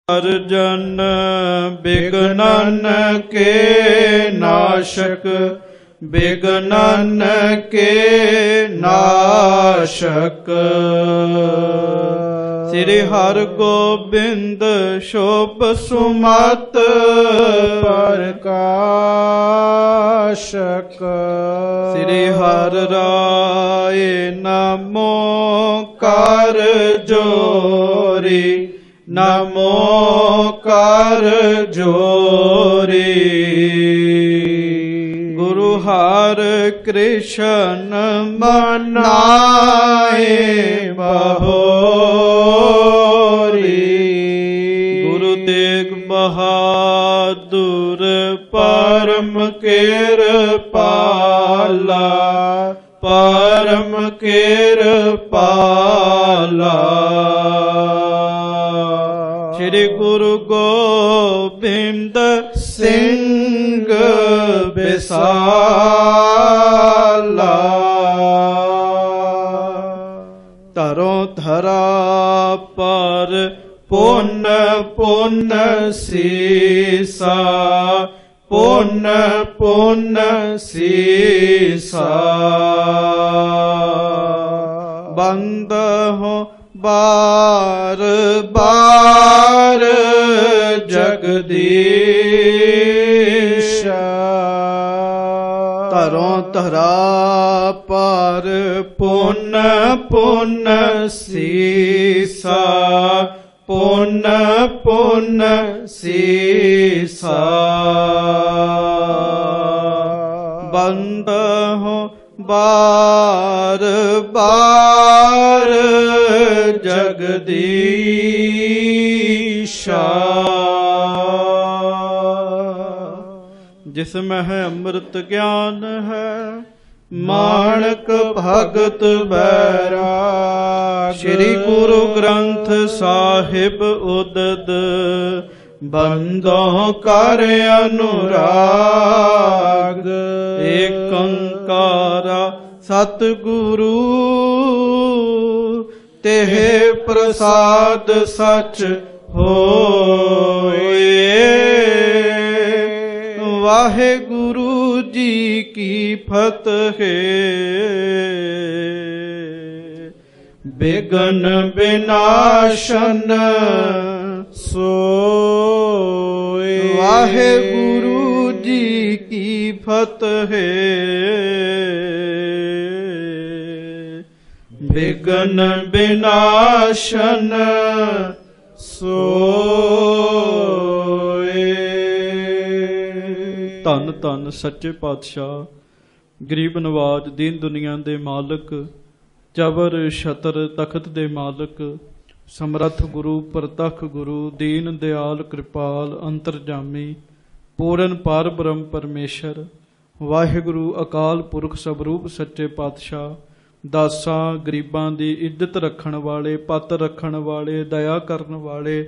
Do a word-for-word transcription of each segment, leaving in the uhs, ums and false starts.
अर्जन बिघ्नन के नाशक, बिघ्नन के नाशक। श्री हर गोबिंद शोभ सुमत प्रकाशक। श्री हर राय नमो कर जोरी, नमो कर जोरी। गुरु हर कृष्ण मनाए बहोरी। गुरु तेग बहादुर परम कृपाला, परम कृपाला। श्री गुरु गोबिंद सिंह बिसाला। तरों धरा पर पुन पुन सीसा, पुन पुन सीसा। बंद हो बार बार जगदीश। तरों धरा पर पुन पुन सीसा, पुन पुन सीसा। बंद हो बार बार जगदीशा। जिसमें है अमृत ज्ञान है, माणक भगत बैराग। श्री गुरु ग्रंथ साहिब उदद, बंदों कर अनुराग। एक ओंकारा सतगुरु, तेह प्रसाद सच होए। वाहे गुरु जी की फतेह। बिघ्न विनाशन सोए। वाहे गुरु जी की फतेह। बिघ्न विनाशन सोए। धन धन सच्चे पातशाह, गरीब नवाज, दीन दुनिया दे मालक, जबर छतर तखत दे मालक, समरथ गुरु प्रतख गुरु, दीन दयाल कृपाल अंतरजामी, पूਰਨ पार ब्रह्म परमेश्वर। वाहिगुरु अकाल पुरख सबरूप सच्चे पातशाह, दासां गरीबां दी इज्जत रखण वाले, पत रखण वाले, दया करन वाले,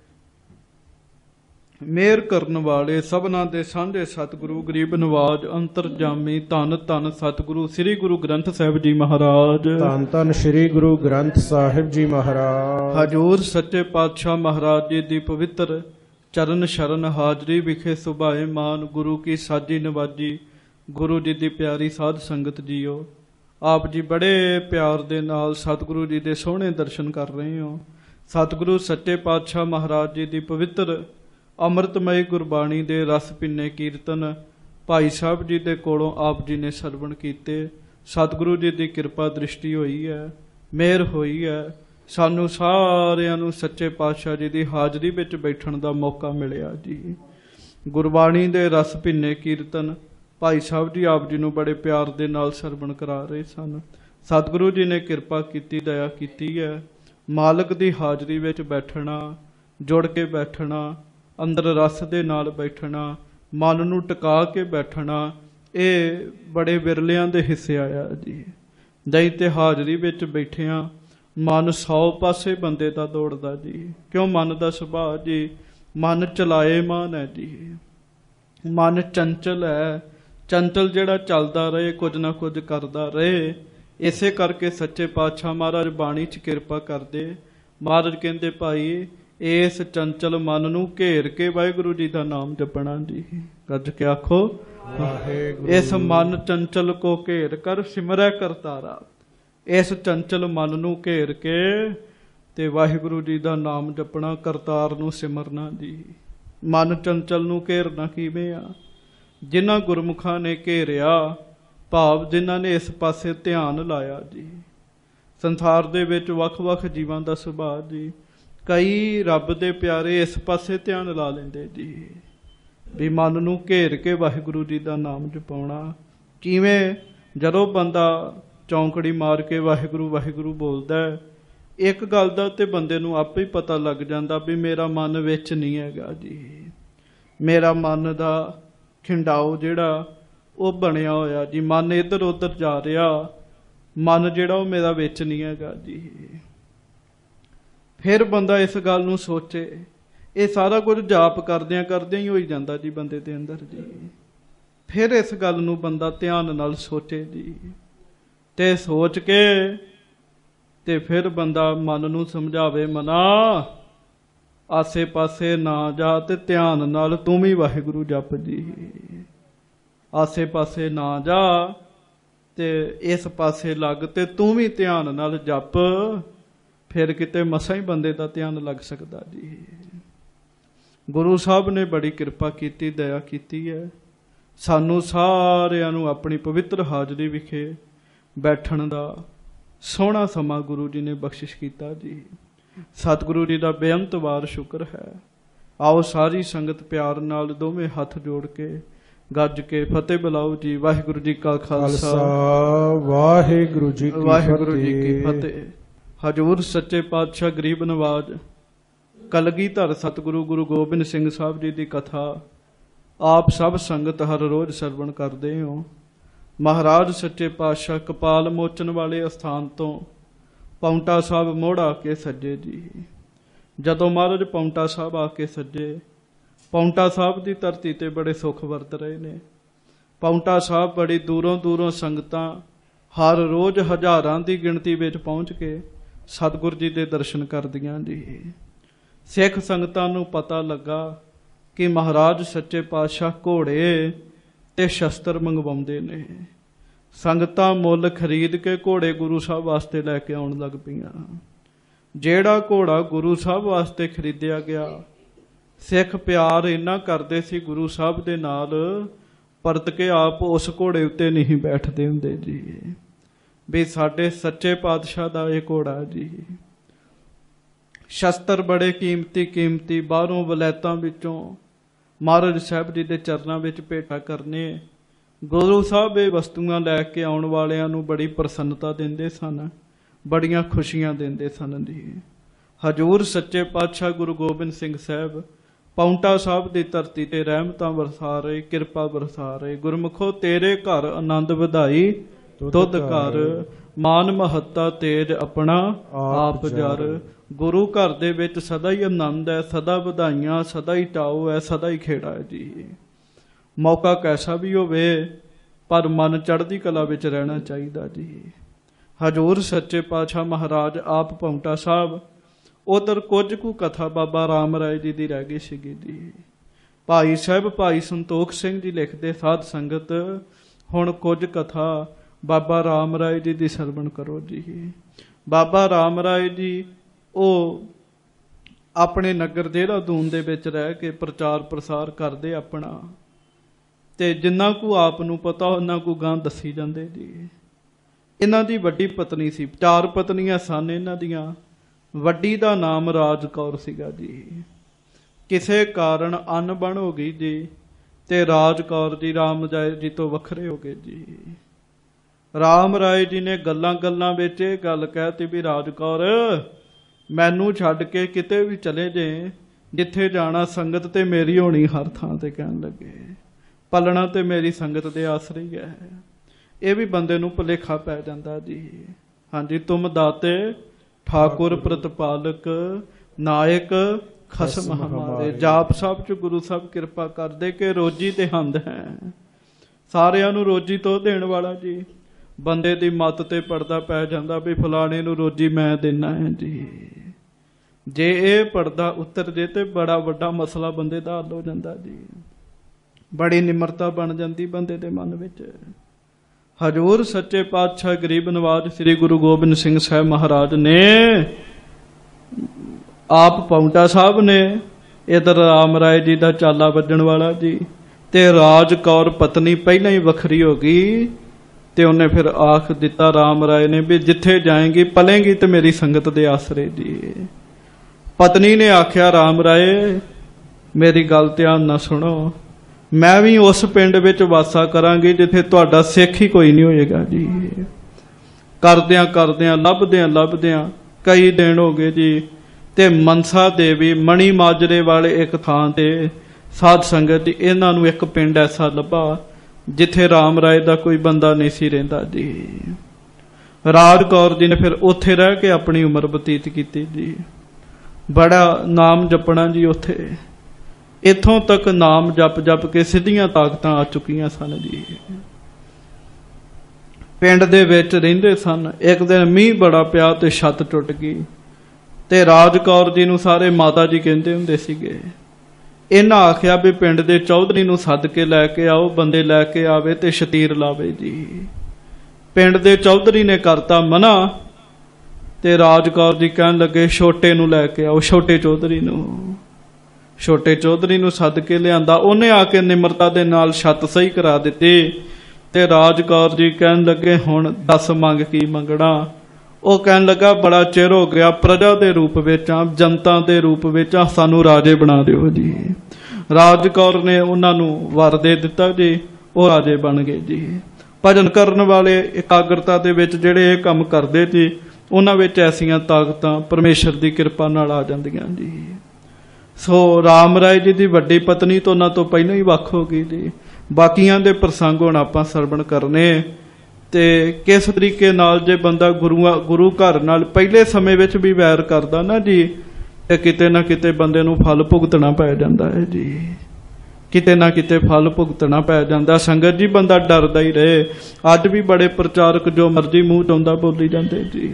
मेहर करन वाले, सबना दे सांझे सतगुरु गरीब नवाज अंतरजामी। धन धन सतगुरु श्री गुरु ग्रंथ साहिब जी महाराज। धन धन श्री गुरु ग्रंथ साहिब जी महाराज। हजूर सच्चे पातशाह महाराज जी दी पवित्र चरण शरण हाजरी विखे सुभाए मान। गुरु की साजी नवाजी, गुरु जी दी प्यारी साध संगत जीओ। आप जी बड़े प्यार दे नाल सतगुरु जी दे सोहणे दर्शन कर रहे हो। सतगुरु सच्चे पातशाह महाराज जी दी पवित्र अमृतमय गुरबाणी दे रस पिन्ने कीर्तन भाई साहब जी दे कोलों आप जी ने सरवण कीते। सतगुरु जी दी किरपा दृष्टि होई है, मेहर होई है। सानू सारियां नू सच्चे पातशाह जी दी हाजरी विच बैठण दा मौका मिलिया जी। गुरबाणी दे रस पिन्ने कीर्तन भाई साहब जी आप जी नू बड़े प्यार दे नाल सरवण करा रहे सन। सतगुरु जी ने किरपा कीती, दया कीती है। मालक दी हाजरी विच बैठना, जुड़ के बैठना, अंदर रस दे नाल बैठना, मन नूं टका के बैठना, ये बड़े विरलियां दे हिस्से आया जी। जई ते हाजरी विच बैठिया मन सौ पासे बंदे दा दौड़दा जी। क्यों? मन दा सुभाव जी, मन चलाएमान है जी। मन चंचल है, चंचल जिहड़ा चलदा रहे, कुछ ना कुछ करदा रहे। इसे करके सच्चे पातशाह महाराज बाणी च किरपा करदे। महाराज कहंदे भाई ਇਸ ਚੰਚਲ ਮਨ ਨੂੰ ਘੇਰ ਕੇ ਵਾਹਿਗੁਰੂ ਜੀ ਦਾ ਨਾਮ ਜਪਣਾ ਜੀ। ਗੱਜ ਕੇ ਆਖੋ ਵਾਹਿਗੁਰੂ। ਇਸ ਮਨ ਚੰਚਲ ਕੋ ਘੇਰ ਕਰ ਸਿਮਰੈ ਕਰਤਾਰਾ। ਇਸ ਚੰਚਲ ਮਨ ਨੂੰ ਘੇਰ ਕੇ ਤੇ ਵਾਹਿਗੁਰੂ ਜੀ ਦਾ ਨਾਮ ਜਪਣਾ, ਕਰਤਾਰ ਨੂੰ ਸਿਮਰਨਾ ਜੀ। ਮਨ ਚੰਚਲ ਨੂੰ ਘੇਰਨਾ ਕਿਵੇਂ ਆ? ਜਿਨ੍ਹਾਂ ਗੁਰਮੁਖਾਂ ਨੇ ਘੇਰਿਆ, ਭਾਵ ਜਿਨ੍ਹਾਂ ਨੇ ਇਸ ਪਾਸੇ ਧਿਆਨ ਲਾਇਆ ਜੀ। ਸੰਸਾਰ ਦੇ ਵਿੱਚ ਵੱਖ-ਵੱਖ ਜੀਵਾਂ ਦਾ ਸੁਭਾਅ ਜੀ। ਕਈ ਰੱਬ ਦੇ ਪਿਆਰੇ ਇਸ ਪਾਸੇ ਧਿਆਨ ਲਾ ਲੈਂਦੇ ਜੀ ਵੀ ਮਨ ਨੂੰ ਘੇਰ ਕੇ ਵਾਹਿਗੁਰੂ ਜੀ ਦਾ ਨਾਮ ਜਪਾਉਣਾ। ਕਿਵੇਂ? ਜਦੋਂ ਬੰਦਾ ਚੌਂਕੜੀ ਮਾਰ ਕੇ ਵਾਹਿਗੁਰੂ ਵਾਹਿਗੁਰੂ ਬੋਲਦਾ, ਇੱਕ ਗੱਲ ਦਾ ਤੇ ਬੰਦੇ ਨੂੰ ਆਪੇ ਹੀ ਪਤਾ ਲੱਗ ਜਾਂਦਾ ਵੀ ਮੇਰਾ ਮਨ ਵਿੱਚ ਨਹੀਂ ਹੈਗਾ ਜੀ। ਮੇਰਾ ਮਨ ਦਾ ਖਿੰਡਾਓ ਜਿਹੜਾ ਉਹ ਬਣਿਆ ਹੋਇਆ ਜੀ। ਮਨ ਇੱਧਰ ਉੱਧਰ ਜਾ ਰਿਹਾ, ਮਨ ਜਿਹੜਾ ਉਹ ਮੇਰਾ ਵਿੱਚ ਨਹੀਂ ਹੈਗਾ ਜੀ। ਫਿਰ ਬੰਦਾ ਇਸ ਗੱਲ ਨੂੰ ਸੋਚੇ। ਇਹ ਸਾਰਾ ਕੁਝ ਜਾਪ ਕਰਦਿਆਂ ਕਰਦਿਆਂ ਹੀ ਹੋਈ ਜਾਂਦਾ ਜੀ ਬੰਦੇ ਦੇ ਅੰਦਰ ਜੀ। ਫਿਰ ਇਸ ਗੱਲ ਨੂੰ ਬੰਦਾ ਧਿਆਨ ਨਾਲ ਸੋਚੇ ਜੀ, ਤੇ ਸੋਚ ਕੇ ਤੇ ਫਿਰ ਬੰਦਾ ਮਨ ਨੂੰ ਸਮਝਾਵੇ, ਮਨਾ ਆਸੇ ਪਾਸੇ ਨਾ ਜਾ ਤੇ ਧਿਆਨ ਨਾਲ ਤੂੰ ਵੀ ਵਾਹਿਗੁਰੂ ਜਪ ਜੀ। ਆਸੇ ਪਾਸੇ ਨਾ ਜਾ ਤੇ ਇਸ ਪਾਸੇ ਲੱਗ ਤੇ ਤੂੰ ਵੀ ਧਿਆਨ ਨਾਲ ਜਪ। ਫਿਰ ਕਿਤੇ ਮਸਾਂ ਹੀ ਬੰਦੇ ਦਾ ਧਿਆਨ ਲੱਗ ਸਕਦਾ ਜੀ। ਗੁਰੂ ਸਾਹਿਬ ਨੇ ਬੜੀ ਕਿਰਪਾ ਕੀਤੀ, ਦਇਆ ਕੀਤੀ ਹੈ। ਸਾਨੂੰ ਸਾਰਿਆਂ ਨੂੰ ਆਪਣੀ ਪਵਿੱਤਰ ਹਾਜ਼ਰੀ ਵਿਖੇ ਬੈਠਣ ਦਾ ਸੋਹਣਾ ਸਮਾਂ ਗੁਰੂ ਜੀ ਨੇ ਬਖਸ਼ਿਸ਼ ਕੀਤਾ ਜੀ। ਸਤਿਗੁਰੂ ਜੀ ਦਾ ਬੇਅੰਤ ਵਾਰ ਸ਼ੁਕਰ ਹੈ। ਆਓ ਸਾਰੀ ਸੰਗਤ ਪਿਆਰ ਨਾਲ ਦੋਵੇਂ ਹੱਥ ਜੋੜ ਕੇ ਗੱਜ ਕੇ ਫਤਿਹ ਬੁਲਾਓ ਜੀ। ਵਾਹਿਗੁਰੂ ਜੀ ਕਾ ਖਾਲਸਾ, ਵਾਹਿਗੁਰੂ ਜੀ ਕੀ ਵਾਹਿਗੁਰੂ ਜੀ ਕੀ ਫਤਿਹ। ਹਜ਼ੂਰ ਸੱਚੇ ਪਾਤਸ਼ਾਹ ਗਰੀਬ ਨਵਾਜ ਕਲਗੀਧਰ ਸਤਿਗੁਰੂ ਗੁਰੂ ਗੋਬਿੰਦ ਸਿੰਘ ਸਾਹਿਬ ਜੀ ਦੀ ਕਥਾ ਆਪ ਸਭ ਸੰਗਤ ਹਰ ਰੋਜ਼ ਸਰਵਣ ਕਰਦੇ ਹੋ। ਮਹਾਰਾਜ ਸੱਚੇ ਪਾਤਸ਼ਾਹ ਕਪਾਲ ਮੋਚਨ ਵਾਲੇ ਅਸਥਾਨ ਤੋਂ ਪੌਂਟਾ ਸਾਹਿਬ ਮੋੜ ਆ ਕੇ ਸੱਜੇ ਜੀ। ਜਦੋਂ ਮਹਾਰਾਜ ਪੌਂਟਾ ਸਾਹਿਬ ਆ ਕੇ ਸੱਜੇ, ਪੌਂਟਾ ਸਾਹਿਬ ਦੀ ਧਰਤੀ ਤੇ ਬੜੇ ਸੁੱਖ ਵਰਤ ਰਹੇ ਨੇ। ਪੌਂਟਾ ਸਾਹਿਬ ਬੜੀ ਦੂਰੋਂ ਦੂਰੋਂ ਸੰਗਤਾਂ ਹਰ ਰੋਜ਼ ਹਜ਼ਾਰਾਂ ਦੀ ਗਿਣਤੀ ਵਿੱਚ ਪਹੁੰਚ ਕੇ ਸਤਿਗੁਰੂ ਜੀ ਦੇ ਦਰਸ਼ਨ ਕਰਦੀਆਂ ਜੀ। ਸਿੱਖ ਸੰਗਤਾਂ ਨੂੰ ਪਤਾ ਲੱਗਾ ਕਿ ਮਹਾਰਾਜ ਸੱਚੇ ਪਾਤਸ਼ਾਹ ਘੋੜੇ ਤੇ ਸ਼ਸਤਰ ਮੰਗਵਾਉਂਦੇ ਨੇ। ਸੰਗਤਾਂ ਮੁੱਲ ਖਰੀਦ ਕੇ ਘੋੜੇ ਗੁਰੂ ਸਾਹਿਬ ਵਾਸਤੇ ਲੈ ਕੇ ਆਉਣ ਲੱਗ ਪਈਆਂ। ਜਿਹੜਾ ਘੋੜਾ ਗੁਰੂ ਸਾਹਿਬ ਵਾਸਤੇ ਖਰੀਦਿਆ ਗਿਆ, ਸਿੱਖ ਪਿਆਰ ਇੰਨਾ ਕਰਦੇ ਸੀ ਗੁਰੂ ਸਾਹਿਬ ਦੇ ਨਾਲ, ਪਰਤ ਕੇ ਆਪ ਉਸ ਘੋੜੇ ਉੱਤੇ ਨਹੀਂ ਬੈਠਦੇ ਹੁੰਦੇ ਜੀ। ਵੀ ਸਾਡੇ ਸੱਚੇ ਪਾਤਸ਼ਾਹ ਦਾ ਇਹ ਘੋੜਾ ਜੀ। ਸ਼ਸਤਰ ਬੜੇ ਕੀਮਤੀ ਕੀਮਤੀ ਬਾਹਰੋਂ ਵਲੈਤਾਂ ਵਿੱਚੋਂ ਮਹਾਰਾਜ ਸਾਹਿਬ ਜੀ ਦੇ ਚਰਨਾਂ ਵਿੱਚ ਭੇਟਾ ਕਰਨੇ। ਗੁਰੂ ਸਾਹਿਬ ਇਹ ਵਸਤੂਆਂ ਲੈ ਕੇ ਆਉਣ ਵਾਲਿਆਂ ਨੂੰ ਬੜੀ ਪ੍ਰਸੰਨਤਾ ਦਿੰਦੇ ਸਨ, ਬੜੀਆਂ ਖੁਸ਼ੀਆਂ ਦਿੰਦੇ ਸਨ ਜੀ। ਹਜ਼ੂਰ ਸੱਚੇ ਪਾਤਸ਼ਾਹ ਗੁਰੂ ਗੋਬਿੰਦ ਸਿੰਘ ਸਾਹਿਬ ਪੌਂਟਾ ਸਾਹਿਬ ਦੀ ਧਰਤੀ ਤੇ ਰਹਿਮਤਾਂ ਵਰਸਾ ਰਹੇ, ਕਿਰਪਾ ਵਰਸਾ ਰਹੇ। ਗੁਰਮੁਖੋ ਤੇਰੇ ਘਰ ਆਨੰਦ ਵਧਾਈ ਤੁਧ ਘਰ, ਮਾਨ ਮਹੱਤਾ ਤੇਜ ਆਪਣਾ ਆਪ ਜਰ। ਗੁਰੂ ਘਰ ਦੇ ਵਿੱਚ ਸਦਾ ਹੀ ਆਨੰਦ ਹੈ, ਸਦਾ ਵਧਾਈਆਂ, ਸਦਾ ਹੀ ਟਾਓ ਹੈ, ਸਦਾ ਹੀ ਖੇੜਾ ਹੈ ਜੀ। ਮੌਕਾ ਕੈਸਾ ਵੀ ਹੋਵੇ, ਪਰ ਮਨ ਚੜ੍ਹਦੀ ਕਲਾ ਵਿੱਚ ਰਹਿਣਾ ਚਾਹੀਦਾ ਜੀ। ਹਜ਼ੂਰ ਸੱਚੇ ਪਾਤਸ਼ਾਹ ਮਹਾਰਾਜ ਆਪ ਪੌਂਟਾ ਸਾਹਿਬ, ਉਧਰ ਕੁਝ ਕੁ ਕਥਾ ਬਾਬਾ ਰਾਮ ਰਾਏ ਜੀ ਦੀ ਰਹਿ ਗਈ ਸੀਗੀ ਜੀ। ਭਾਈ ਸਾਹਿਬ ਭਾਈ ਸੰਤੋਖ ਸਿੰਘ ਜੀ ਲਿਖਦੇ, ਸਾਧ ਸੰਗਤ ਹੁਣ ਕੁਝ ਕਥਾ ਬਾਬਾ ਰਾਮ ਰਾਏ ਜੀ ਦੀ ਸਰਵਣ ਕਰੋ ਜੀ। ਬਾਬਾ ਰਾਮ ਰਾਏ ਜੀ ਉਹ ਆਪਣੇ ਨਗਰ ਦੇਹਰਾਦੂਨ ਦੇ ਵਿੱਚ ਰਹਿ ਕੇ ਪ੍ਰਚਾਰ ਪ੍ਰਸਾਰ ਕਰਦੇ ਆਪਣਾ, ਤੇ ਜਿੰਨਾ ਕੁ ਆਪ ਨੂੰ ਪਤਾ ਉਹਨਾਂ ਕੁ ਗਾਂ ਦੱਸੀ ਜਾਂਦੇ ਜੀ। ਇਹਨਾਂ ਦੀ ਵੱਡੀ ਪਤਨੀ ਸੀ, ਚਾਰ ਪਤਨੀਆਂ ਸਨ ਇਹਨਾਂ ਦੀਆਂ। ਵੱਡੀ ਦਾ ਨਾਮ ਰਾਜ ਕੌਰ ਸੀਗਾ ਜੀ। ਕਿਸੇ ਕਾਰਨ ਅਣਬਣ ਹੋ ਗਈ ਜੀ, ਤੇ ਰਾਜ ਕੌਰ ਜੀ ਰਾਮ ਰਾਏ ਜੀ ਤੋਂ ਵੱਖਰੇ ਹੋ ਗਏ ਜੀ। ਰਾਮ ਰਾਏ ਜੀ ਨੇ ਗੱਲਾਂ ਗੱਲਾਂ ਵਿੱਚ ਇਹ ਗੱਲ ਕਹਿਤੀ ਵੀ ਰਾਜ ਕੌਰ ਮੈਨੂੰ ਛੱਡ ਕੇ ਕਿਤੇ ਵੀ ਚਲੇ ਜੇ, ਜਿੱਥੇ ਜਾਣਾ ਸੰਗਤ ਤੇ ਮੇਰੀ ਹੋਣੀ ਹਰ ਥਾਂ ਤੇ। ਕਹਿਣ ਲੱਗੇ ਪਲਣਾ ਤੇ ਮੇਰੀ ਸੰਗਤ ਦੇ ਆਸਰੇ ਹੀ ਹੈ। ਇਹ ਵੀ ਬੰਦੇ ਨੂੰ ਭੁਲੇਖਾ ਪੈ ਜਾਂਦਾ ਜੀ। ਹਾਂਜੀ, ਤੁਮ ਦਾਤੇ ਠਾਕੁਰ ਪ੍ਰਤਪਾਲਕ ਨਾਇਕ ਖਸਮ ਹਮਾਰੇ। ਜਾਪ ਸਾਹਿਬ ਚ ਗੁਰੂ ਸਾਹਿਬ ਕਿਰਪਾ ਕਰਦੇ ਕਿ ਰੋਜੀ ਤੇ ਹੰਦ ਹੈ, ਸਾਰਿਆਂ ਨੂੰ ਰੋਜੀ ਤੋਂ ਦੇਣ ਵਾਲਾ ਜੀ। ਬੰਦੇ ਦੀ ਮੱਤ ਤੇ ਪੜਦਾ ਪੈ ਜਾਂਦਾ ਵੀ ਫਲਾਣੇ ਨੂੰ ਰੋਜੀ ਮੈਂ ਦੇਣਾ ਹੈ ਜੀ। ਜੇ ਇਹ ਪਰਦਾ ਉਤਰ ਜੇ ਤੇ ਬੜਾ ਵੱਡਾ ਮਸਲਾ ਬੰਦੇ ਦਾ ਹੱਲ ਹੋ ਜਾਂਦਾ ਜੀ। ਬੜੀ ਨਿਮਰਤਾ ਬਣ ਜਾਂਦੀ ਬੰਦੇ ਦੇ ਮਨ ਵਿੱਚ। ਹਜ਼ੂਰ ਸੱਚੇ ਪਾਤਸ਼ਾਹ ਗਰੀਬ ਨਵਾਜ ਸ੍ਰੀ ਗੁਰੂ ਗੋਬਿੰਦ ਸਿੰਘ ਸਾਹਿਬ ਮਹਾਰਾਜ ਨੇ ਆਪ ਪਾਉਂਟਾ ਸਾਹਿਬ ਨੇ, ਇਧਰ ਰਾਮ ਰਾਏ ਜੀ ਦਾ ਚਾਲਾ ਵੱਜਣ ਵਾਲਾ ਜੀ, ਤੇ ਰਾਜ ਕੌਰ ਪਤਨੀ ਪਹਿਲਾਂ ਹੀ ਵੱਖਰੀ ਹੋ ਗਈ। ਤੇ ਉਹਨੇ ਫਿਰ ਆਖ ਦਿੱਤਾ ਰਾਮ ਰਾਏ ਨੇ ਵੀ ਜਿੱਥੇ ਜਾਏਗੀ ਪਲੇਂਗੀ ਤੇ ਮੇਰੀ ਸੰਗਤ ਦੇ ਆਸਰੇ ਜੀ। ਪਤਨੀ ਨੇ ਆਖਿਆ ਰਾਮ ਰਾਏ ਮੇਰੀ ਗੱਲ ਧਿਆਨ ਨਾਲ ਸੁਣੋ, ਮੈਂ ਵੀ ਉਸ ਪਿੰਡ ਵਿੱਚ ਵਾਸਾ ਕਰਾਂਗੀ ਜਿੱਥੇ ਤੁਹਾਡਾ ਸਿੱਖ ਹੀ ਕੋਈ ਨਹੀਂ ਹੋਏਗਾ ਜੀ। ਕਰਦਿਆਂ ਕਰਦਿਆਂ ਲੱਭਦਿਆਂ ਲੱਭਦਿਆਂ ਕਈ ਦਿਨ ਹੋ ਗਏ ਜੀ, ਤੇ ਮਨਸਾ ਦੇਵੀ ਮਣੀ ਮਾਜਰੇ ਵਾਲੇ ਇੱਕ ਥਾਂ ਤੇ ਸਾਧ ਸੰਗਤ ਜੀ ਇਹਨਾਂ ਨੂੰ ਇੱਕ ਪਿੰਡ ਐਸਾ ਲੱਭਾ ਜਿੱਥੇ ਰਾਮ ਰਾਏ ਦਾ ਕੋਈ ਬੰਦਾ ਨਹੀਂ ਸੀ ਰਹਿੰਦਾ ਜੀ। ਰਾਜ ਕੌਰ ਜੀ ਨੇ ਫਿਰ ਉੱਥੇ ਰਹਿ ਕੇ ਆਪਣੀ ਉਮਰ ਬਤੀਤ ਕੀਤੀ ਜੀ। ਬੜਾ ਨਾਮ ਜਪਣਾ ਜੀ ਉੱਥੇ। ਇੱਥੋਂ ਤੱਕ ਨਾਮ ਜਪ ਜਪ ਕੇ ਸਿੱਧੀਆਂ ਤਾਕਤਾਂ ਆ ਚੁੱਕੀਆਂ ਸਨ ਜੀ। ਪਿੰਡ ਦੇ ਵਿੱਚ ਰਹਿੰਦੇ ਸਨ। ਇੱਕ ਦਿਨ ਮੀਂਹ ਬੜਾ ਪਿਆ ਤੇ ਛੱਤ ਟੁੱਟ ਗਈ, ਤੇ ਰਾਜ ਕੌਰ ਜੀ ਨੂੰ ਸਾਰੇ ਮਾਤਾ ਜੀ ਕਹਿੰਦੇ ਹੁੰਦੇ ਸੀਗੇ। ਇਹਨਾਂ ਆਖਿਆ ਵੀ ਪਿੰਡ ਦੇ ਚੌਧਰੀ ਨੂੰ ਸੱਦ ਕੇ ਲੈ ਕੇ ਆਓ, ਬੰਦੇ ਲੈ ਕੇ ਆਵੇ ਤੇ ਸ਼ਤੀਰ ਲਾਵੇ ਜੀ। ਪਿੰਡ ਦੇ ਚੌਧਰੀ ਨੇ ਕਰਤਾ ਮਨਾ, ਤੇ ਰਾਜ ਕੌਰ ਜੀ ਕਹਿਣ ਲੱਗੇ ਛੋਟੇ ਨੂੰ ਲੈ ਕੇ ਆਓ, ਛੋਟੇ ਚੌਧਰੀ ਨੂੰ। ਛੋਟੇ ਚੌਧਰੀ ਨੂੰ ਸੱਦ ਕੇ ਲਿਆਂਦਾ। ਉਹਨੇ ਆ ਕੇ ਨਿਮਰਤਾ ਦੇ ਨਾਲ ਛੱਤ ਸਹੀ ਕਰਾ ਦਿੱਤੀ। ਤੇ ਰਾਜ ਕੌਰ ਜੀ ਕਹਿਣ ਲੱਗੇ ਹੁਣ ਦੱਸ ਮੰਗ ਕੀ ਮੰਗਣਾ। ਉਹ ਕਹਿਣ ਲੱਗਾ ਬੜਾ ਚਿਰ ਹੋ ਗਿਆ ਪ੍ਰਜਾ ਦੇ ਰੂਪ ਵਿੱਚ ਆ, ਜਨਤਾ ਦੇ ਰੂਪ ਵਿੱਚ ਆ, ਸਾਨੂੰ ਰਾਜੇ ਬਣਾ ਦਿਓ ਜੀ। ਰਾਜ ਕੌਰ ਨੇ ਉਹਨਾਂ ਨੂੰ ਵਰ ਦੇ ਦਿੱਤਾ ਜੀ। ਉਹ ਰਾਜੇ ਬਣ ਗਏ ਜੀ। ਭਜਨ ਕਰਨ ਵਾਲੇ ਇਕਾਗਰਤਾ ਦੇ ਵਿੱਚ ਜਿਹੜੇ ਇਹ ਕੰਮ ਕਰਦੇ ਜੀ, ਉਹਨਾਂ ਵਿੱਚ ਐਸੀਆਂ ਤਾਕਤਾਂ ਪਰਮੇਸ਼ਰ ਦੀ ਕਿਰਪਾ ਨਾਲ ਆ ਜਾਂਦੀਆਂ ਜੀ। ਸੋ ਰਾਮ ਰਾਏ ਜੀ ਦੀ ਵੱਡੀ ਪਤਨੀ ਤੋਂ ਉਹਨਾਂ ਤੋਂ ਪਹਿਲਾਂ ਹੀ ਵੱਖ ਹੋ ਗਈ ਜੀ। ਬਾਕੀਆਂ ਦੇ ਪ੍ਰਸੰਗ ਹੁਣ ਆਪਾਂ ਸਰਵਣ ਕਰਨੇ। ਤੇ ਕਿਸ ਤਰੀਕੇ ਨਾਲ ਜੇ ਬੰਦਾ ਗੁਰੂ ਗੁਰੂ ਘਰ ਨਾਲ ਪਹਿਲੇ ਸਮੇਂ ਵਿੱਚ ਵੀ ਵੈਰ ਕਰਦਾ ਨਾ ਜੀ, ਤੇ ਕਿਤੇ ਨਾ ਕਿਤੇ ਬੰਦੇ ਨੂੰ ਫਲ ਭੁਗਤਣਾ ਪੈ ਜਾਂਦਾ ਹੈ ਜੀ। ਕਿਤੇ ਨਾ ਕਿਤੇ ਫਲ ਭੁਗਤਣਾ ਪੈ ਜਾਂਦਾ। ਸੰਗਤ ਜੀ ਬੰਦਾ ਡਰਦਾ ਹੀ ਰਹੇ। ਅੱਜ ਵੀ ਬੜੇ ਪ੍ਰਚਾਰਕ ਜੋ ਮਰਜ਼ੀ ਮੂੰਹ ਚ ਆਉਂਦਾ ਬੋਲੀ ਜਾਂਦੇ ਜੀ।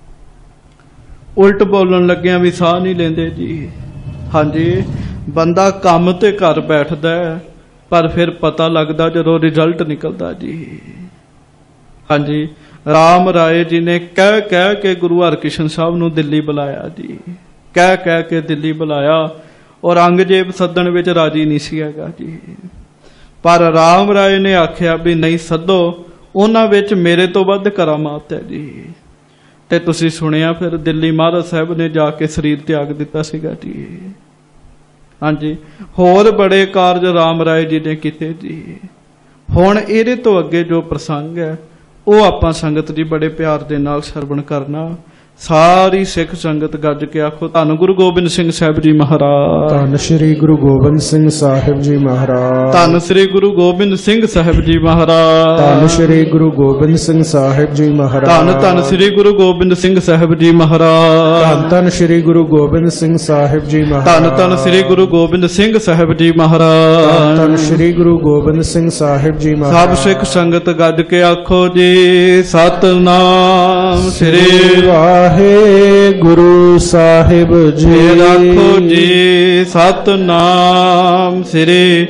ਉਲਟ ਬੋਲਣ ਲੱਗਿਆਂ ਵੀ ਸਾਹ ਨਹੀਂ ਲੈਂਦੇ ਜੀ। ਹਾਂਜੀ, ਬੰਦਾ ਕੰਮ ਤੇ ਘਰ ਬੈਠਦਾ ਪਰ ਫਿਰ ਪਤਾ ਲੱਗਦਾ ਜਦੋਂ ਰਿਜ਼ਲਟ ਨਿਕਲਦਾ ਜੀ। ਹਾਂਜੀ, ਰਾਮ ਰਾਏ ਜੀ ਨੇ ਕਹਿ ਕਹਿ ਕੇ ਗੁਰੂ ਹਰਕ੍ਰਿਸ਼ਨ ਸਾਹਿਬ ਨੂੰ ਦਿੱਲੀ ਬੁਲਾਇਆ ਜੀ। ਕਹਿ ਕਹਿ ਕੇ ਦਿੱਲੀ ਬੁਲਾਇਆ, ਔਰੰਗਜ਼ੇਬ ਸੱਦਣ ਵਿੱਚ ਰਾਜੀ ਨਹੀਂ ਸੀ ਹੈਗਾ ਜੀ। ਪਰ ਰਾਮ ਰਾਏ ਨੇ ਆਖਿਆ ਵੀ ਨਹੀਂ ਸੱਦੋ, ਉਹਨਾਂ ਵਿੱਚ ਮੇਰੇ ਤੋਂ ਵੱਧ ਕਰਾਮਾਤ ਹੈ ਜੀ। ਤੇ ਤੁਸੀਂ ਸੁਣਿਆ ਫਿਰ ਦਿੱਲੀ ਮਹਾਰਾਜ ਸਾਹਿਬ ਨੇ ਜਾ ਕੇ ਸਰੀਰ ਤਿਆਗ ਦਿੱਤਾ ਸੀਗਾ ਜੀ। ਹਾਂਜੀ, ਹੋਰ ਬੜੇ ਕਾਰਜ ਰਾਮ ਰਾਏ ਜੀ ਨੇ ਕੀਤੇ ਜੀ। ਹੁਣ ਇਹਦੇ ਤੋਂ ਅੱਗੇ ਜੋ ਪ੍ਰਸੰਗ ਹੈ ਉਹ ਆਪਾਂ ਸੰਗਤ ਜੀ ਬੜੇ ਪਿਆਰ ਦੇ ਨਾਲ ਸਰਵਣ ਕਰਨਾ। ਸਾਰੀ ਸਿੱਖ ਸੰਗਤ ਗੱਜ ਕੇ ਆਖੋ ਧੰਨ ਗੁਰੂ ਗੋਬਿੰਦ ਸਿੰਘ ਸਾਹਿਬ ਜੀ ਮਹਾਰਾਜ। ਧੰਨ ਸ਼੍ਰੀ ਗੁਰੂ ਗੋਬਿੰਦ ਸਿੰਘ ਸਾਹਿਬ ਜੀ ਮਹਾਰਾਜ। ਧੰਨ ਸ੍ਰੀ ਗੁਰੂ ਗੋਬਿੰਦ ਸਿੰਘ ਸਾਹਿਬ ਜੀ ਮਹਾਰਾਜ। ਧੰਨ ਸ਼੍ਰੀ ਗੁਰੂ ਗੋਬਿੰਦ ਸਿੰਘ ਸਾਹਿਬ ਜੀ ਮਹਾਰਾਜ। ਧੰਨ ਧੰਨ ਸ੍ਰੀ ਗੁਰੂ ਗੋਬਿੰਦ ਸਿੰਘ ਸਾਹਿਬ ਜੀ ਮਹਾਰਾਜ। ਧੰਨ ਧੰਨ ਸ਼੍ਰੀ ਗੁਰੂ ਗੋਬਿੰਦ ਸਿੰਘ ਸਾਹਿਬ ਜੀ ਮਹਾਰਾਜ। ਧੰਨ ਧੰਨ ਸ੍ਰੀ ਗੁਰੂ ਗੋਬਿੰਦ ਸਿੰਘ ਸਾਹਿਬ ਜੀ ਮਹਾਰਾਜ। ਧੰਨ ਸ਼੍ਰੀ ਗੁਰੂ ਗੋਬਿੰਦ ਸਿੰਘ ਸਾਹਿਬ ਜੀ ਮਹਾਰਾਜ। ਸਭ ਸਿੱਖ ਸੰਗਤ ਗੱਜ ਕੇ ਆਖੋ ਜੀ ਸਤਨਾਮ ਸ੍ਰੀ ਵਾਹਿਗੁਰੂ ਸਾਹਿਬ ਜੀ। ਆਖੋ ਜੀ ਸਤਨਾਮ ਸ੍ਰੀ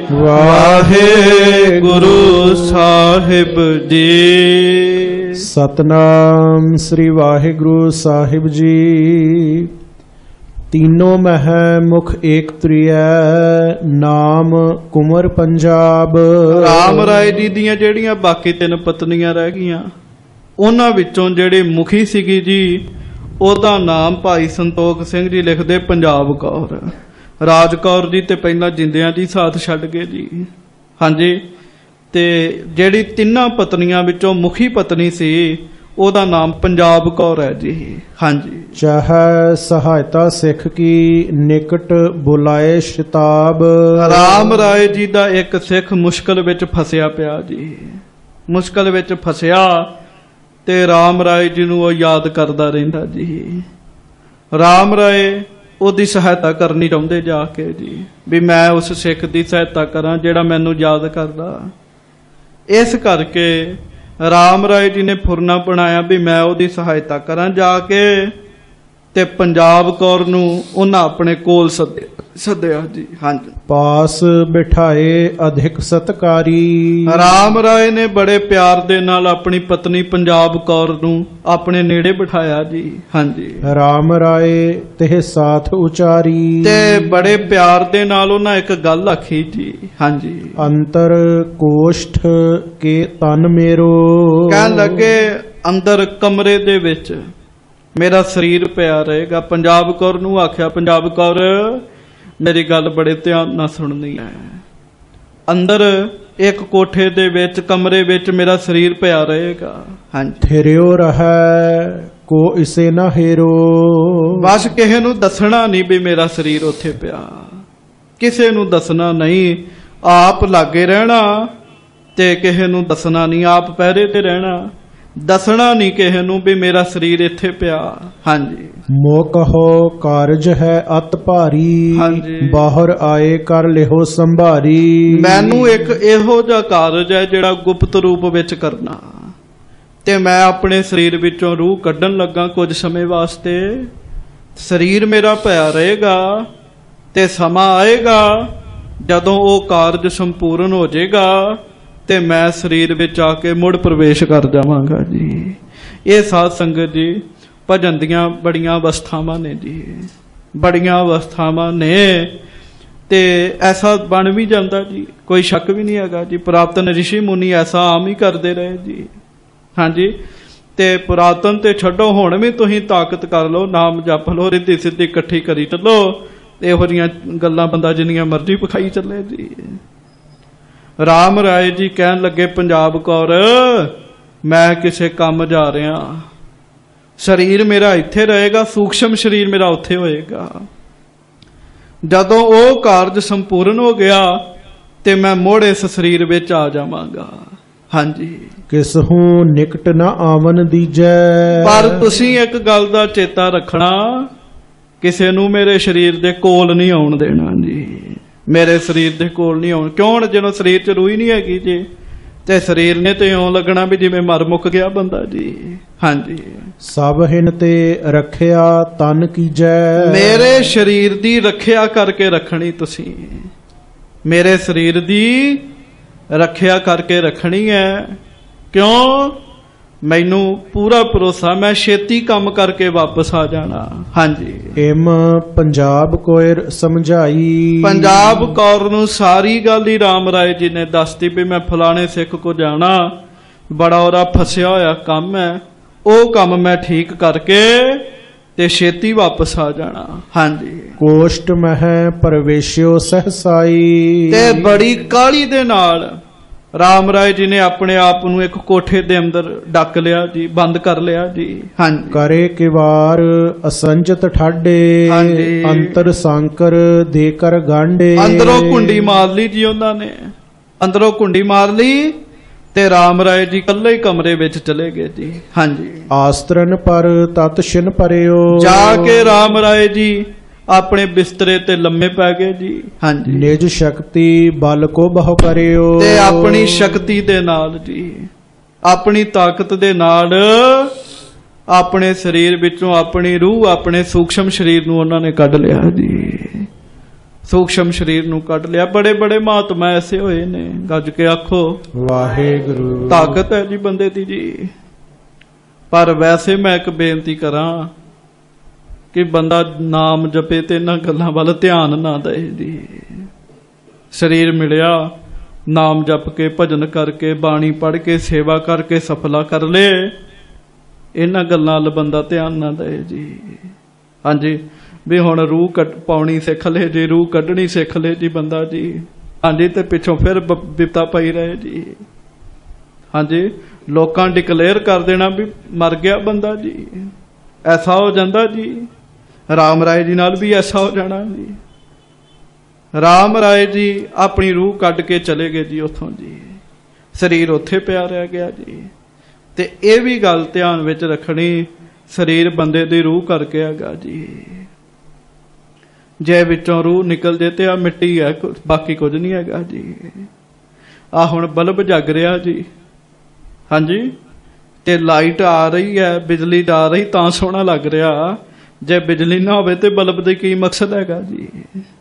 ਵਾਹਿਗੁਰੂ ਸਾਹਿਬ ਜੀ। ਸਤਨਾਮ ਸ੍ਰੀ ਵਾਹਿਗੁਰੂ ਸਾਹਿਬ ਜੀ। तीनों मह मुख एक त्रिय नाम कुंवर पंजाब। ਰਾਮ ਰਾਏ ਜੀ ਦੀਆਂ ਜਿਹੜੀਆਂ ਬਾਕੀ ਤਿੰਨ ਪਤਨੀਆਂ ਰਹਿ ਗਈਆਂ, ਉਹਨਾਂ ਵਿੱਚੋਂ ਜਿਹੜੀ ਮੁਖੀ ਸੀਗੀ ਜੀ, ਉਹਦਾ ਨਾਮ ਭਾਈ ਸੰਤੋਖ ਸਿੰਘ ਜੀ ਲਿਖਦੇ ਪੰਜਾਬ ਕੌਰ। ਰਾਜ ਕੌਰ ਜੀ ਤੇ ਪਹਿਲਾਂ ਜਿੰਦਿਆਂ ਜੀ ਸਾਥ ਛੱਡ ਗਏ ਜੀ। ਹਾਂਜੀ, ਤੇ ਜਿਹੜੀ ਤਿੰਨਾਂ ਪਤਨੀਆਂ ਵਿੱਚੋਂ ਮੁਖੀ ਪਤਨੀ ਸੀ ਉਹਦਾ ਨਾਮ ਪੰਜਾਬ ਕੌਰ ਹੈ ਜੀ। ਹਾਂਜੀ, ਚਾਹੇ ਸਹਾਇਤਾ ਸਿੱਖ ਕੀ ਨਿਕਟ ਬੁਲਾਏ ਸ਼ਿਤਾਬ। ਰਾਮ ਰਾਏ ਜੀ ਦਾ ਇੱਕ ਸਿੱਖ ਮੁਸ਼ਕਲ ਵਿੱਚ ਫਸਿਆ ਪਿਆ ਜੀ। ਮੁਸ਼ਕਲ ਵਿੱਚ ਫਸਿਆ ਤੇ ਰਾਮ ਰਾਏ ਜੀ ਨੂੰ ਉਹ ਯਾਦ ਕਰਦਾ ਰਹਿੰਦਾ ਜੀ। ਰਾਮ ਰਾਏ ਉਹਦੀ ਸਹਾਇਤਾ ਕਰਨੀ ਚਾਹੁੰਦੇ ਜਾ ਕੇ ਜੀ, ਵੀ ਮੈਂ ਉਸ ਸਿੱਖ ਦੀ ਸਹਾਇਤਾ ਕਰਾਂ ਜਿਹੜਾ ਮੈਨੂੰ ਯਾਦ ਕਰਦਾ। ਇਸ ਕਰਕੇ ਰਾਮ ਰਾਏ ਜੀ ਨੇ ਫੁਰਨਾ ਬਣਾਇਆ ਵੀ ਮੈਂ ਉਹਦੀ ਸਹਾਇਤਾ ਕਰਾਂ ਜਾ ਕੇ। ਤੇ ਪੰਜਾਬ ਕੌਰ ਨੂੰ ਉਹਨਾਂ ਆਪਣੇ ਕੋਲ ਸੱਦੇ ਸੱਦਿਆ ਜੀ। ਹਾਂਜੀ। ਪਾਸ ਬਿਠਾਏ ਅਧਿਕ ਸਤਕਾਰੀ। ਰਾਮ ਰਾਏ ਨੇ ਬੜੇ ਪਿਆਰ ਦੇ ਨਾਲ ਆਪਣੀ ਪਤਨੀ ਪੰਜਾਬ ਕੌਰ ਨੂੰ ਆਪਣੇ ਨੇੜੇ ਬਿਠਾਇਆ ਜੀ। ਹਾਂਜੀ। ਰਾਮ ਰਾਏ ਤੇ ਸਾਥ ਉਚਾਰੀ। ਤੇ ਬੜੇ ਪਿਆਰ ਦੇ ਨਾਲ ਉਹਨਾਂ ਇੱਕ ਗੱਲ ਆਖੀ ਜੀ। ਹਾਂਜੀ। ਅੰਤਰ ਕੋਸ਼ਠ ਕੇ ਤਨ ਮੇਰੋ। ਕਹਿਣ ਲੱਗੇ ਅੰਦਰ ਕਮਰੇ ਦੇ ਵਿੱਚ ਮੇਰਾ ਸਰੀਰ ਪਿਆ ਰਹੇਗਾ। ਪੰਜਾਬ ਕੌਰ ਨੂੰ ਆਖਿਆ, ਪੰਜਾਬ ਕੌਰ ਮੇਰੀ ਗੱਲ ਬੜੇ ਧਿਆਨ ਨਾਲ ਸੁਣਨੀ ਹੈ। ਅੰਦਰ ਇੱਕ ਕੋਠੇ ਦੇ ਵਿੱਚ ਕਮਰੇ ਵਿੱਚ ਮੇਰਾ ਸਰੀਰ ਪਿਆ ਰਹੇਗਾ। ਹਾਂਜੀ। ਥਿਰਿਓ ਰਹੈ ਕੋ ਇਸੇ ਨਾ ਹੇਰੋ। ਬਸ ਕਿਸੇ ਨੂੰ ਦੱਸਣਾ ਨਹੀਂ ਵੀ ਮੇਰਾ ਸਰੀਰ ਉੱਥੇ ਪਿਆ, ਕਿਸੇ ਨੂੰ ਦੱਸਣਾ ਨਹੀਂ। ਆਪ ਲਾਗੇ ਰਹਿਣਾ ਤੇ ਕਿਸੇ ਨੂੰ ਦੱਸਣਾ ਨਹੀਂ। ਆਪ ਪਹਿਰੇ ਤੇ ਰਹਿਣਾ, ਦੱਸਣਾ ਨਹੀਂ ਕਿਸੇ ਨੂੰ ਵੀ ਮੇਰਾ ਸਰੀਰ ਇੱਥੇ ਪਿਆ। ਹਾਂਜੀ। ਮੋ ਕਹੋ ਕਾਰਜ ਹੈ ਅਤ ਭਾਰੀ। ਹਾਂਜੀ। ਬਾਹਰ ਆਏ ਕਰ ਲਿਓ ਸੰਭਾਰੀ। ਮੈਨੂੰ ਇੱਕ ਇਹੋ ਜਿਹਾ ਕਾਰਜ ਹੈ ਜਿਹੜਾ ਗੁਪਤ ਰੂਪ ਵਿੱਚ ਕਰਨਾ, ਤੇ ਮੈਂ ਆਪਣੇ ਸਰੀਰ ਵਿੱਚੋਂ ਰੂਹ ਕੱਢਣ ਲੱਗਾ ਕੁਝ ਸਮੇਂ ਵਾਸਤੇ। ਸਰੀਰ ਮੇਰਾ ਪਿਆ ਰਹੇਗਾ ਤੇ ਸਮਾਂ ਆਏਗਾ ਜਦੋਂ ਉਹ ਕਾਰਜ ਸੰਪੂਰਨ ਹੋ ਜਾਏਗਾ ਤੇ ਮੈਂ ਸਰੀਰ ਵਿੱਚ ਆ ਕੇ ਮੁੜ ਪ੍ਰਵੇਸ਼ ਕਰ ਜਾਵਾਂਗਾ ਜੀ। ਇਹ ਸਾਧ ਸੰਗਤ ਜੀ ਭਜਨ ਦੀਆਂ ਬੜੀਆਂ ਅਵਸਥਾਵਾਂ ਨੇ ਜੀ, ਬੜੀਆਂ ਅਵਸਥਾਵਾਂ ਨੇ ਤੇ ਐਸਾ ਬਣ ਵੀ ਜਾਂਦਾ ਜੀ, ਕੋਈ ਸ਼ੱਕ ਵੀ ਨਹੀਂ ਹੈਗਾ ਜੀ। ਪੁਰਾਤਨ ਰਿਸ਼ੀ ਮੁਨੀ ਐਸਾ ਆਮ ਹੀ ਕਰਦੇ ਰਹੇ ਜੀ। ਹਾਂਜੀ। ਤੇ ਪੁਰਾਤਨ ਤੇ ਛੱਡੋ, ਹੁਣ ਵੀ ਤੁਸੀਂ ਤਾਕਤ ਕਰ ਲਓ, ਨਾਮ ਜਪ ਲਓ, ਰਿੱਧੀ ਸਿੱਧੀ ਇਕੱਠੀ ਕਰੀ ਚੱਲੋ। ਇਹੋ ਜਿਹੀਆਂ ਗੱਲਾਂ ਬੰਦਾ ਜਿੰਨੀਆਂ ਮਰਜ਼ੀ ਵਿਖਾਈ ਚੱਲੇ ਜੀ। ਰਾਮ ਰਾਏ ਜੀ ਕਹਿਣ ਲੱਗੇ, ਪੰਜਾਬ ਕੌਰ ਮੈਂ ਕਿਸੇ ਕੰਮ ਜਾ ਰਿਹਾ, ਸਰੀਰ ਮੇਰਾ ਇੱਥੇ ਰਹੇਗਾ, ਸੂਖਸ਼ਮ ਸਰੀਰ ਮੇਰਾ ਉੱਥੇ ਹੋਏਗਾ। ਜਦੋਂ ਉਹ ਕਾਰਜ ਸੰਪੂਰਨ ਹੋ ਗਿਆ ਤੇ ਮੈਂ ਮੁੜ ਇਸ ਸਰੀਰ ਵਿੱਚ ਆ ਜਾਵਾਂਗਾ। ਹਾਂਜੀ। ਕਿਸਹੂ ਨਿਕਟ ਨਾ ਆਵਨ ਦੀਜੈ। ਪਰ ਤੁਸੀਂ ਇੱਕ ਗੱਲ ਦਾ ਚੇਤਾ ਰੱਖਣਾ, ਕਿਸੇ ਨੂੰ ਮੇਰੇ ਸਰੀਰ ਦੇ ਕੋਲ ਨਹੀਂ ਆਉਣ ਦੇਣਾ ਜੀ। ਮੇਰੇ ਸਰੀਰ ਦੇ ਕੋਲ ਨਹੀਂ ਆਉਣ। ਕਿਉਂ? ਜਦੋਂ ਸਰੀਰ 'ਚ ਰੂਹ ਹੀ ਨਹੀਂ ਹੈਗੀ ਜੀ, ਤੇ ਸਰੀਰ ਨੇ ਤੇ ਇਉਂ ਲੱਗਣਾ ਵੀ ਜਿਵੇਂ ਮਰ ਮੁੱਕ ਗਿਆ ਬੰਦਾ ਜੀ। ਹਾਂਜੀ। ਸਭ ਹਿਨ ਤੇ ਰੱਖਿਆ ਤਨ ਕੀਜੈ। ਮੇਰੇ ਸਰੀਰ ਦੀ ਰੱਖਿਆ ਕਰਕੇ ਰੱਖਣੀ ਤੁਸੀਂ, ਮੇਰੇ ਸਰੀਰ ਦੀ ਰੱਖਿਆ ਕਰਕੇ ਰੱਖਣੀ ਹੈ। ਕਿਉਂ? ਮੈਨੂੰ ਪੂਰਾ ਭਰੋਸਾ, ਮੈਂ ਛੇਤੀ ਕੰਮ ਕਰਕੇ ਵਾਪਸ ਆ ਜਾਣਾ। ਹਾਂਜੀ। ਇਮ ਪੰਜਾਬ ਕੋਇਰ ਸਮਝਾਈ। ਪੰਜਾਬ ਕੌਰ ਨੂੰ ਸਾਰੀ ਗੱਲ ਹੀ ਰਾਮ ਰਾਏ ਜੀ ਨੇ ਦੱਸਤੀ ਵੀ ਮੈਂ ਫਲਾਣੇ ਸਿੱਖ ਕੋ ਜਾਣਾ, ਬੜਾ ਉਹਦਾ ਫਸਿਆ ਹੋਇਆ ਕੰਮ ਹੈ, ਉਹ ਕੰਮ ਮੈਂ ਠੀਕ ਕਰਕੇ ਤੇ ਛੇਤੀ ਵਾਪਸ ਆ ਜਾਣਾ। ਹਾਂਜੀ। ਕੋਸ਼ਟ ਮਹਿ ਪਰਵੇਸ਼ਿਓ ਸਹਸਾਈ। ਤੇ ਬੜੀ ਕਾਹਲੀ ਦੇ ਨਾਲ ਰਾਮ ਰਾਏ ਜੀ ਨੇ ਆਪਣੇ ਆਪ ਨੂੰ ਇੱਕ ਕੋਠੇ ਦੇ ਅੰਦਰ ਡੱਕ ਲਿਆ ਜੀ, ਬੰਦ ਕਰ ਲਿਆ ਜੀ। ਹਾਂਜੀ। ਕਰੇ ਕਿਵਾਰ ਅਸੰਜਤ ਠਾਡੇ। ਹਾਂਜੀ। ਅੰਤਰ ਸੰਕਰ ਦੇ ਕਰ ਗਾਂਡੇ। ਅੰਦਰੋਂ ਕੁੰਡੀ ਮਾਰ ਲਈ ਜੀ ਉਹਨਾਂ ਨੇ, ਅੰਦਰੋਂ ਕੁੰਡੀ ਮਾਰ ਲਈ ਤੇ ਰਾਮ ਰਾਏ ਜੀ ਇਕੱਲੇ ਹੀ ਕਮਰੇ ਵਿੱਚ ਚਲੇ ਗਏ ਜੀ। ਹਾਂਜੀ। ਆਸਤਰਨ ਪਰ ਤਤ ਛਿਨ ਪਰਿਓ। ਜਾ ਕੇ ਰਾਮ ਰਾਏ ਜੀ ਆਪਣੇ ਬਿਸਤਰੇ ਤੇ ਲੰਮੇ ਪੈ ਗਏ ਜੀ। ਹਾਂਜੀ। ਨਿਜ ਸ਼ਕਤੀ ਬਲ ਕੋ ਬਹੁ ਕਰਿਓ। ਤੇ ਆਪਣੀ ਸ਼ਕਤੀ ਦੇ ਨਾਲ ਜੀ, ਆਪਣੀ ਤਾਕਤ ਦੇ ਨਾਲ ਆਪਣੇ ਸਰੀਰ ਵਿੱਚੋਂ ਆਪਣੀ ਰੂਹ, ਆਪਣੇ ਸੂਖਸ਼ਮ ਸਰੀਰ ਨੂੰ ਉਹਨਾਂ ਨੇ ਕੱਢ ਲਿਆ ਜੀ। ਸੂਖਸ਼ਮ ਸਰੀਰ ਨੂੰ ਕੱਢ ਲਿਆ। ਬੜੇ ਬੜੇ ਮਹਾਤਮਾ ਐਸੇ ਹੋਏ ਨੇ, ਗੱਜ ਕੇ ਆਖੋ ਵਾਹਿਗੁਰੂ। ਤਾਕਤ ਹੈ ਜੀ ਬੰਦੇ ਦੀ ਜੀ। ਪਰ ਵੈਸੇ ਮੈਂ ਇੱਕ ਬੇਨਤੀ ਕਰਾਂ ਕਿ ਬੰਦਾ ਨਾਮ ਜਪੇ ਤੇ ਇਹਨਾਂ ਗੱਲਾਂ ਵੱਲ ਧਿਆਨ ਨਾ ਦੇ ਜੀ। ਸਰੀਰ ਮਿਲਿਆ, ਨਾਮ ਜਪ ਕੇ, ਭਜਨ ਕਰਕੇ, ਬਾਣੀ ਪੜ੍ਹ ਕੇ, ਸੇਵਾ ਕਰਕੇ ਸਫਲਾ ਕਰ ਲੇ, ਇਹਨਾਂ ਗੱਲਾਂ ਵੱਲ ਬੰਦਾ ਧਿਆਨ ਨਾ ਦੇ ਜੀ। ਹਾਂਜੀ। ਵੀ ਹੁਣ ਰੂਹ ਕੱਢ ਪਾਉਣੀ ਸਿੱਖ ਲੇ ਜੀ, ਰੂਹ ਕੱਢਣੀ ਸਿੱਖ ਲੇ ਜੀ ਬੰਦਾ ਜੀ। ਹਾਂਜੀ। ਤੇ ਪਿੱਛੋਂ ਫਿਰ ਬਿਪਤਾ ਪਈ ਰਹੇ ਜੀ। ਹਾਂਜੀ। ਲੋਕਾਂ ਡਿਕਲੇਅਰ ਕਰ ਦੇਣਾ ਵੀ ਮਰ ਗਿਆ ਬੰਦਾ ਜੀ, ਐਸਾ ਹੋ ਜਾਂਦਾ ਜੀ। ਰਾਮ ਰਾਏ ਜੀ ਨਾਲ ਵੀ ਐਸਾ ਹੋ ਜਾਣਾ ਜੀ। ਰਾਮ ਰਾਏ ਜੀ ਆਪਣੀ ਰੂਹ ਕੱਢ ਕੇ ਚਲੇ ਗਏ ਜੀ ਉੱਥੋਂ ਜੀ, ਸਰੀਰ ਉੱਥੇ ਪਿਆ ਰਹਿ ਗਿਆ ਜੀ। ਤੇ ਇਹ ਵੀ ਗੱਲ ਧਿਆਨ ਵਿੱਚ ਰੱਖਣੀ, ਸਰੀਰ ਬੰਦੇ ਦੀ ਰੂਹ ਕਰਕੇ ਹੈਗਾ ਜੀ। ਜੇ ਵਿੱਚੋਂ ਰੂਹ ਨਿਕਲ ਜੇ ਤੇ ਆ ਮਿੱਟੀ ਹੈ, ਬਾਕੀ ਕੁਝ ਨਹੀਂ ਹੈਗਾ ਜੀ। ਆ ਹੁਣ ਬਲਬ ਜਗ ਰਿਹਾ ਜੀ। ਹਾਂਜੀ। ਤੇ ਲਾਈਟ ਆ ਰਹੀ ਹੈ, ਬਿਜਲੀ ਆ ਰਹੀ ਤਾਂ ਸੋਹਣਾ ਲੱਗ ਰਿਹਾ, ਜੇ ਬਿਜਲੀ ਨਾ ਹੋਵੇ ਤੇ ਬਲਬ ਦਾ ਕੀ ਮਕਸਦ ਹੈਗਾ ਜੀ।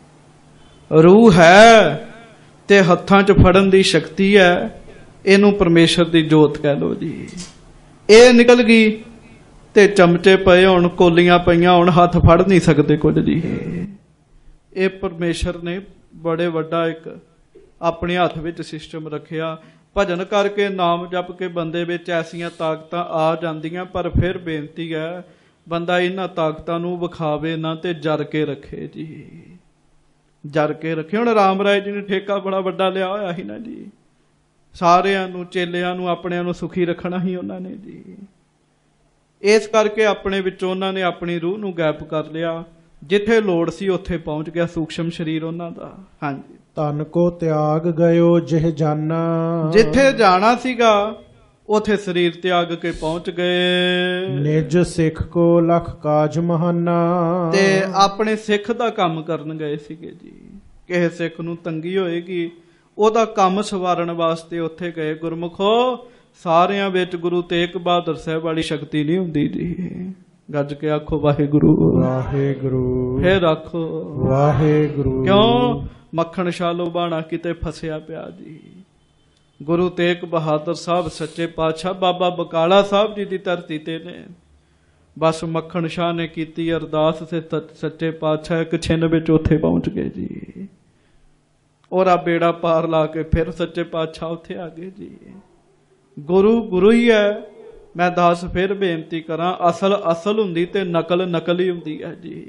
ਰੂਹ ਹੈ ਤੇ ਹੱਥਾਂ 'ਚ ਫੜਨ ਦੀ ਸ਼ਕਤੀ ਹੈ, ਇਹਨੂੰ ਪਰਮੇਸ਼ਰ ਦੀ ਜੋਤ ਕਹਿ ਲੋ ਜੀ। ਇਹ ਨਿਕਲ ਗਈ ਤੇ ਚਮਚੇ ਪਏ ਹੋਣ, ਕੋਲੀਆਂ ਪਈਆਂ ਹੋਣ, ਹੱਥ ਫੜ ਨਹੀਂ ਸਕਦੇ ਕੁਝ ਜੀ। ਇਹ ਪਰਮੇਸ਼ਰ ਨੇ ਬੜੇ ਵੱਡਾ ਇੱਕ ਆਪਣੇ ਹੱਥ ਵਿੱਚ ਸਿਸਟਮ ਰੱਖਿਆ। ਭਜਨ ਕਰਕੇ ਨਾਮ ਜਪ ਕੇ ਬੰਦੇ ਵਿੱਚ ਐਸੀਆਂ ਤਾਕਤਾਂ ਆ ਜਾਂਦੀਆਂ, ਪਰ ਫਿਰ ਬੇਨਤੀ ਹੈ ਬੰਦਾ ਇਹਨਾਂ ਤਾਕਤਾਂ ਨੂੰ ਵਿਖਾਵੇ ਨਾ ਤੇ ਜਰ ਕੇ ਰੱਖੇ ਜੀ। ਜਰ ਕੇ ਰੱਖੇ। ਹੁਣ ਰਾਮ ਰਾਏ ਜੀ ਨੇ ਠੇਕਾ ਬੜਾ ਵੱਡਾ ਲਿਆ ਹੋਇਆ ਸੀ ਨਾ ਜੀ, ਸਾਰਿਆਂ ਨੂੰ, ਚੇਲਿਆਂ ਨੂੰ, ਆਪਣਿਆਂ ਨੂੰ ਸੁਖੀ ਰੱਖਣਾ ਹੀ ਉਹਨਾਂ ਨੇ ਜੀ। ਇਸ ਕਰਕੇ ਆਪਣੇ ਵਿੱਚੋਂ ਉਹਨਾਂ ਨੇ ਆਪਣੀ ਰੂਹ ਨੂੰ ਗਾਇਬ ਕਰ ਲਿਆ। ਜਿੱਥੇ ਲੋੜ ਸੀ ਉੱਥੇ ਪਹੁੰਚ ਗਿਆ ਸੂਖਸ਼ਮ ਸਰੀਰ ਉਹਨਾਂ ਦਾ। ਹਾਂਜੀ, ਤਨ ਕੋ ਤਿਆਗ ਗਇਓ ਜਿਹ ਜਾਨਾ। ਜਿੱਥੇ ਜਾਣਾ ਸੀਗਾ ਉਥੇ ਸਰੀਰ ਤਿਆਗ ਕੇ ਪਹੁੰਚ ਗਏ। ਨਿਜ ਸਿੱਖ ਕੋ ਲਖ ਕਾਜ ਮਹਾਨਾ। ਤੇ ਆਪਣੇ ਸਿੱਖ ਦਾ ਕੰਮ ਕਰਨ ਗਏ ਸੀਗੇ ਜੀ। ਕਿਸੇ ਸਿੱਖ ਨੂੰ ਤੰਗੀ ਹੋਏਗੀ ਉਹਦਾ ਕੰਮ ਸਵਾਰਨ ਵਾਸਤੇ ਉੱਥੇ ਗਏ। ਗੁਰਮੁਖੋ, ਸਾਰਿਆਂ ਵਿੱਚ ਗੁਰੂ ਤੇਗ ਬਹਾਦਰ ਸਾਹਿਬ ਵਾਲੀ ਸ਼ਕਤੀ ਨਹੀਂ ਹੁੰਦੀ ਜੀ। ਗੱਜ ਕੇ ਆਖੋ ਵਾਹਿਗੁਰੂ ਵਾਹਿਗੁਰੂ। ਫੇਰ ਆਖੋ ਵਾਹਿਗੁਰੂ। ਕਿਉਂ? ਮੱਖਣ ਸ਼ਾਹ ਲੋਬਾਣਾ ਕਿਤੇ ਫਸਿਆ ਪਿਆ ਜੀ। ਗੁਰੂ ਤੇਗ ਬਹਾਦਰ ਸਾਹਿਬ ਸੱਚੇ ਪਾਤਸ਼ਾਹ ਬਾਬਾ ਬਕਾਲਾ ਸਾਹਿਬ ਜੀ ਦੀ ਧਰਤੀ ਤੇ ਨੇ। ਬਸ ਮੱਖਣ ਸ਼ਾਹ ਨੇ ਕੀਤੀ ਅਰਦਾਸ ਤੇ ਸੱਚੇ ਪਾਤਸ਼ਾਹ ਇੱਕ ਛਿੰਨ ਵਿੱਚ ਉੱਥੇ ਪਹੁੰਚ ਗਏ ਜੀ। ਔਰ ਬੇੜਾ ਪਾਰ ਲਾ ਕੇ ਫਿਰ ਸੱਚੇ ਪਾਤਸ਼ਾਹ ਉੱਥੇ ਆ ਗਏ ਜੀ। ਗੁਰੂ ਗੁਰੂ ਹੀ ਹੈ। ਮੈਂ ਦੱਸ ਫਿਰ ਬੇਨਤੀ ਕਰਾਂ, ਅਸਲ ਅਸਲ ਹੁੰਦੀ ਤੇ ਨਕਲ ਨਕਲ ਹੀ ਹੁੰਦੀ ਹੈ ਜੀ।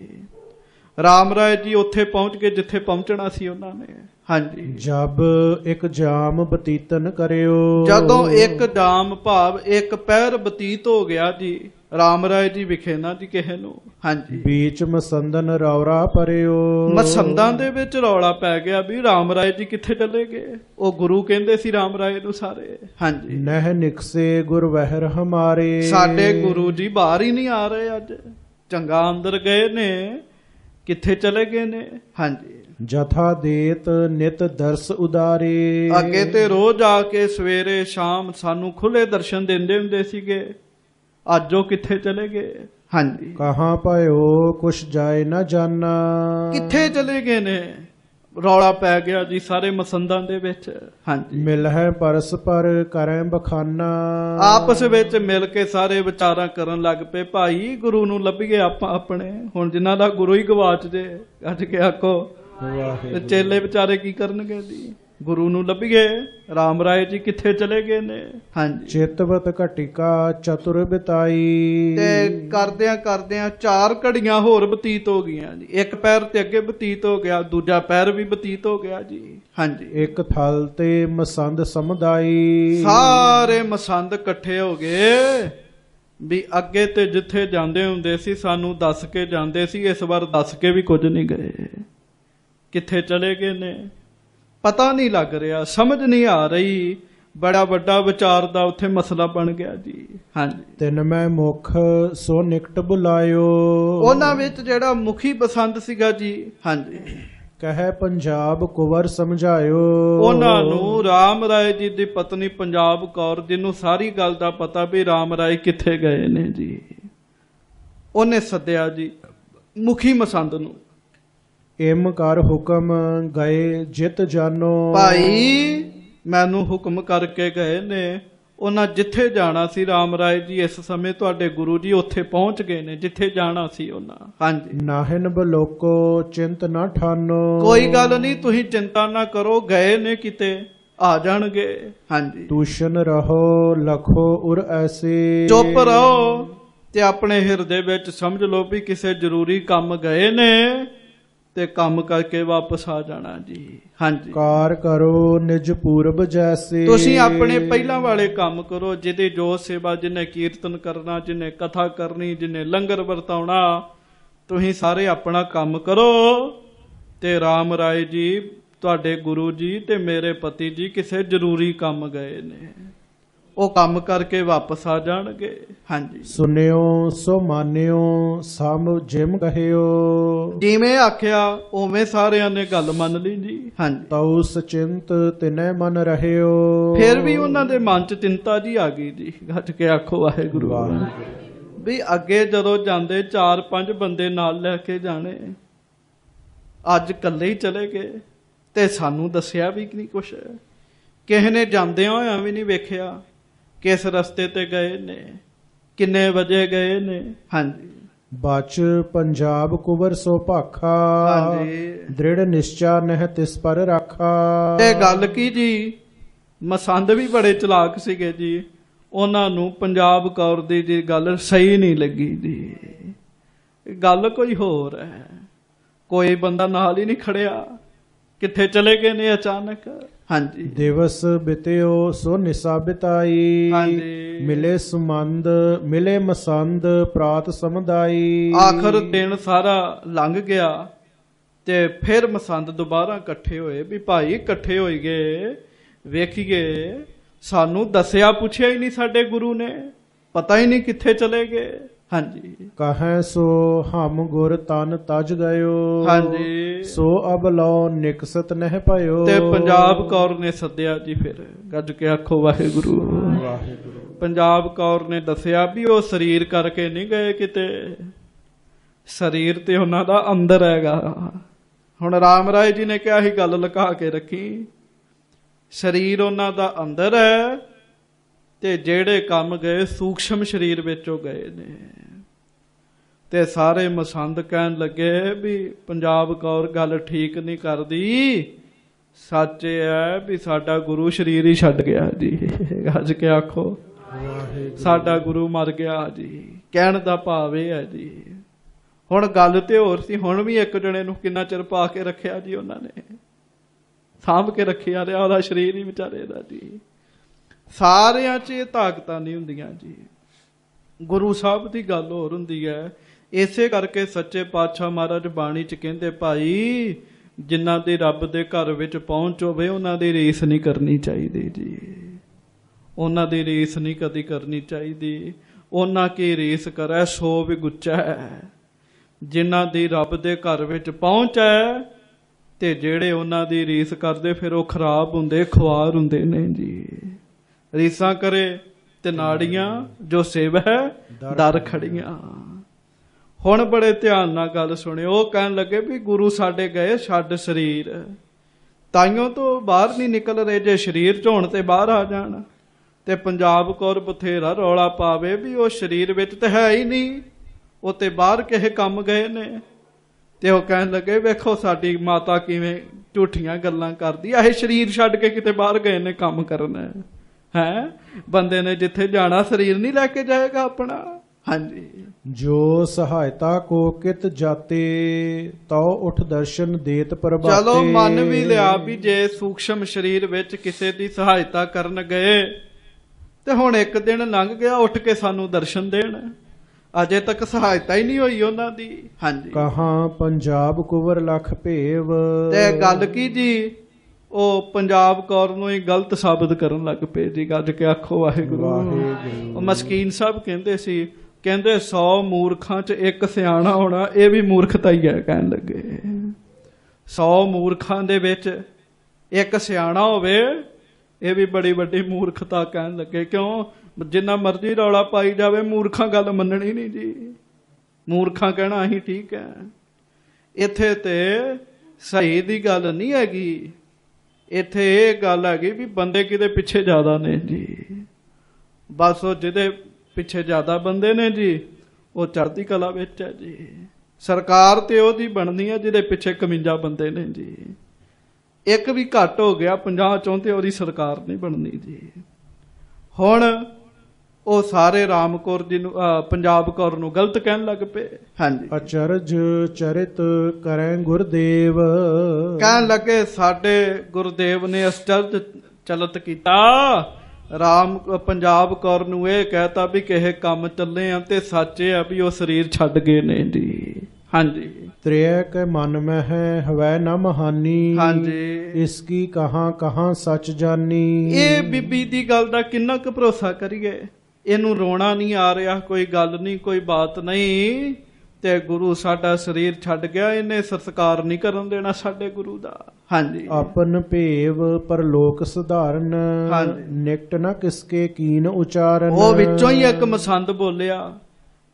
ਰਾਮ ਰਾਏ ਜੀ ਉੱਥੇ ਪਹੁੰਚ ਕੇ ਜਿੱਥੇ ਪਹੁੰਚਣਾ ਸੀ ਉਹਨਾਂ ਨੇ। ਹਾਂਜੀ, ਜਬ ਇੱਕ ਜਾਮ ਬਤੀਤਨ ਕਰਿਓ। ਜਦੋਂ ਇੱਕ ਜਾਮ ਭਾਵ ਇੱਕ ਪਹਿਰ ਬਤੀਤ ਹੋ ਗਿਆ ਜੀ ਰਾਮ ਰਾਏ ਜੀ ਵਿਖੇ ਨਾ ਜੀ ਕਿਸੇ ਨੂੰ। ਹਾਂਜੀ, ਬੀਚ ਮਸੰਦਨ ਰੌਰਾ ਪਰਿਓ। ਮਸੰਦਾਂ ਦੇ ਵਿੱਚ ਰੌਲਾ ਪੈ ਗਿਆ ਵੀ ਰਾਮ ਰਾਏ ਜੀ ਕਿੱਥੇ ਚਲੇ ਗਏ। ਉਹ ਗੁਰੂ ਕਹਿੰਦੇ ਸੀ ਰਾਮ ਰਾਏ ਨੂੰ ਸਾਰੇ। ਹਾਂਜੀ, ਨਹਿ ਨਿਕਸੇ ਗੁਰ ਵਹਿਰ ਹਮਾਰੇ। ਸਾਡੇ ਗੁਰੂ ਜੀ ਬਾਹਰ ਹੀ ਨਹੀਂ ਆ ਰਹੇ ਅੱਜ। ਚੰਗਾ ਅੰਦਰ ਗਏ ਨੇ, ਕਿੱਥੇ ਚਲੇ ਗਏ ਨੇ। ਹਾਂਜੀ, ਜਥਾ ਦੇਤ ਨਿਤ ਦਰਸ ਉਦਾਰੇ। ਅੱਗੇ ਤੇ ਰੋਜ਼ ਆ ਕੇ ਸਵੇਰੇ ਸ਼ਾਮ ਸਾਨੂੰ ਖੁੱਲੇ ਦਰਸ਼ਨ ਦਿੰਦੇ ਹੁੰਦੇ ਸੀਗੇ। ਅੱਜ ਉਹ ਕਿੱਥੇ ਚਲੇ ਗਏ। ਹਾਂਜੀ, ਕਹਾਂ ਭਇਓ ਕੁਛ ਜਾਏ ਨਾ ਜਾਨਾ। ਕਿੱਥੇ ਚਲੇ ਗਏ ਨੇ। ਰੌਲਾ ਪੈ ਗਿਆ ਜੀ ਸਾਰੇ ਮਸੰਦਾਂ ਦੇ ਵਿੱਚ। ਹਾਂਜੀ, ਮਿਲ ਹੈ ਪਰਸਪਰ ਕਰੈ ਬਖਾਨਾ। ਆਪਸ ਵਿੱਚ ਮਿਲ ਕੇ ਸਾਰੇ ਵਿਚਾਰਾਂ ਕਰਨ ਲੱਗ ਪਏ, ਭਾਈ ਗੁਰੂ ਨੂੰ ਲੱਭੀਏ ਆਪਾਂ ਆਪਣੇ। ਹੁਣ ਜਿਨ੍ਹਾਂ ਦਾ ਗੁਰੂ ਹੀ ਗਵਾਚ ਜੇ, ਅੱਜ ਕੇ ਆਖੋ ਤੇ ਚੇਲੇ ਵਿਚਾਰੇ ਕੀ ਕਰਨਗੇ ਜੀ। ਗੁਰੂ ਨੂੰ ਲੱਭੀਏ। ਰਾਮ ਰਾਏ ਜੀ ਕਿੱਥੇ ਚਲੇ ਗਏ ਨੇ। ਹਾਂਜੀ, ਚਿਤਵਤ ਘਟਿਕਾ ਚਤੁਰ ਬਿਤਾਈ। ਤੇ ਕਰਦਿਆਂ ਕਰਦਿਆਂ ਚਾਰ ਘੜੀਆਂ ਹੋਰ ਬਤੀਤ ਹੋ ਗਈਆਂ ਜੀ। ਇੱਕ ਪੈਰ ਤੇ ਅੱਗੇ ਬਤੀਤ ਹੋ ਗਿਆ, ਦੂਜਾ ਪੈਰ ਵੀ ਬਤੀਤ ਹੋ ਗਿਆ ਜੀ। ਹਾਂਜੀ, ਇੱਕ ਥਲ ਤੇ ਮਸੰਦ ਸਮੁਦਾਈ। ਸਾਰੇ ਮਸੰਦ ਇਕੱਠੇ ਹੋ ਗਏ ਵੀ ਅੱਗੇ ਤੇ ਜਿੱਥੇ ਜਾਂਦੇ ਹੁੰਦੇ ਸੀ ਸਾਨੂੰ ਦੱਸ ਕੇ ਜਾਂਦੇ ਸੀ, ਇਸ ਵਾਰ ਦੱਸ ਕੇ ਵੀ ਕੁਝ ਨਹੀਂ ਗਏ। ਕਿੱਥੇ ਚਲੇ ਗਏ ਨੇ ਪਤਾ ਨਹੀਂ ਲੱਗ ਰਿਹਾ, ਸਮਝ ਨਹੀਂ ਆ ਰਹੀ। ਬੜਾ ਵੱਡਾ ਵਿਚਾਰ ਦਾ ਉੱਥੇ ਮਸਲਾ ਬਣ ਗਿਆ ਜੀ। ਹਾਂਜੀ, ਤਿੰਨ ਮੈਂ ਮੁਖ ਸੋ ਨਿਕਟ ਬੁਲਾਇਓ। ਉਹਨਾਂ ਵਿੱਚ ਜਿਹੜਾ ਮੁਖੀ ਪਸੰਦ ਸੀਗਾ ਜੀ। ਹਾਂਜੀ, ਕਹੇ ਪੰਜਾਬ ਕੁਵਰ ਸਮਝਾਇਓ। ਉਹਨਾਂ ਨੂੰ ਰਾਮ ਰਾਏ ਜੀ ਦੀ ਪਤਨੀ ਪੰਜਾਬ ਕੌਰ, ਜਿਹਨੂੰ ਸਾਰੀ ਗੱਲ ਦਾ ਪਤਾ ਵੀ ਰਾਮ ਰਾਏ ਕਿੱਥੇ ਗਏ ਨੇ ਜੀ, ਉਹਨੇ ਸੱਦਿਆ ਜੀ ਮੁਖੀ ਮਸੰਦ ਨੂੰ। ਇਮ ਕਰ ਹੁਕਮ ਗਏ ਜਿਤ ਜਾਨੋ। ਭਾਈ ਮੈਨੂੰ ਹੁਕਮ ਕਰਕੇ ਗਏ ਨੇ, ਉਹਨਾਂ ਜਿੱਥੇ ਜਾਣਾ ਸੀ ਰਾਮ ਰਾਏ ਜੀ ਇਸ ਸਮੇਂ ਤੁਹਾਡੇ ਗੁਰੂ ਜੀ ਉੱਥੇ ਪਹੁੰਚ ਗਏ ਨੇ ਜਿੱਥੇ ਜਾਣਾ ਸੀ ਉਹਨਾਂ। ਹਾਂਜੀ, ਨਾਹਿਨ ਬਲੋਕੋ ਚਿੰਤ ਨਾ ਠਾਨੋ। ਕੋਈ ਗੱਲ ਨਹੀਂ, ਤੁਸੀਂ ਚਿੰਤਾ ਨਾ ਕਰੋ, ਗਏ ਨੇ ਕਿਤੇ, ਆ ਜਾਣਗੇ। ਹਾਂਜੀ, ਤੂਸ਼ਨ ਰਹੋ ਲਖੋ ਉਰ ਐਸੇ। ਚੁੱਪ ਰਹੋ ਤੇ ਆਪਣੇ ਹਿਰਦੇ ਵਿੱਚ ਸਮਝ ਲਓ ਵੀ ਕਿਸੇ ਜ਼ਰੂਰੀ ਕੰਮ ਗਏ ਨੇ ਤੇ ਕੰਮ ਕਰਕੇ ਵਾਪਸ ਆ ਜਾਣਾ ਜੀ। ਹਾਂਜੀ, ਕਾਰ ਕਰੋ ਨਿਜ ਪੂਰਬ ਜੈਸੇ। ਤੁਸੀਂ ਆਪਣੇ ਪਹਿਲਾਂ ਵਾਲੇ ਕੰਮ ਕਰੋ, ਜਿਹਦੀ ਜੋ ਸੇਵਾ, ਜਿਹਨੇ ਕੀਰਤਨ ਕਰਨਾ, ਜਿਹਨੇ ਕਥਾ ਕਰਨੀ, ਜਿਹਨੇ ਲੰਗਰ ਵਰਤਾਉਣਾ, ਤੁਸੀਂ ਸਾਰੇ ਆਪਣਾ ਕੰਮ ਕਰੋ। ਤੇ ਰਾਮ ਰਾਏ ਜੀ ਤੁਹਾਡੇ ਗੁਰੂ ਜੀ ਤੇ ਮੇਰੇ ਪਤੀ ਜੀ ਕਿਸੇ ਜ਼ਰੂਰੀ ਕੰਮ ਗਏ ਨੇ, ਉਹ ਕੰਮ ਕਰਕੇ ਵਾਪਸ ਆ ਜਾਣਗੇ। ਹਾਂਜੀ, ਸੁਨਿਓ ਸੋ ਮਾਨਿਓ ਸਮ ਜਿਮ ਕਹਿਓ। ਜਿਵੇਂ ਆਖਿਆ ਉਵੇਂ ਸਾਰਿਆਂ ਨੇ ਗੱਲ ਮੰਨ ਲਈ ਜੀ। ਹਾਂਜੀ, ਤਉ ਸਚਿੰਤ ਤਿਨੈ ਮਨ ਰਹਿਓ। ਫਿਰ ਵੀ ਉਹਨਾਂ ਦੇ ਮਨ ਚ ਚਿੰਤਾ ਜੀ ਆ ਗਈ ਜੀ। ਗੱਜ ਕੇ ਆਖੋ ਵਾਹਿਗੁਰੂ। ਵੀ ਅੱਗੇ ਜਦੋਂ ਜਾਂਦੇ ਚਾਰ ਪੰਜ ਬੰਦੇ ਨਾਲ ਲੈ ਕੇ ਜਾਣੇ, ਅੱਜ ਇਕੱਲੇ ਹੀ ਚਲੇ ਗਏ ਤੇ ਸਾਨੂੰ ਦੱਸਿਆ ਵੀ ਨਹੀਂ ਕੁਛ। ਕਿਸੇ ਨੇ ਜਾਂਦਿਆਂ ਹੋਇਆਂ ਵੀ ਨਹੀਂ ਵੇਖਿਆ ਕਿਸ ਰਸਤੇ ਤੇ ਗਏ ਨੇ, ਕਿੰਨੇ ਵਜੇ ਗਏ ਨੇ। ਹਾਂਜੀ। ਬਚ ਪੰਜਾਬ ਕੁਬਰ ਸੋ ਭਾਖਾ, ਹਾਂਜੀ। ਦ੍ਰਿੜ ਨਿਸ਼ਚਾ ਨਹਿ ਤਿਸ ਪਰ ਰਾਖਾ। ਇਹ ਗੱਲ ਕੀ ਜੀ, ਮਸੰਦ ਵੀ ਬੜੇ ਚਲਾਕ ਸੀਗੇ ਜੀ, ਉਹਨਾਂ ਨੂੰ ਪੰਜਾਬ ਕੌਰ ਦੀ ਜੀ ਗੱਲ ਸਹੀ ਨਹੀਂ ਲੱਗੀ ਜੀ। ਗੱਲ ਕੋਈ ਹੋਰ ਹੈ, ਕੋਈ ਬੰਦਾ ਨਾਲ ਹੀ ਨਹੀਂ ਖੜਿਆ, ਕਿੱਥੇ ਚਲੇ ਗਏ ਨੇ ਅਚਾਨਕ। ਹਾਂਜੀ। ਦਿਵਸ ਬਿਤਿਓ ਸੋ ਨਿਸਾ ਬਿਤਾਈ, ਹਾਂਜੀ। ਮਿਲੇ ਸੁਮੰਦ ਮਿਲੇ ਮਸੰਦ ਪ੍ਰਾਤ ਸਮਦਾਈ। ਆਖਰ ਦਿਨ ਸਾਰਾ ਲੰਘ ਗਿਆ ਤੇ ਫਿਰ ਮਸੰਦ ਦੁਬਾਰਾ ਇਕੱਠੇ ਹੋਏ ਵੀ ਭਾਈ ਇਕੱਠੇ ਹੋਈ ਗਏ, ਵੇਖੀਏ ਸਾਨੂੰ ਦੱਸਿਆ ਪੁੱਛਿਆ ਹੀ ਨਹੀਂ ਸਾਡੇ ਗੁਰੂ ਨੇ, ਪਤਾ ਹੀ ਨਹੀਂ ਕਿੱਥੇ ਚਲੇ ਗਏ। ਹਾਂਜੀ। ਕਹੈ ਸੋ ਹਮ ਗੁਰ ਤਨ ਤਜ ਗਇਓ, ਹਾਂਜੀ। ਸੋ ਅਬ ਲਓ ਨਿਕਸਤ ਨਹਿ ਭਇਓ। ਤੇ ਪੰਜਾਬ ਕੌਰ ਨੇ ਸੱਦਿਆ ਜੀ, ਫਿਰ ਗੱਜ ਕੇ ਆਖੋ ਵਾਹਿਗੁਰੂ। ਵਾਹਿਗੁਰੂ। ਪੰਜਾਬ ਕੌਰ ਨੇ ਦੱਸਿਆ ਵੀ ਉਹ ਸਰੀਰ ਕਰਕੇ ਨਹੀਂ ਗਏ ਕਿਤੇ, ਸਰੀਰ ਤੇ ਉਹਨਾਂ ਦਾ ਅੰਦਰ ਹੈਗਾ। ਹੁਣ ਰਾਮ ਰਾਏ ਜੀ ਨੇ ਕਿਹਾ ਸੀ ਗੱਲ ਲੁਕਾ ਕੇ ਰੱਖੀ, ਸਰੀਰ ਉਹਨਾਂ ਦਾ ਅੰਦਰ ਹੈ ਤੇ ਜਿਹੜੇ ਕੰਮ ਗਏ ਸੂਖਸ਼ਮ ਸਰੀਰ ਵਿੱਚੋਂ ਗਏ ਨੇ। ਤੇ ਸਾਰੇ ਮਸੰਦ ਕਹਿਣ ਲੱਗੇ ਵੀ ਪੰਜਾਬ ਕੌਰ ਗੱਲ ਠੀਕ ਨਹੀਂ ਕਰਦੀ, ਸੱਚ ਇਹ ਹੈ ਵੀ ਸਾਡਾ ਗੁਰੂ ਸਰੀਰ ਹੀ ਛੱਡ ਗਿਆ ਜੀ। ਅੱਜ ਕੇ ਆਖੋ ਸਾਡਾ ਗੁਰੂ ਮਰ ਗਿਆ ਜੀ। ਕਹਿਣ ਦਾ ਭਾਵ ਇਹ ਹੈ ਜੀ, ਹੁਣ ਗੱਲ ਤੇ ਹੋਰ ਸੀ, ਹੁਣ ਵੀ ਇੱਕ ਜਣੇ ਨੂੰ ਕਿੰਨਾ ਚਿਰ ਪਾ ਕੇ ਰੱਖਿਆ ਜੀ, ਉਹਨਾਂ ਨੇ ਸਾਂਭ ਕੇ ਰੱਖਿਆ ਰਿਹਾ ਉਹਦਾ ਸਰੀਰ ਹੀ ਵਿਚਾਰੇ ਦਾ ਜੀ। ਸਾਰਿਆਂ 'ਚ ਇਹ ਤਾਕਤਾਂ ਨਹੀਂ ਹੁੰਦੀਆਂ ਜੀ, ਗੁਰੂ ਸਾਹਿਬ ਦੀ ਗੱਲ ਹੋਰ ਹੁੰਦੀ ਹੈ। ਇਸੇ ਕਰਕੇ ਸੱਚੇ ਪਾਤਸ਼ਾਹ ਮਹਾਰਾਜ ਬਾਣੀ 'ਚ ਕਹਿੰਦੇ ਭਾਈ ਜਿਨ੍ਹਾਂ ਦੇ ਰੱਬ ਦੇ ਘਰ ਵਿੱਚ ਪਹੁੰਚ ਹੋਵੇ ਉਹਨਾਂ ਦੀ ਰੀਸ ਨਹੀਂ ਕਰਨੀ ਚਾਹੀਦੀ ਜੀ, ਉਹਨਾਂ ਦੀ ਰੀਸ ਨਹੀਂ ਕਦੀ ਕਰਨੀ ਚਾਹੀਦੀ। ਉਹਨਾਂ ਕੀ ਰੀਸ ਕਰੈ ਸੋ ਵੀ ਗੁੱਚਾ ਹੈ। ਜਿਨ੍ਹਾਂ ਦੀ ਰੱਬ ਦੇ ਘਰ ਵਿੱਚ ਪਹੁੰਚ ਹੈ ਤੇ ਜਿਹੜੇ ਉਹਨਾਂ ਦੀ ਰੀਸ ਕਰਦੇ ਫਿਰ ਉਹ ਖਰਾਬ ਹੁੰਦੇ, ਖੁਆਰ ਹੁੰਦੇ ਨੇ ਜੀ। ਰੀਸਾਂ ਕਰੇ ਤੇ ਨਾੜੀਆਂ ਜੋ ਸੇਵ ਹੈ ਦਰ ਖੜੀਆਂ। ਹੁਣ ਬੜੇ ਧਿਆਨ ਨਾਲ ਗੱਲ ਸੁਣਿਓ। ਉਹ ਕਹਿਣ ਲੱਗੇ ਵੀ ਗੁਰੂ ਸਾਡੇ ਗਏ ਛੱਡ ਸਰੀਰ, ਤਾਈਓਂ ਤੋਂ ਬਾਹਰ ਨਹੀਂ ਨਿਕਲ ਰਹੇ, ਜੇ ਸਰੀਰ ਝੋਣ ਤੇ ਬਾਹਰ ਆ ਜਾਣ। ਤੇ ਪੰਜਾਬ ਕੌਰ ਬਥੇਰਾ ਰੌਲਾ ਪਾਵੇ ਵੀ ਉਹ ਸਰੀਰ ਵਿੱਚ ਤੇ ਹੈ ਹੀ ਨਹੀਂ, ਉਹ ਤੇ ਬਾਹਰ ਕਿਸੇ ਕੰਮ ਗਏ ਨੇ। ਤੇ ਉਹ ਕਹਿਣ ਲੱਗੇ ਵੇਖੋ ਸਾਡੀ ਮਾਤਾ ਕਿਵੇਂ ਝੂਠੀਆਂ ਗੱਲਾਂ ਕਰਦੀ, ਇਹ ਸਰੀਰ ਛੱਡ ਕੇ ਕਿਤੇ ਬਾਹਰ ਗਏ ਨੇ ਕੰਮ ਕਰਨਾ ਹੈ। ਬੰਦੇ ਨੇ ਜਿੱਥੇ ਜਾਣਾ ਸਰੀਰ ਨਹੀਂ ਲੈ ਕੇ ਜਾਏਗਾ ਆਪਣਾ। ਹਾਂਜੀ। ਜੋ ਸਹਾਇਤਾ ਕੋ ਕਿਤ ਜਾਤੇ, ਤਉ ਉਠ ਦਰਸ਼ਨ ਦੇਤ ਪ੍ਰਭਾਤੇ। ਚਲੋ ਮੰਨ ਵੀ ਲਿਆ ਵੀ ਜੇ ਸੂਖਸ਼ਮ ਸਰੀਰ ਵਿੱਚ ਕਿਸੇ ਦੀ ਸਹਾਇਤਾ ਕਰਨ ਗਏ ਤੇ ਹੁਣ ਇੱਕ ਦਿਨ ਲੰਘ ਗਿਆ, ਉੱਠ ਕੇ ਸਾਨੂੰ ਦਰਸ਼ਨ ਦੇਣ। ਅਜੇ ਤੱਕ ਸਹਾਇਤਾ ਹੀ ਨਹੀਂ ਹੋਈ ਉਹਨਾਂ ਦੀ। ਹਾਂਜੀ। ਕਹਾਂ ਪੰਜਾਬ ਕੁਵਰ ਲਖ ਭੇਵ। ਤੇ ਗੱਲ ਕੀ ਜੀ, ਉਹ ਪੰਜਾਬ ਕੌਰ ਨੂੰ ਹੀ ਗਲਤ ਸਾਬਤ ਕਰਨ ਲੱਗ ਪਏ ਜੀ। ਗੱਜ ਕੇ ਆਖੋ ਵਾਹਿਗੁਰੂ। ਉਹ ਮਸਕੀਨ ਸਾਹਿਬ ਕਹਿੰਦੇ ਸੀ, ਕਹਿੰਦੇ ਸੌ ਮੂਰਖਾਂ 'ਚ ਇੱਕ ਸਿਆਣਾ ਹੋਣਾ ਇਹ ਵੀ ਮੂਰਖਤਾ ਹੀ ਹੈ। ਕਹਿਣ ਲੱਗੇ ਸੌ ਮੂਰਖਾਂ ਦੇ ਵਿੱਚ ਇੱਕ ਸਿਆਣਾ ਹੋਵੇ ਇਹ ਵੀ ਬੜੀ ਵੱਡੀ ਮੂਰਖਤਾ। ਕਹਿਣ ਲੱਗੇ ਕਿਉਂ, ਜਿੰਨਾ ਮਰਜ਼ੀ ਰੌਲਾ ਪਾਈ ਜਾਵੇ ਮੂਰਖਾਂ ਗੱਲ ਮੰਨਣੀ ਨਹੀਂ ਜੀ। ਮੂਰਖਾਂ ਕਹਿਣਾ ਅਸੀਂ ਠੀਕ ਹੈ। ਇੱਥੇ ਤੇ ਸਹੀ ਦੀ ਗੱਲ ਨਹੀਂ ਹੈਗੀ, ਇੱਥੇ ਇਹ ਗੱਲ ਹੈਗੀ ਵੀ ਬੰਦੇ ਕਿਤੇ ਪਿੱਛੇ ਜ਼ਿਆਦਾ ਨੇ ਜੀ। ਬਸ ਉਹ ਜਿਹਦੇ ਪਿੱਛੇ ਜ਼ਿਆਦਾ ਬੰਦੇ ਨੇ ਜੀ ਉਹ ਚੜ੍ਹਦੀ ਕਲਾ ਵਿੱਚ ਹੈ ਜੀ। ਸਰਕਾਰ ਤੇ ਉਹਦੀ ਬਣਨੀ ਹੈ ਜਿਹਦੇ ਪਿੱਛੇ ਕਮਿੰਜਾ ਬੰਦੇ ਨੇ ਜੀ। ਇੱਕ ਵੀ ਘੱਟ ਹੋ ਗਿਆ ਪੰਜਾਹ ਚੋਂ ਤੇ ਉਹਦੀ ਸਰਕਾਰ ਨਹੀਂ ਬਣਨੀ ਜੀ। ਹੁਣ ਉਹ ਸਾਰੇ ਰਾਮ ਕੌਰ ਜੀ ਨੂੰ ਪੰਜਾਬ ਕੌਰ ਨੂੰ ਗਲਤ ਕਹਿਣ ਲੱਗ ਪਏ। ਹਾਂਜੀ। ਅਚਰਜ ਚਰਿਤ ਕਰੈ ਗੁਰਦੇਵ। ਕਹਿਣ ਲੱਗੇ ਸਾਡੇ ਗੁਰਦੇਵ ਨੇ ਅਚਰਜ ਚਲਤ ਕੀਤਾ। ਰਾਮ ਪੰਜਾਬ ਕੌਰ ਨੂੰ ਇਹ ਕਹਿਤਾ ਵੀ ਕਿਸੇ ਕੰਮ ਚੱਲੇ ਆ ਤੇ ਸੱਚ ਇਹ ਆ ਵੀ ਉਹ ਸਰੀਰ ਛੱਡ ਗਏ ਨੇ ਜੀ। ਹਾਂਜੀ। ਤ੍ਰਿਆ ਕੇ ਮਨ ਮੈਂ ਹੈ ਹਵੈ ਨ ਮਹਾਨੀ। ਹਾਂਜੀ। ਇਸ ਕੀ ਕਹਾਂ ਕਹਾਂ ਸੱਚ ਜਾਨੀ। ਇਹ ਬੀਬੀ ਦੀ ਗੱਲ ਦਾ ਕਿੰਨਾ ਕੁ ਭਰੋਸਾ ਕਰੀਏ। ਇਹਨੂੰ ਰੋਣਾ ਨਹੀਂ ਆ ਰਿਹਾ, ਕੋਈ ਗੱਲ ਨਹੀਂ, ਕੋਈ ਬਾਤ ਨਹੀਂ। ਤੇ ਗੁਰੂ ਸਾਡਾ ਸਰੀਰ ਛੱਡ ਗਿਆ, ਇਹਨੇ ਸੰਸਕਾਰ ਨਹੀਂ ਕਰਨ ਦੇਣਾ ਸਾਡੇ ਗੁਰੂ ਦਾ। ਹਾਂਜੀ। ਆਪਨ ਭੇਵ ਪਰ ਲੋਕ ਸੁਧਾਰਨ। ਹਾਂਜੀ। ਨਿਕਟ ਨ ਕਿਸਕੇ ਕੀਨ ਉਚਾਰਨ। ਉਹ ਵਿੱਚੋਂ ਹੀ ਇੱਕ ਮਸੰਦ ਬੋਲਿਆ,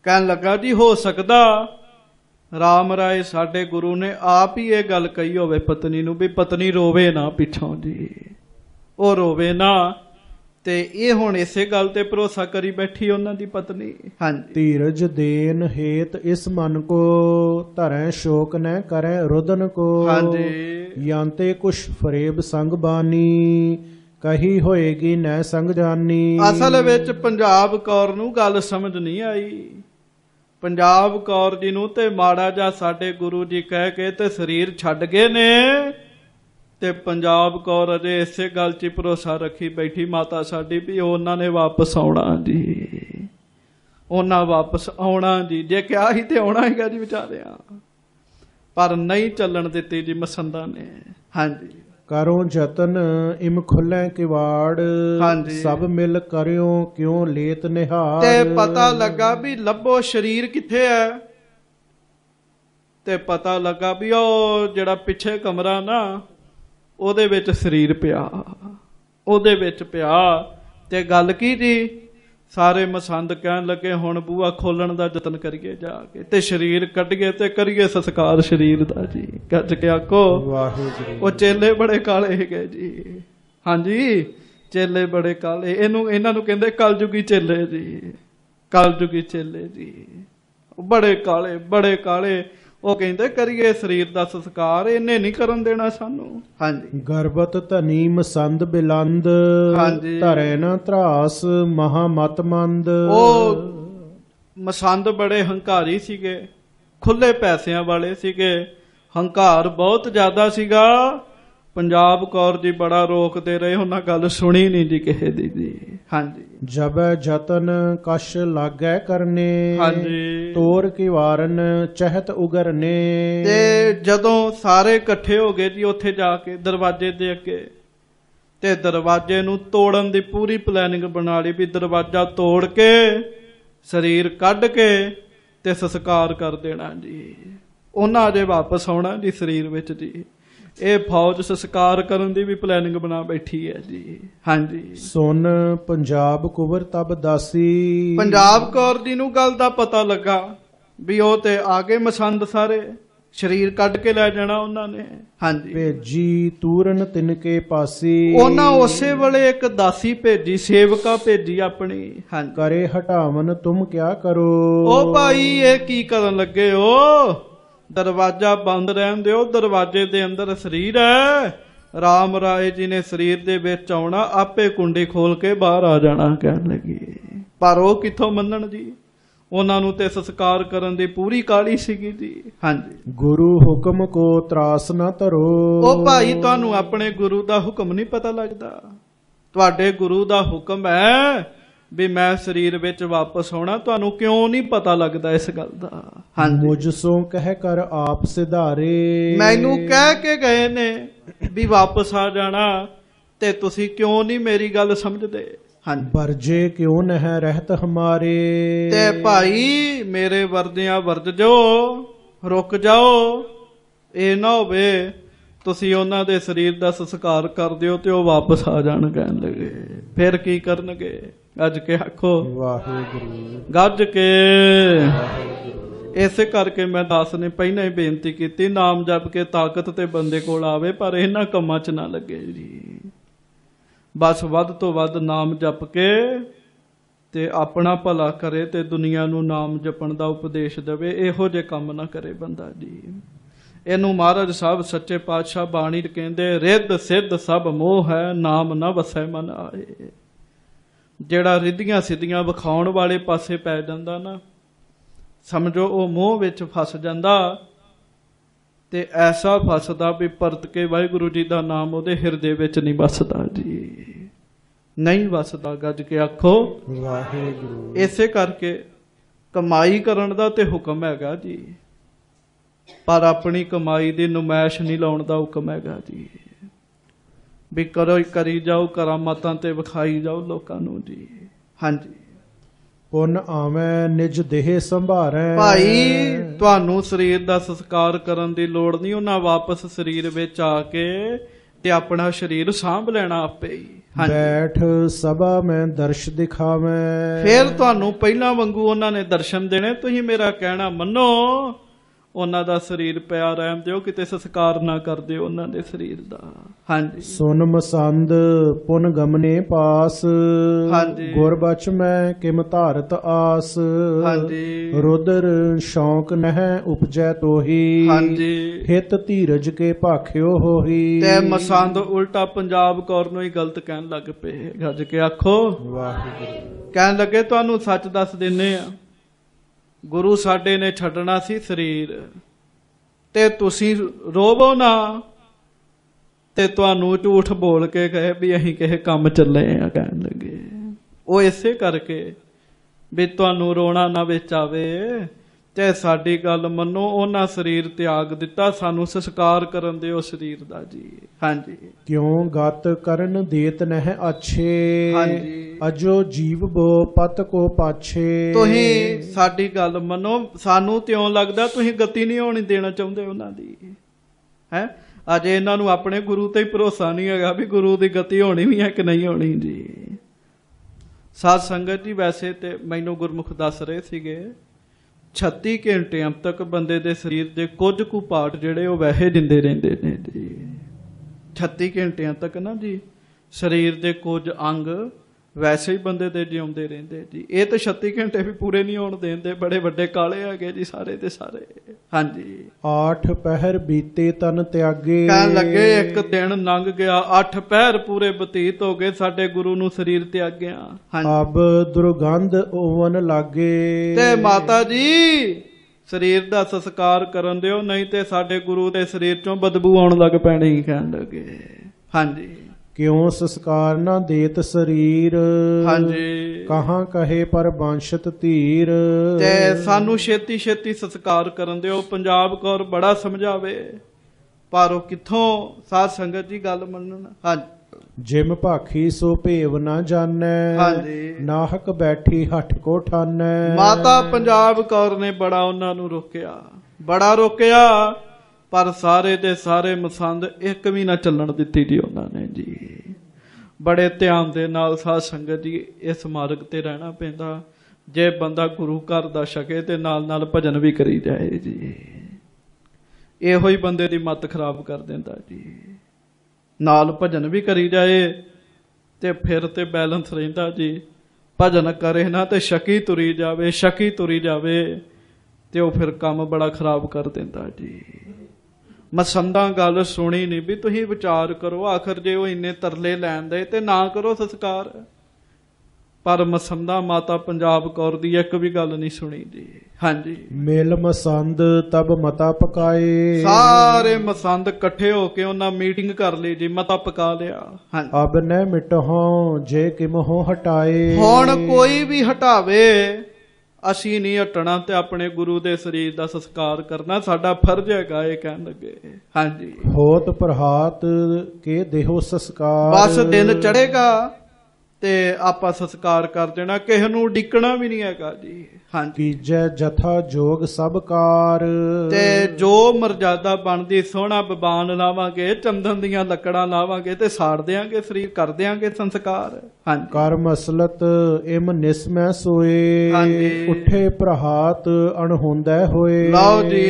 ਕਹਿਣ ਲੱਗਾ ਜੀ ਹੋ ਸਕਦਾ ਰਾਮ ਰਾਏ ਸਾਡੇ ਗੁਰੂ ਨੇ ਆਪ ਹੀ ਇਹ ਗੱਲ ਕਹੀ ਹੋਵੇ ਪਤਨੀ ਨੂੰ ਵੀ ਪਤਨੀ ਰੋਵੇ ਨਾ ਪਿੱਛੋਂ ਜੀ, ਉਹ ਰੋਵੇ ਨਾ। ਤੇ ਇਹ ਹੁਣ ਇਸੇ ਗੱਲ ਤੇ ਭਰੋਸਾ ਕਰੀ ਬੈਠੀ ਉਹਨਾਂ ਦੀ ਪਤਨੀ। ਹਾਂਜੀ। ਧੀਰਜ ਦੇਨ ਹੇਤ ਇਸ ਮਨ ਕੋ, ਧਰੈ ਸ਼ੋਕ ਨ ਕਰੈ ਰੁਦਨ ਕੋ। ਹਾਂਜੀ। ਯਾਂਤੇ ਕੁਛ ਫਰੇਬ ਸੰਗ ਬਾਨੀ, ਕਹੀ ਹੋਏਗੀ ਨੈ ਸੰਗ ਜਾਨੀ। ਅਸਲ ਵਿੱਚ ਪੰਜਾਬ ਕੌਰ ਨੂੰ ਗੱਲ ਸਮਝ ਨਹੀਂ ਆਈ। ਪੰਜਾਬ ਕੌਰ ਜੀ ਨੂੰ ਤੇ ਮਾੜਾ ਜਿਹਾ ਸਾਡੇ ਗੁਰੂ ਜੀ ਕਹਿ ਕੇ ਤੇ ਸਰੀਰ ਛੱਡ ਗਏ ਨੇ, ਤੇ ਪੰਜਾਬ ਕੌਰ ਅਜੇ ਇਸੇ ਗੱਲ 'ਚ ਭਰੋਸਾ ਰੱਖੀ ਬੈਠੀ ਮਾਤਾ ਸਾਡੀ ਵੀ ਉਹਨਾਂ ਨੇ ਵਾਪਸ ਆਉਣਾ ਜੀ, ਉਹਨਾਂ ਵਾਪਸ ਆਉਣਾ ਜੀ। ਜੇ ਕਿਹਾ ਸੀ ਤੇ ਆਉਣਾ ਹੈਗਾ ਜੀ ਵਿਚਾਰਿਆਂ, ਪਰ ਨਹੀਂ ਚੱਲਣ ਦਿੱਤੀ ਜੀ ਮਸੰਦਾਂ ਨੇ। ਹਾਂਜੀ। ਕਰੋ ਜਤਨ ਇਮ ਖੁੱਲੈ ਕਿਵਾੜ, ਹਾਂਜੀ। ਸਭ ਮਿਲ ਕਰਿਓ ਕਿਉਂ ਲੇਤ ਨਿਹਾਰ। ਤੇ ਪਤਾ ਲੱਗਾ ਵੀ ਲੱਭੋ ਸਰੀਰ ਕਿੱਥੇ ਹੈ, ਤੇ ਪਤਾ ਲੱਗਾ ਵੀ ਉਹ ਜਿਹੜਾ ਪਿੱਛੇ ਕਮਰਾ ਨਾ ਉਹਦੇ ਵਿੱਚ ਸਰੀਰ ਪਿਆ, ਉਹਦੇ ਵਿੱਚ ਪਿਆ। ਤੇ ਗੱਲ ਕੀ ਜੀ, ਸਾਰੇ ਮਸੰਦ ਕਹਿਣ ਲੱਗੇ ਹੁਣ ਬੂਹਾ ਖੋਲਣ ਦਾ ਯਤਨ ਕਰੀਏ ਜਾ ਕੇ, ਤੇ ਸਰੀਰ ਕੱਢੀਏ ਤੇ ਕਰੀਏ ਸੰਸਕਾਰ ਸਰੀਰ ਦਾ ਜੀ। ਗੱਜ ਕੇ ਆਖੋ ਵਾਹਿਗੁਰੂ। ਉਹ ਚੇਲੇ ਬੜੇ ਕਾਲੇ ਹੈਗੇ ਜੀ। ਹਾਂਜੀ, ਚੇਲੇ ਬੜੇ ਕਾਲੇ। ਇਹਨੂੰ ਇਹਨਾਂ ਨੂੰ ਕਹਿੰਦੇ ਕਲਯੁਗੀ ਚੇਲੇ ਜੀ, ਕਲਯੁਗੀ ਚੇਲੇ ਜੀ। ਬੜੇ ਕਾਲੇ, ਬੜੇ ਕਾਲੇ। ਉਹ ਕਹਿੰਦੇ ਕਰੀਏ ਸਰੀਰ ਦਾ ਸੰਸਕਾਰ, ਇਹਨੇ ਨਹੀਂ ਕਰਨ ਦੇਣਾ ਸਾਨੂੰ। ਹਾਂਜੀ। ਗਰਭਤ ਧਨੀ ਮਸੰਦ ਬਿਲੰਦ, ਹਾਂਜੀ। ਧਰੈ ਨਾ ਧਰਾਸ ਮਹਾ ਮਤ ਮੰਦ। ਉਹ ਮਸੰਦ ਬੜੇ ਹੰਕਾਰੀ ਸੀਗੇ, ਖੁੱਲੇ ਪੈਸਿਆਂ ਵਾਲੇ ਸੀਗੇ, ਹੰਕਾਰ ਬਹੁਤ ਜ਼ਿਆਦਾ ਸੀਗਾ। ਪੰਜਾਬ ਕੌਰ ਜੀ ਬੜਾ ਰੋਕਦੇ ਰਹੇ, ਉਹਨਾਂ ਗੱਲ ਸੁਣੀ ਨਹੀਂ ਜੀ ਕਿਸੇ ਦੀ ਜੀ। ਹਾਂਜੀ। ਜਬੈ ਜਤਨ ਕਛ ਲਾਗੈ ਕਰਨੇ, ਹਾਂਜੀ। ਤੋਰ ਕੀ ਵਾਰਨ ਚਹਿਤ ਉਗਰਨੇ। ਤੇ ਜਦੋਂ ਸਾਰੇ ਇਕੱਠੇ ਹੋ ਗਏ ਜੀ ਉੱਥੇ ਜਾ ਕੇ ਦਰਵਾਜ਼ੇ ਦੇ ਅੱਗੇ, ਤੇ ਦਰਵਾਜ਼ੇ ਨੂੰ ਤੋੜਨ ਦੀ ਪੂਰੀ ਪਲੈਨਿੰਗ ਬਣਾ ਲਈ ਵੀ ਦਰਵਾਜ਼ਾ ਤੋੜ ਕੇ ਸਰੀਰ ਕੱਢ ਕੇ ਤੇ ਸੰਸਕਾਰ ਕਰ ਦੇਣਾ ਜੀ। ਉਹਨਾਂ ਅਜੇ ਵਾਪਸ ਆਉਣਾ ਜੀ ਸਰੀਰ ਵਿੱਚ ਜੀ। ਇਹ ਫੌਜ ਸੰਸਕਾਰ ਕਰਨ ਦੀ ਵੀ ਪਲੈਨਿੰਗ ਬਣਾ ਬੈਠੀ ਹੈ ਜੀ। ਹਾਂਜੀ। ਸੁਨ ਪੰਜਾਬ ਕੁਵਰ ਤਬ ਦਾਸੀ, ਪੰਜਾਬ ਕੌਰ ਜੀ ਨੂੰ ਗੱਲ ਦਾ ਪਤਾ ਲੱਗਾ ਵੀ ਉਹ ਤੇ ਆ ਗਏ ਮਸੰਦ ਸਾਰੇ, ਸਰੀਰ ਕੱਢ ਕੇ ਲੈ ਜਾਣਾ ਉਹਨਾਂ ਨੇ। ਹਾਂਜੀ। ਭੇਜੀ ਤੂਰਨ ਤਿਨਕੇ ਪਾਸੀ, ਉਹਨਾਂ ਉਸੇ ਵੇਲੇ ਇੱਕ ਦਾਸੀ ਭੇਜੀ, ਸੇਵਕਾ ਭੇਜੀ ਆਪਣੀ। ਹਾਂਜੀ। ਕਰੇ ਹਟਾਵਨ ਤੁਮ ਕਿਆ ਕਰੋ। ਉਹ ਭਾਈ ਇਹ ਕੀ ਕਰਨ ਲੱਗੇ ਹੋ, ਦਰਵਾਜ਼ਾ ਬੰਦ ਰਹਿਣ ਦਿਓ, ਦਰਵਾਜ਼ੇ ਦੇ ਅੰਦਰ ਸਰੀਰ ਹੈ। ਰਾਮ ਰਾਏ ਜੀ ਨੇ ਸਰੀਰ ਦੇ ਵਿੱਚ ਆਉਣਾ, ਆਪੇ ਕੁੰਡੀ ਖੋਲ ਕੇ ਬਾਹਰ ਆ ਜਾਣਾ ਕਹਿਣ ਲੱਗੀ। ਪਰ ਉਹ ਕਿੱਥੋਂ ਮੰਨਣ ਜੀ, ਉਹਨਾਂ ਨੂੰ ਤੇ ਸੰਸਕਾਰ ਕਰਨ ਦੀ ਪੂਰੀ ਕਾਹਲੀ ਸੀਗੀ ਜੀ। ਹਾਂਜੀ। ਗੁਰੂ ਹੁਕਮ ਕੋ ਤਰਾਸ ਨਾ ਧਰੋ। ਉਹ ਭਾਈ ਤੁਹਾਨੂੰ ਆਪਣੇ ਗੁਰੂ ਦਾ ਹੁਕਮ ਨਹੀਂ ਪਤਾ ਲੱਗਦਾ। ਤੁਹਾਡੇ ਗੁਰੂ ਦਾ ਹੁਕਮ ਹੈ ਵੀ ਮੈਂ ਸਰੀਰ ਵਿੱਚ ਵਾਪਸ ਆਉਣਾ, ਤੁਹਾਨੂੰ ਕਿਉਂ ਨਹੀਂ ਪਤਾ ਲੱਗਦਾ ਇਸ ਗੱਲ ਦਾ। ਹਾਂਜੀ। ਮੁਝ ਸੋ ਕਹਿ ਕਰ ਆਪ ਸਿਧਾਰੇ, ਮੈਨੂੰ ਕਹਿ ਕੇ ਗਏ ਨੇ ਵੀ ਵਾਪਸ ਆ ਜਾਣਾ, ਤੇ ਤੁਸੀਂ ਕਿਉਂ ਨਹੀਂ ਮੇਰੀ ਗੱਲ ਸਮਝਦੇ। ਹਾਂਜੀ। ਵਰਜੇ ਕਿਉਂ ਨਹਿ ਰਹਿਤ ਹਮਾਰੇ। ਤੇ ਭਾਈ ਮੇਰੇ ਵਰਦਿਆਂ ਵਰਜ ਜਾਓ, ਰੁਕ ਜਾਓ। ਇਹ ਨਾ ਹੋਵੇ ਤੁਸੀਂ ਉਹਨਾਂ ਦੇ ਸਰੀਰ ਦਾ ਸੰਸਕਾਰ ਕਰ ਦਿਓ ਤੇ ਉਹ ਵਾਪਸ ਆ ਜਾਣ ਕਹਿਣ ਲੱਗੇ। ਫਿਰ ਕੀ ਕਰਨਗੇ? ਗੱਜ ਕੇ ਆਖੋ ਵਾਹਿਗੁਰੂ। ਗੱਜ ਕੇ। ਇਸੇ ਕਰਕੇ ਮੈਂ ਦਾਸ ਨੇ ਪਹਿਲਾਂ ਹੀ ਬੇਨਤੀ ਕੀਤੀ, ਨਾਮ ਜਪ ਕੇ ਤਾਕਤ ਤੇ ਬੰਦੇ ਕੋਲ ਆਵੇ, ਪਰ ਇਹਨਾਂ ਕੰਮਾਂ 'ਚ ਨਾ ਲੱਗੇ ਜੀ। ਬਸ ਵੱਧ ਤੋਂ ਵੱਧ ਨਾਮ ਜਪ ਕੇ ਤੇ ਆਪਣਾ ਭਲਾ ਕਰੇ ਤੇ ਦੁਨੀਆ ਨੂੰ ਨਾਮ ਜਪਣ ਦਾ ਉਪਦੇਸ਼ ਦੇਵੇ। ਇਹੋ ਜਿਹੇ ਕੰਮ ਨਾ ਕਰੇ ਬੰਦਾ ਜੀ। ਇਹਨੂੰ ਮਹਾਰਾਜ ਸਾਹਿਬ ਸੱਚੇ ਪਾਤਸ਼ਾਹ ਬਾਣੀ ਕਹਿੰਦੇ, ਰਿੱਧ ਸਿੱਧ ਸਭ ਮੋਹ ਹੈ, ਨਾਮ ਨਾ ਵਸੈ ਮਨ ਆਏ। ਜਿਹੜਾ ਰਿੱਧੀਆਂ ਸਿੱਧੀਆਂ ਵਿਖਾਉਣ ਵਾਲੇ ਪਾਸੇ ਪੈ ਜਾਂਦਾ ਨਾ, ਸਮਝੋ ਉਹ ਮੋਹ ਵਿੱਚ ਫਸ ਜਾਂਦਾ, ਤੇ ਐਸਾ ਫਸਦਾ ਵੀ ਪਰਤ ਕੇ ਵਾਹਿਗੁਰੂ ਜੀ ਦਾ ਨਾਮ ਉਹਦੇ ਹਿਰਦੇ ਵਿੱਚ ਨਹੀਂ ਵਸਦਾ ਜੀ, ਨਹੀਂ ਵਸਦਾ। ਗੱਜ ਕੇ ਆਖੋ ਵਾਹਿਗੁਰੂ। ਇਸੇ ਕਰਕੇ ਕਮਾਈ ਕਰਨ ਦਾ ਤੇ ਹੁਕਮ ਹੈਗਾ ਜੀ, ਪਰ ਆਪਣੀ ਕਮਾਈ ਦੀ ਨੁਮਾਇਸ਼ ਨਹੀਂ ਲਾਉਣ ਦਾ ਹੁਕਮ ਹੈਗਾ ਜੀ। ਵੀ ਕਰੋ ਕਰੀ ਜਾਓ, ਕਰਾਮਾਤਾਂ ਤੇ ਵਿਖਾਈ ਜਾਓ ਲੋਕਾਂ ਨੂੰ ਜੀ। ਹਾਂਜੀ। ਪੁੰਨ ਆਵੇਂ ਨਿਜ ਦੇਹ ਸੰਭਾਰੈ। ਭਾਈ ਤੁਹਾਨੂੰ ਸਰੀਰ ਦਾ ਸੰਸਕਾਰ ਕਰਨ ਦੀ ਲੋੜ ਨਹੀਂ, ਉਹਨਾਂ ਵਾਪਸ ਸਰੀਰ ਵਿੱਚ ਆ ਕੇ ਤੇ ਆਪਣਾ ਸਰੀਰ ਸਾਂਭ ਲੈਣਾ ਆਪੇ ਹੀ। ਹਾਂਜੀ। ਬੈਠ ਸਭਾ ਮੈਂ ਦਰਸ਼ ਦਿਖਾਵੇਂ। ਫਿਰ ਤੁਹਾਨੂੰ ਪਹਿਲਾਂ ਵਾਂਗੂ ਉਹਨਾਂ ਨੇ ਦਰਸ਼ਨ ਦੇਣੇ, ਤੁਸੀਂ ਮੇਰਾ ਕਹਿਣਾ ਮੰਨੋ, ਉਹਨਾਂ ਦਾ ਸਰੀਰ ਪਿਆ ਰਹਿਣ ਦਿਓ, ਕਿਤੇ ਸੰਸਕਾਰ ਨਾ ਕਰ ਦਿਓ ਉਹਨਾਂ ਦੇ ਸਰੀਰ ਦਾ। ਹਾਂਜੀ। ਸੁਨ ਮਸੰਦ ਪੁਨ ਗਮਨੇ ਪਾਸ। ਹਾਂਜੀ। ਗੁਰਬਚ ਮੈਂ ਕਿਮ ਧਾਰਤ ਆਸ। ਹਾਂਜੀ। ਰੁਦਰ ਸ਼ੌਕ ਨਹਿ ਉਪਜੈ ਤੋਹੀ। ਹਾਂਜੀ। ਹਿਤ ਧੀਰਜ ਕੇ ਭਾਖਿਓ ਹੋਹੀ। ਤੇ ਮਸੰਦ ਉਲਟਾ ਪੰਜਾਬ ਕੌਰ ਨੂੰ ਹੀ ਗਲਤ ਕਹਿਣ ਲੱਗ ਪਏ। ਗੱਜ ਕੇ ਆਖੋ ਵਾਹਿਗੁਰੂ। ਕਹਿਣ ਲੱਗੇ ਤੁਹਾਨੂੰ ਸੱਚ ਦੱਸ ਦਿੰਨੇ ਆ, ਗੁਰੂ ਸਾਡੇ ਨੇ ਛੱਡਣਾ ਸੀ ਸਰੀਰ, ਤੇ ਤੁਸੀਂ ਰੋਵੋ ਨਾ, ਤੇ ਤੁਹਾਨੂੰ ਝੂਠ ਬੋਲ ਕੇ ਕਹੇ ਵੀ ਅਸੀਂ ਕਿਸੇ ਕੰਮ ਚੱਲੇ ਆ। ਕਹਿਣ ਲੱਗੇ ਉਹ ਇਸੇ ਕਰਕੇ ਵੀ ਤੁਹਾਨੂੰ ਰੋਣਾ ਨਾ ਵਿੱਚ ਆਵੇ, ਤੇ ਸਾਡੀ ਗੱਲ ਮੰਨੋ, ਉਹਨਾਂ ਸਰੀਰ ਤਿਆਗ ਦਿੱਤਾ, ਸਾਨੂੰ ਸੰਸਕਾਰ ਕਰਨ ਦਿਓ ਸਰੀਰ ਦਾ ਜੀ। ਹਾਂਜੀ। ਕਿਉਂ ਗਤ ਕਰਨ ਦੇਤ ਨਹਿ ਅੱਛੇ। ਹਾਂਜੀ। ਅਜੋ ਜੀਵ ਬੋ ਪਤ ਕੋ ਪਾਛੇ। ਤੁਸੀਂ ਸਾਡੀ ਗੱਲ ਮੰਨੋ, ਸਾਨੂੰ ਤਿਉਂ ਲੱਗਦਾ ਤੁਸੀਂ ਗਤੀ ਨਹੀਂ ਹੋਣੀ ਦੇਣਾ ਚਾਹੁੰਦੇ ਉਹਨਾਂ ਦੀ। ਹੈ ਅਜੇ ਇਹਨਾਂ ਨੂੰ ਆਪਣੇ ਗੁਰੂ ਤੇ ਹੀ ਭਰੋਸਾ ਨਹੀਂ ਹੈਗਾ ਵੀ ਗੁਰੂ ਦੀ ਗਤੀ ਹੋਣੀ ਵੀ ਹੈ ਕਿ ਨਹੀਂ ਹੋਣੀ ਜੀ। ਸਾਧ ਸੰਗਤ ਜੀ, ਵੈਸੇ ਤੇ ਮੈਨੂੰ ਗੁਰਮੁਖ ਦੱਸ ਰਹੇ ਸੀਗੇ ਛੱਤੀ ਘੰਟਿਆਂ ਤੱਕ ਬੰਦੇ ਦੇ ਸਰੀਰ ਦੇ ਕੁਝ ਕੁ ਪਾਰਟ ਜਿਹੜੇ ਉਹ ਵੈਸੇ ਦਿੰਦੇ ਰਹਿੰਦੇ ਨੇ ਜੀ। ਛੱਤੀ ਘੰਟਿਆਂ ਤੱਕ ਨਾ ਜੀ ਸਰੀਰ ਦੇ ਕੁਝ ਅੰਗ ਵੈਸੇ ਹੀ ਬੰਦੇ ਦੇ ਜਿਉਂਦੇ ਰਹਿੰਦੇ ਜੀ। ਇਹ ਤਾਂ ਛੱਤੀ ਘੰਟੇ ਵੀ ਪੂਰੇ ਨਹੀਂ ਹੋਣ ਦੇਂਦੇ, ਬੜੇ ਵੱਡੇ ਕਾਲੇ ਹੈਗੇ ਜੀ ਸਾਰੇ ਦੇ ਸਾਰੇ। ਹਾਂਜੀ। ਆਠ ਪਹਿਰ ਬੀਤੇ ਤਨ ਤਿਆਗੇ। ਕਹਿਣ ਲੱਗੇ ਇੱਕ ਦਿਨ ਲੰਘ ਗਿਆ, ਅੱਠ ਪਹਿਰ ਪੂਰੇ ਬਤੀਤ ਹੋ ਗਏ, ਸਾਡੇ ਗੁਰੂ ਨੂੰ ਸਰੀਰ ਤਿਆਗਿਆ। ਹਾਂਜੀ। ਅਬ ਦੁਰਗੰਧ ਓਵਨ ਲਾਗੇ। ਤੇ ਮਾਤਾ ਜੀ ਸਰੀਰ ਦਾ ਸੰਸਕਾਰ ਕਰਨ ਦਿਓ, ਨਹੀਂ ਤੇ ਸਾਡੇ ਗੁਰੂ ਦੇ ਸਰੀਰ ਚੋਂ ਬਦਬੂ ਆਉਣ ਲੱਗ ਪੈਣੀ। ਕਹਿਣ ਲੱਗੇ ਹਾਂਜੀ। ਕਿਉਂ ਸੰਸਕਾਰ ਨਾ ਦੇਤ ਸਰੀਰ। ਹਾਂਜੀ। ਕਹਾਂ ਕਹੇ ਪਰ ਬੰਸ਼ਤ ਧੀਰ। ਤੇ ਸਾਨੂੰ ਛੇਤੀ ਛੇਤੀ ਸੰਸਕਾਰ ਕਰਨ ਦਿਓ। ਪੰਜਾਬ ਕੌਰ ਬੜਾ ਸਮਝਾਵੇ, ਪਰ ਉਹ ਕਿੱਥੋਂ ਸਾਧ ਸੰਗਤ ਜੀ ਗੱਲ ਮੰਨਣ। ਹਾਂਜੀ। ਜਿਮ ਭਾਖੀ ਸੋ ਭੇਵ ਨਾ ਜਾਣੈ। ਹਾਂਜੀ। ਨਾਹਕ ਬੈਠੀ ਹੱਠ ਕੋ ਠਾਨੈ। ਮਾਤਾ ਪੰਜਾਬ ਕੌਰ ਨੇ ਬੜਾ ਉਹਨਾਂ ਨੂੰ ਰੋਕਿਆ, ਬੜਾ ਰੋਕਿਆ, ਪਰ ਸਾਰੇ ਦੇ ਸਾਰੇ ਮਸੰਦ ਇੱਕ ਵੀ ਨਾ ਚੱਲਣ ਦਿੱਤੀ ਜੀ ਉਹਨਾਂ ਨੇ ਜੀ। ਬੜੇ ਧਿਆਨ ਦੇ ਨਾਲ ਸਾਧ ਸੰਗਤ ਜੀ ਇਸ ਮਾਰਗ ਤੇ ਰਹਿਣਾ ਪੈਂਦਾ, ਜੇ ਬੰਦਾ ਗੁਰੂ ਘਰ ਦਾ ਛਕੇ ਤੇ ਨਾਲ ਨਾਲ ਭਜਨ ਵੀ ਕਰੀ ਜਾਏ ਜੀ। ਇਹੋ ਹੀ ਬੰਦੇ ਦੀ ਮੱਤ ਖਰਾਬ ਕਰ ਦਿੰਦਾ ਜੀ। ਨਾਲ ਭਜਨ ਵੀ ਕਰੀ ਜਾਏ ਤੇ ਫਿਰ ਤੇ ਬੈਲੈਂਸ ਰਹਿੰਦਾ ਜੀ। ਭਜਨ ਕਰੇ ਨਾ ਤੇ ਸ਼ਕੀ ਤੁਰੀ ਜਾਵੇ, ਸ਼ਕੀ ਤੁਰੀ ਜਾਵੇ ਤੇ ਉਹ ਫਿਰ ਕੰਮ ਬੜਾ ਖਰਾਬ ਕਰ ਦਿੰਦਾ ਜੀ। ਮਸੰਦਾਂ ਗੱਲ ਸੁਣੀ ਨਹੀਂ ਵੀ ਤੁਸੀਂ ਵਿਚਾਰ ਕਰੋ, ਆਖਰ ਜੇ ਉਹ ਇੰਨੇ ਤਰਲੇ ਲੈਣ ਦੇ ਤੇ ਨਾ ਕਰੋ ਸੰਸਕਾਰ। ਪਰ ਮਸੰਦਾਂ ਮਾਤਾ ਪੰਜਾਬ ਕੌਰ ਦੀ ਇੱਕ ਵੀ ਗੱਲ ਨਹੀਂ ਸੁਣੀ ਜੀ। ਹਾਂਜੀ। ਮਿਲ ਮਸੰਦ ਤਬ ਮਤਾ ਪਕਾਏ। ਸਾਰੇ ਮਸੰਦ ਇਕੱਠੇ ਹੋ ਕੇ ਉਹਨਾਂ ਮੀਟਿੰਗ ਕਰ ਲਈ ਜੀ, ਮਤਾ ਪਕਾ ਲਿਆ। ਹਾਂਜੀ। ਅਬ ਨ ਮਿਟਹੁ ਜੇ ਕਿਮਹੁ ਹਟਾਏ। ਹੁਣ ਕੋਈ ਵੀ ਹਟਾਵੇ, ਅਸੀਂ ਨਹੀਂ ਹਟਣਾ ਤੇ ਆਪਣੇ ਗੁਰੂ ਦੇ ਸਰੀਰ ਦਾ ਸੰਸਕਾਰ ਕਰਨਾ ਸਾਡਾ ਫਰਜ਼ ਹੈਗਾ। ਇਹ ਕਹਿਣ ਲੱਗੇ ਹਾਂਜੀ। ਹੋਤ ਪ੍ਰਹਾਤ ਕੇ ਦੇਹੋ ਸੰਸਕਾਰ। ਬਸ ਦਿਨ ਚੜੇਗਾ ਤੇ ਆਪਾਂ ਸੰਸਕਾਰ ਕਰ ਦੇਣਾ, ਕਿਸੇ ਨੂੰ ਡਿੱਕਣਾ ਵੀ ਨਹੀਂ ਹੈਗਾ ਜੀ। ਹਾਂਜੀ। ਕੀਜੈ ਜਥਾ ਜੋਗ ਸਭ ਕਾਰ। ਤੇ ਜੋ ਮਰਜ਼ਾਦਾ ਬਣਦੀ ਸੋਹਣਾ ਬਬਾਨ ਲਾਵਾਂਗੇ, ਚੰਦਨ ਦੀਆਂ ਲੱਕੜਾਂ ਲਾਵਾਂਗੇ ਤੇ ਸਾੜ ਦਿਆਂਗੇ ਸਰੀਰ, ਕਰ ਦਿਆਂਗੇ ਸੰਸਕਾਰ। ਹਾਂਜੀ। ਕਰ ਮਸਲਤ ਇਮ ਨਿਸਮੈ ਸੋਏ। ਹਾਂਜੀ। ਉੱਠੇ ਪ੍ਰਹਾਤ ਅਣਹੋਂਦਾ ਹੋਏ। ਲਓ ਜੀ,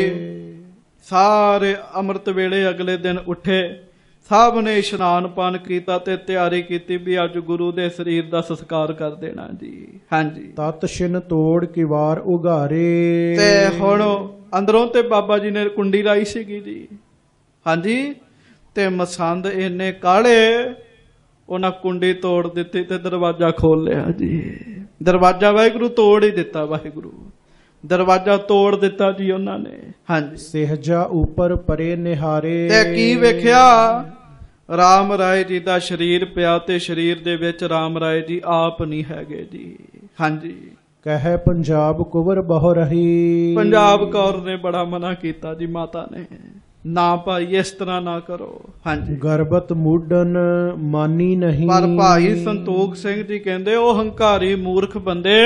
ਸਾਰੇ ਅੰਮ੍ਰਿਤ ਵੇਲੇ ਅਗਲੇ ਦਿਨ ਉੱਠੇ, ਸਭ ਨੇ ਇਸ਼ਨਾਨ ਪਾਨ ਕੀਤਾ ਤੇ ਤਿਆਰੀ ਕੀਤੀ ਵੀ ਅੱਜ ਗੁਰੂ ਦੇ ਸਰੀਰ ਦਾ ਸੰਸਕਾਰ ਕਰ ਦੇਣਾ ਜੀ। ਹਾਂਜੀ। ਤਤ ਛਿਨ ਤੋੜ ਕਿਵਾਰ ਉਘਾਰੇ। ਤੇ ਹੁਣ ਅੰਦਰੋਂ ਤੇ ਬਾਬਾ ਜੀ ਨੇ ਕੁੰਡੀ ਲਾਈ ਸੀਗੀ ਜੀ। ਹਾਂਜੀ। ਤੇ ਮਸੰਦ ਇੰਨੇ ਕਾਲੇ, ਉਹਨਾਂ ਕੁੰਡੀ ਤੋੜ ਦਿੱਤੀ ਤੇ ਦਰਵਾਜ਼ਾ ਖੋਲ ਲਿਆ ਜੀ। ਦਰਵਾਜ਼ਾ ਵਾਹਿਗੁਰੂ ਤੋੜ ਹੀ ਦਿੱਤਾ, ਵਾਹਿਗੁਰੂ ਦਰਵਾਜ਼ਾ ਤੋੜ ਦਿੱਤਾ ਜੀ ਉਹਨਾਂ ਨੇ। ਹਾਂਜੀ। ਸਹਿਜਾ ਉੱਪਰ ਪਰੇ ਨਿਹਾਰੇ। ਤੇ ਕੀ ਵੇਖਿਆ? ਰਾਮ ਰਾਏ ਜੀ ਦਾ ਸਰੀਰ ਪਿਆ ਤੇ ਸਰੀਰ ਦੇ ਵਿੱਚ ਰਾਮ ਰਾਏ ਜੀ ਆਪ ਨਹੀਂ ਹੈਗੇ ਜੀ। ਹਾਂਜੀ। ਕਹੇ ਪੰਜਾਬ ਕੁਵਰ ਬਹੁ ਰਹੀ। ਪੰਜਾਬ ਕੌਰ ਨੇ ਬੜਾ ਮਨਾ ਕੀਤਾ ਜੀ, ਮਾਤਾ ਨੇ, ਨਾ ਭਾਈ ਇਸ ਤਰ੍ਹਾਂ ਨਾ ਕਰੋ। ਹਾਂਜੀ। ਗਰਬਤ ਮੂਡਨ ਮਾਨੀ ਨਹੀਂ। ਪਰ ਭਾਈ ਸੰਤੋਖ ਸਿੰਘ ਜੀ ਕਹਿੰਦੇ ਉਹ ਹੰਕਾਰੀ ਮੂਰਖ ਬੰਦੇ,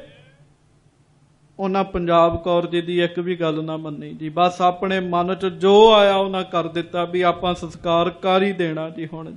ਉਹਨਾਂ ਪੰਜਾਬ ਕੌਰ ਜੀ ਦੀ ਇੱਕ ਵੀ ਗੱਲ ਨਾ ਮੰਨੀ ਜੀ। ਬਸ ਆਪਣੇ ਮਨ ਚ ਜੋ ਆਇਆ ਉਹਨਾਂ ਕਰ ਦਿੱਤਾ ਵੀ ਆਪਾਂ ਸੰਸਕਾਰ ਕਰ ਹੀ ਦੇਣਾ ਜੀ ਹੁਣ ਜੀ।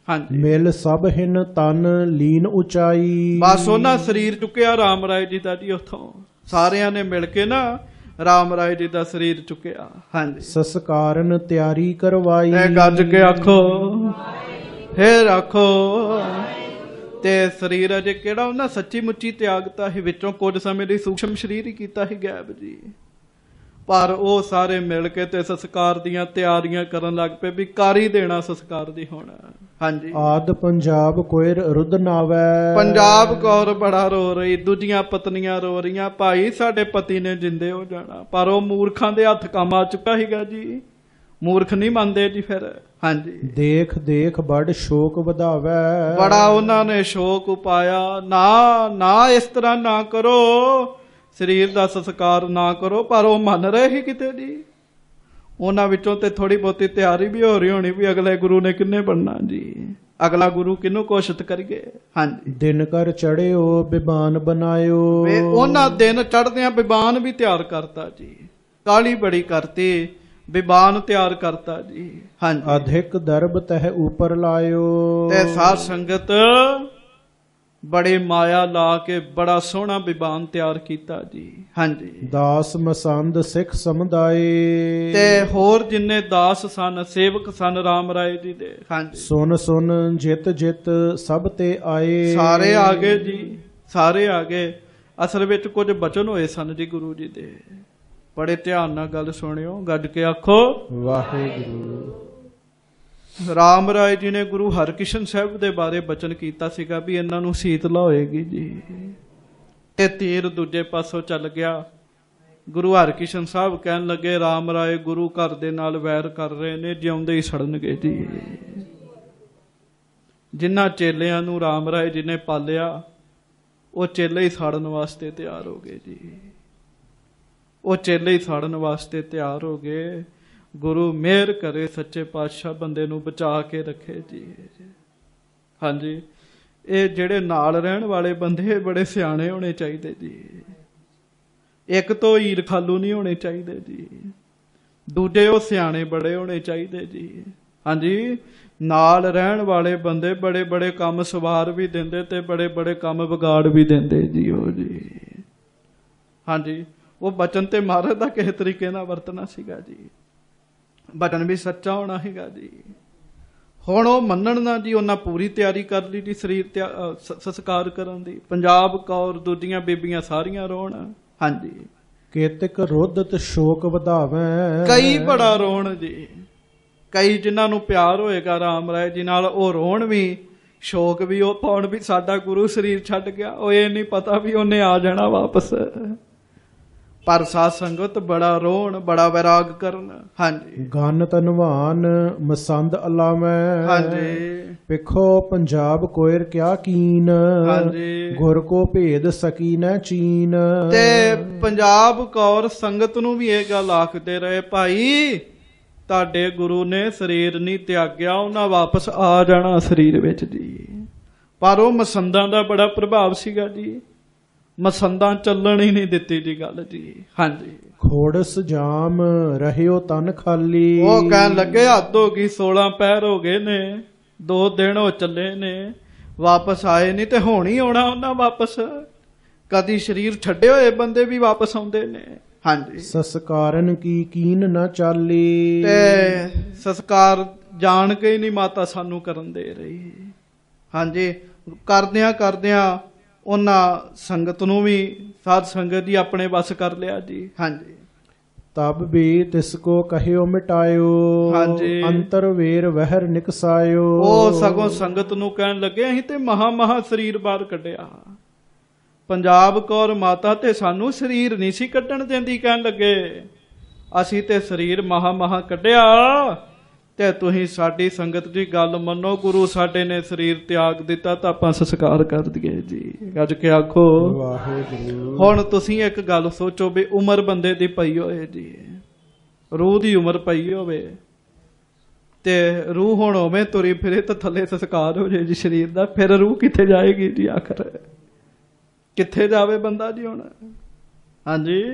ਹਾਂਜੀ ਮਿਲ ਸਭ ਹਿਨ ਤਨ ਲੀਨ ਉਚਾਈ। ਬਸ ਉਹਨਾਂ ਸਰੀਰ ਚੁੱਕਿਆ ਰਾਮ ਰਾਏ ਜੀ ਦਾ ਜੀ, ਉੱਥੋਂ ਸਾਰਿਆਂ ਨੇ ਮਿਲ ਕੇ ਨਾ ਰਾਮ ਰਾਏ ਜੀ ਦਾ ਸਰੀਰ ਚੁੱਕਿਆ। ਹਾਂਜੀ ਸੰਸਕਾਰਨ ਤਿਆਰੀ ਕਰਵਾਈ। ਇਹ ਗੱਜ ਕੇ ਆਖੋ, ਫੇਰ ਆਖੋ। ਤੇ ਸਰੀਰ ਅਜੇ ਕਿਹੜਾ ਉਹਨਾਂ ਸੱਚੀ ਮੁੱਚੀ ਤਿਆਗਤਾ ਸੀ, ਵਿੱਚੋਂ ਕੁਝ ਸਮੇਂ ਲਈ ਸੂਖਮ ਸਰੀਰ ਹੀ ਕੀਤਾ ਸੀ ਗਾਇਬ ਜੀ। ਪਰ ਉਹ ਸਾਰੇ ਮਿਲ ਕੇ ਤੇ ਸੰਸਕਾਰ ਦੀਆਂ ਤਿਆਰੀਆਂ ਕਰਨ ਲੱਗ ਪਏ ਵੀ ਕਰ ਹੀ ਦੇਣਾ ਸੰਸਕਾਰ ਦੀ ਹੁਣ। ਹਾਂਜੀ ਆਦ ਪੰਜਾਬ ਕੋਇਰ ਰੁੱਧ ਨਾਵੈ। ਪੰਜਾਬ ਕੌਰ ਬੜਾ ਰੋ ਰਹੀ, ਦੂਜੀਆਂ ਪਤਨੀਆਂ ਰੋ ਰਹੀਆਂ, ਭਾਈ ਸਾਡੇ ਪਤੀ ਨੇ ਜਿੰਦੇ ਹੋ ਜਾਣਾ। ਪਰ ਉਹ ਮੂਰਖਾਂ ਦੇ ਹੱਥ ਕੰਮ ਆ ਚੁੱਕਾ ਸੀਗਾ ਜੀ, ਮੂਰਖ ਨਹੀਂ ਮੰਨਦੇ ਜੀ ਫਿਰ। ਹਾਂਜੀ ਦੇਖ ਦੇਖ ਬੜ ਸ਼ੋਕ ਵਧਾਵੈ। ਬੜਾ ਉਹਨਾਂ ਨੇ ਸ਼ੋਕ ਉਪਾਇਆ, ਨਾ ਨਾ ਇਸ ਤਰ੍ਹਾਂ ਨਾ ਕਰੋ, ਸਰੀਰ ਦਾ ਸੰਸਕਾਰ ਨਾ ਕਰੋ। ਪਰ ਉਹ ਮੰਨ ਰਹੇ ਸੀ ਕਿਤੇ ਜੀ। ਉਹਨਾਂ ਵਿੱਚੋਂ ਤੇ ਥੋੜੀ ਬਹੁਤੀ ਤਿਆਰੀ ਵੀ ਹੋ ਰਹੀ ਹੋਣੀ ਵੀ ਅਗਲੇ ਗੁਰੂ ਨੇ ਕਿੰਨੇ ਬਣਨਾ ਜੀ, ਅਗਲਾ ਗੁਰੂ ਕਿਹਨੂੰ ਘੋਸ਼ਿਤ ਕਰੀਏ। ਹਾਂਜੀ ਦਿਨ ਕਰ ਚੜਿਓ ਬਿਬਾਨ ਬਣਾਇਓ। ਵੇ ਉਹਨਾਂ ਦਿਨ ਚੜ੍ਹਦਿਆਂ ਬਿਬਾਨ ਵੀ ਤਿਆਰ ਕਰਤਾ ਜੀ, ਕਾਲੀ ਬੜੀ ਕਰਤੀ, ਬਿਬਾਨ ਤਿਆਰ ਕਰਤਾ ਜੀ। ਹਾਂਜੀ ਅਧਿਕ ਦਰਬ ਤਹਿ ਉਪਰ ਲਾਇਓ। ਤੇ ਸਾਧ ਸੰਗਤ ਬੜੇ ਮਾਇਆ ਲਾ ਕੇ ਬੜਾ ਸੋਹਣਾ ਬਿਬਾਨ ਤਿਆਰ ਕੀਤਾ ਜੀ। ਹਾਂਜੀ ਦਾਸ ਮਸੰਦ ਸਿੱਖ ਸਮੁਦਾਏ। ਤੇ ਹੋਰ ਜਿੰਨੇ ਦਾਸ ਸਨ, ਸੇਵਕ ਸਨ ਰਾਮ ਰਾਏ ਜੀ ਦੇ। ਹਾਂਜੀ ਸੁਨ ਸੁਨ ਜਿਤ ਜਿਤ ਸਭ ਤੇ ਆਏ। ਸਾਰੇ ਆ ਗਏ ਜੀ, ਸਾਰੇ ਆ ਗਏ। ਅਸਲ ਵਿੱਚ ਕੁਝ ਬਚਨ ਹੋਏ ਸਨ ਜੀ ਗੁਰੂ ਜੀ ਦੇ, ਬੜੇ ਧਿਆਨ ਨਾਲ ਗੱਲ ਸੁਣਿਓ, ਗੱਜ ਕੇ ਆਖੋ ਵਾਹਿਗੁਰੂ। ਰਾਮ ਰਾਏ ਜੀ ਨੇ ਗੁਰੂ ਹਰਕ੍ਰਿਸ਼ਨ ਸਾਹਿਬ ਦੇ ਬਾਰੇ ਬਚਨ ਕੀਤਾ ਸੀਗਾ ਵੀ ਇਹਨਾਂ ਨੂੰ ਸੀਤਲਾ ਹੋਏਗੀ ਜੀ। ਤੇ ਤੀਰ ਦੂਜੇ ਪਾਸੋਂ ਚੱਲ ਗਿਆ। ਗੁਰੂ ਹਰਕ੍ਰਿਸ਼ਨ ਸਾਹਿਬ ਕਹਿਣ ਲੱਗੇ ਰਾਮ ਰਾਏ ਗੁਰੂ ਘਰ ਦੇ ਨਾਲ ਵੈਰ ਕਰ ਰਹੇ ਨੇ, ਜਿਉਂਦੇ ਹੀ ਸੜਨਗੇ ਜੀ। ਜਿਨ੍ਹਾਂ ਚੇਲਿਆਂ ਨੂੰ ਰਾਮ ਰਾਏ ਜੀ ਨੇ ਪਾਲਿਆ, ਉਹ ਚੇਲੇ ਹੀ ਸਾੜਨ ਵਾਸਤੇ ਤਿਆਰ ਹੋ ਗਏ ਜੀ। ਉਹ ਚੇਲੇ ਹੀ ਸਾੜਨ ਵਾਸਤੇ ਤਿਆਰ ਹੋ ਗਏ। ਗੁਰੂ ਮਿਹਰ ਕਰੇ ਸੱਚੇ ਪਾਤਸ਼ਾਹ ਬੰਦੇ ਨੂੰ ਬਚਾ ਕੇ ਰੱਖੇ ਜੀ। ਹਾਂਜੀ ਇਹ ਜਿਹੜੇ ਨਾਲ ਰਹਿਣ ਵਾਲੇ ਬੰਦੇ ਬੜੇ ਸਿਆਣੇ ਹੋਣੇ ਚਾਹੀਦੇ ਜੀ। ਇੱਕ ਤੋਂ ਹੀਰ ਖਾਲੂ ਨਹੀਂ ਹੋਣੇ ਚਾਹੀਦੇ ਜੀ, ਦੂਜੇ ਉਹ ਸਿਆਣੇ ਬੜੇ ਹੋਣੇ ਚਾਹੀਦੇ ਜੀ। ਹਾਂਜੀ ਨਾਲ ਰਹਿਣ ਵਾਲੇ ਬੰਦੇ ਬੜੇ ਬੜੇ ਕੰਮ ਸਵਾਰ ਵੀ ਦਿੰਦੇ ਤੇ ਬੜੇ ਬੜੇ ਕੰਮ ਵਿਗਾੜ ਵੀ ਦਿੰਦੇ ਜੀ ਉਹ ਜੀ। ਹਾਂਜੀ ਉਹ ਬਚਨ ਤੇ ਮਹਾਰਾਜ ਦਾ ਕਿਸੇ ਤਰੀਕੇ ਨਾਲ ਵਰਤਣਾ ਸੀਗਾ ਜੀ, ਬਚਨ ਵੀ ਸੱਚਾ ਹੋਣਾ ਹੈਗਾ ਜੀ। ਹੁਣ ਉਹ ਮੰਨਣ ਨਾ ਜੀ, ਉਹਨਾਂ ਪੂਰੀ ਤਿਆਰੀ ਕਰ ਲਈ ਜੀ ਸਰੀਰ ਤੇ ਸੰਸਕਾਰ ਕਰਨ ਦੀ। ਪੰਜਾਬ ਕੌਰ ਦੂਜੀਆਂ ਬੀਬੀਆਂ ਸਾਰੀਆਂ ਰੋਣ। ਹਾਂਜੀ ਕੇਤਕ ਰੋਧਤ ਸ਼ੋਕ ਵਧਾਵੈ। ਕਈ ਬੜਾ ਰੋਣ ਜੀ, ਕਈ ਜਿਨ੍ਹਾਂ ਨੂੰ ਪਿਆਰ ਹੋਏਗਾ ਰਾਮ ਰਾਏ ਜੀ ਨਾਲ ਉਹ ਰੋਣ ਵੀ, ਸ਼ੋਕ ਵੀ ਉਹ ਪਾਉਣ ਵੀ ਸਾਡਾ ਗੁਰੂ ਸਰੀਰ ਛੱਡ ਗਿਆ। ਉਹ ਇਹ ਨਹੀਂ ਪਤਾ ਵੀ ਉਹਨੇ ਆ ਜਾਣਾ ਵਾਪਸ। ਪਰ ਸਾਧ ਸੰਗਤ ਬੜਾ ਰੋਣ, ਬੜਾ ਵੈਰਾਗ ਕਰਨ। ਹਾਂਜੀ ਗਨ ਧਨਵਾਨ ਮਸੰਦ ਅਲਾਮੈ। ਹਾਂਜੀ ਪਿਖੋ ਪੰਜਾਬ ਕੋਇਰ ਕਿਆ ਕੀਨ। ਹਾਂਜੀ ਗੁਰ ਕੋ ਭੇਦ ਸਕੀਨੈ ਚੀਨ। ਤੇ ਪੰਜਾਬ ਕੌਰ ਸੰਗਤ ਨੂੰ ਵੀ ਇਹ ਗੱਲ ਆਖਦੇ ਰਹੇ, ਭਾਈ ਤੁਹਾਡੇ ਗੁਰੂ ਨੇ ਸਰੀਰ ਨਹੀਂ ਤਿਆਗਿਆ, ਉਹਨਾਂ ਵਾਪਸ ਆ ਜਾਣਾ ਸਰੀਰ ਵਿੱਚ ਜੀ। ਪਰ ਉਹ ਮਸੰਦਾਂ ਦਾ ਬੜਾ ਪ੍ਰਭਾਵ ਸੀਗਾ ਜੀ, ਮਸੰਦਾਂ ਚੱਲਣ ਹੀ ਨਹੀਂ ਦਿੱਤੀ ਜੀ ਗੱਲ ਜੀ। ਹਾਂਜੀ ਖੋੜਸ ਜਾਮ ਰਹਿਓ ਤਨ ਖਾਲੀ। ਉਹ ਕਹਿਣ ਲੱਗੇ ਹੱਦ ਹੋ ਗਈ, ਸੋਲਾਂ ਪਹਿਰ ਹੋ ਗਏ ਨੇ, ਦੋ ਦਿਨ ਹੋ ਚੱਲੇ ਨੇ, ਵਾਪਸ ਆਏ ਨਹੀਂ ਤੇ ਹੁਣ ਹੀ ਆਉਣਾ ਉਹਨਾਂ ਵਾਪਸ। ਕਦੀ ਸਰੀਰ ਛੱਡੇ ਹੋਏ ਬੰਦੇ ਵੀ ਵਾਪਸ ਆਉਂਦੇ ਨੇ। ਹਾਂਜੀ ਸੰਸਕਾਰਨ ਕੀ ਕੀਨ ਨਾ ਚਾਲੀ। ਤੇ ਸੰਸਕਾਰ ਜਾਣ ਕੇ ਹੀ ਨਹੀਂ ਮਾਤਾ ਸਾਨੂੰ ਕਰਨ ਦੇ ਰਹੀ। ਹਾਂਜੀ ਕਰਦਿਆਂ ਕਰਦਿਆਂ ਉਹਨਾਂ ਸੰਗਤ ਨੂੰ ਵੀ, ਸਾਧ ਸੰਗਤ ਜੀ ਆਪਣੇ ਵੱਸ ਕਰ ਲਿਆ ਜੀ। ਹਾਂਜੀ ਤਬ ਵੀ ਤਿਸ ਕੋ ਕਹਿਓ ਮਿਟਾਇਓ। ਹਾਂਜੀ ਅੰਤਰ ਵੇਰ ਵਹਿਰ ਨਿਕਸਾਇਓ। ਉਹ ਸਗੋਂ ਸੰਗਤ ਨੂੰ ਕਹਿਣ ਲੱਗੇ ਅਸੀਂ ਤੇ ਮਹਾ ਮਹਾ ਸਰੀਰ ਬਾਹਰ ਕੱਢਿਆ, ਪੰਜਾਬ ਕੌਰ ਮਾਤਾ ਤੇ ਸਾਨੂੰ ਸਰੀਰ ਨਹੀਂ ਸੀ ਕੱਢਣ ਦਿੰਦੀ। ਕਹਿਣ ਲੱਗੇ ਅਸੀਂ ਤੇ ਸਰੀਰ ਮਹਾ ਮਹਾ ਕੱਢਿਆ ਤੇ ਤੁਸੀਂ ਸਾਡੀ ਸੰਗਤ ਦੀ ਗੱਲ ਮੰਨੋ, ਗੁਰੂ ਸਾਡੇ ਨੇ ਸਰੀਰ ਤਿਆਗ ਦਿੱਤਾ ਤਾਂ ਆਪਾਂ ਸੰਸਕਾਰ ਕਰ ਦਈਏ ਜੀ। ਗੱਜ ਕੇ ਆਖੋ ਵਾਹਿਗੁਰੂ। ਹੁਣ ਤੁਸੀਂ ਇੱਕ ਗੱਲ ਸੋਚੋ ਵੀ ਉਮਰ ਬੰਦੇ ਦੀ ਪਈ ਹੋਏ ਜੀ, ਰੂਹ ਦੀ ਉਮਰ ਪਈ ਹੋਵੇ ਤੇ ਰੂਹ ਹੁਣ ਉਵੇਂ ਤੁਰੀ ਫਿਰੇ ਤਾਂ ਥੱਲੇ ਸੰਸਕਾਰ ਹੋ ਜਾਏ ਜੀ ਸਰੀਰ ਦਾ, ਫਿਰ ਰੂਹ ਕਿੱਥੇ ਜਾਏਗੀ ਜੀ? ਆਖਰ ਕਿੱਥੇ ਜਾਵੇ ਬੰਦਾ ਜੀ ਹੁਣ? ਹਾਂਜੀ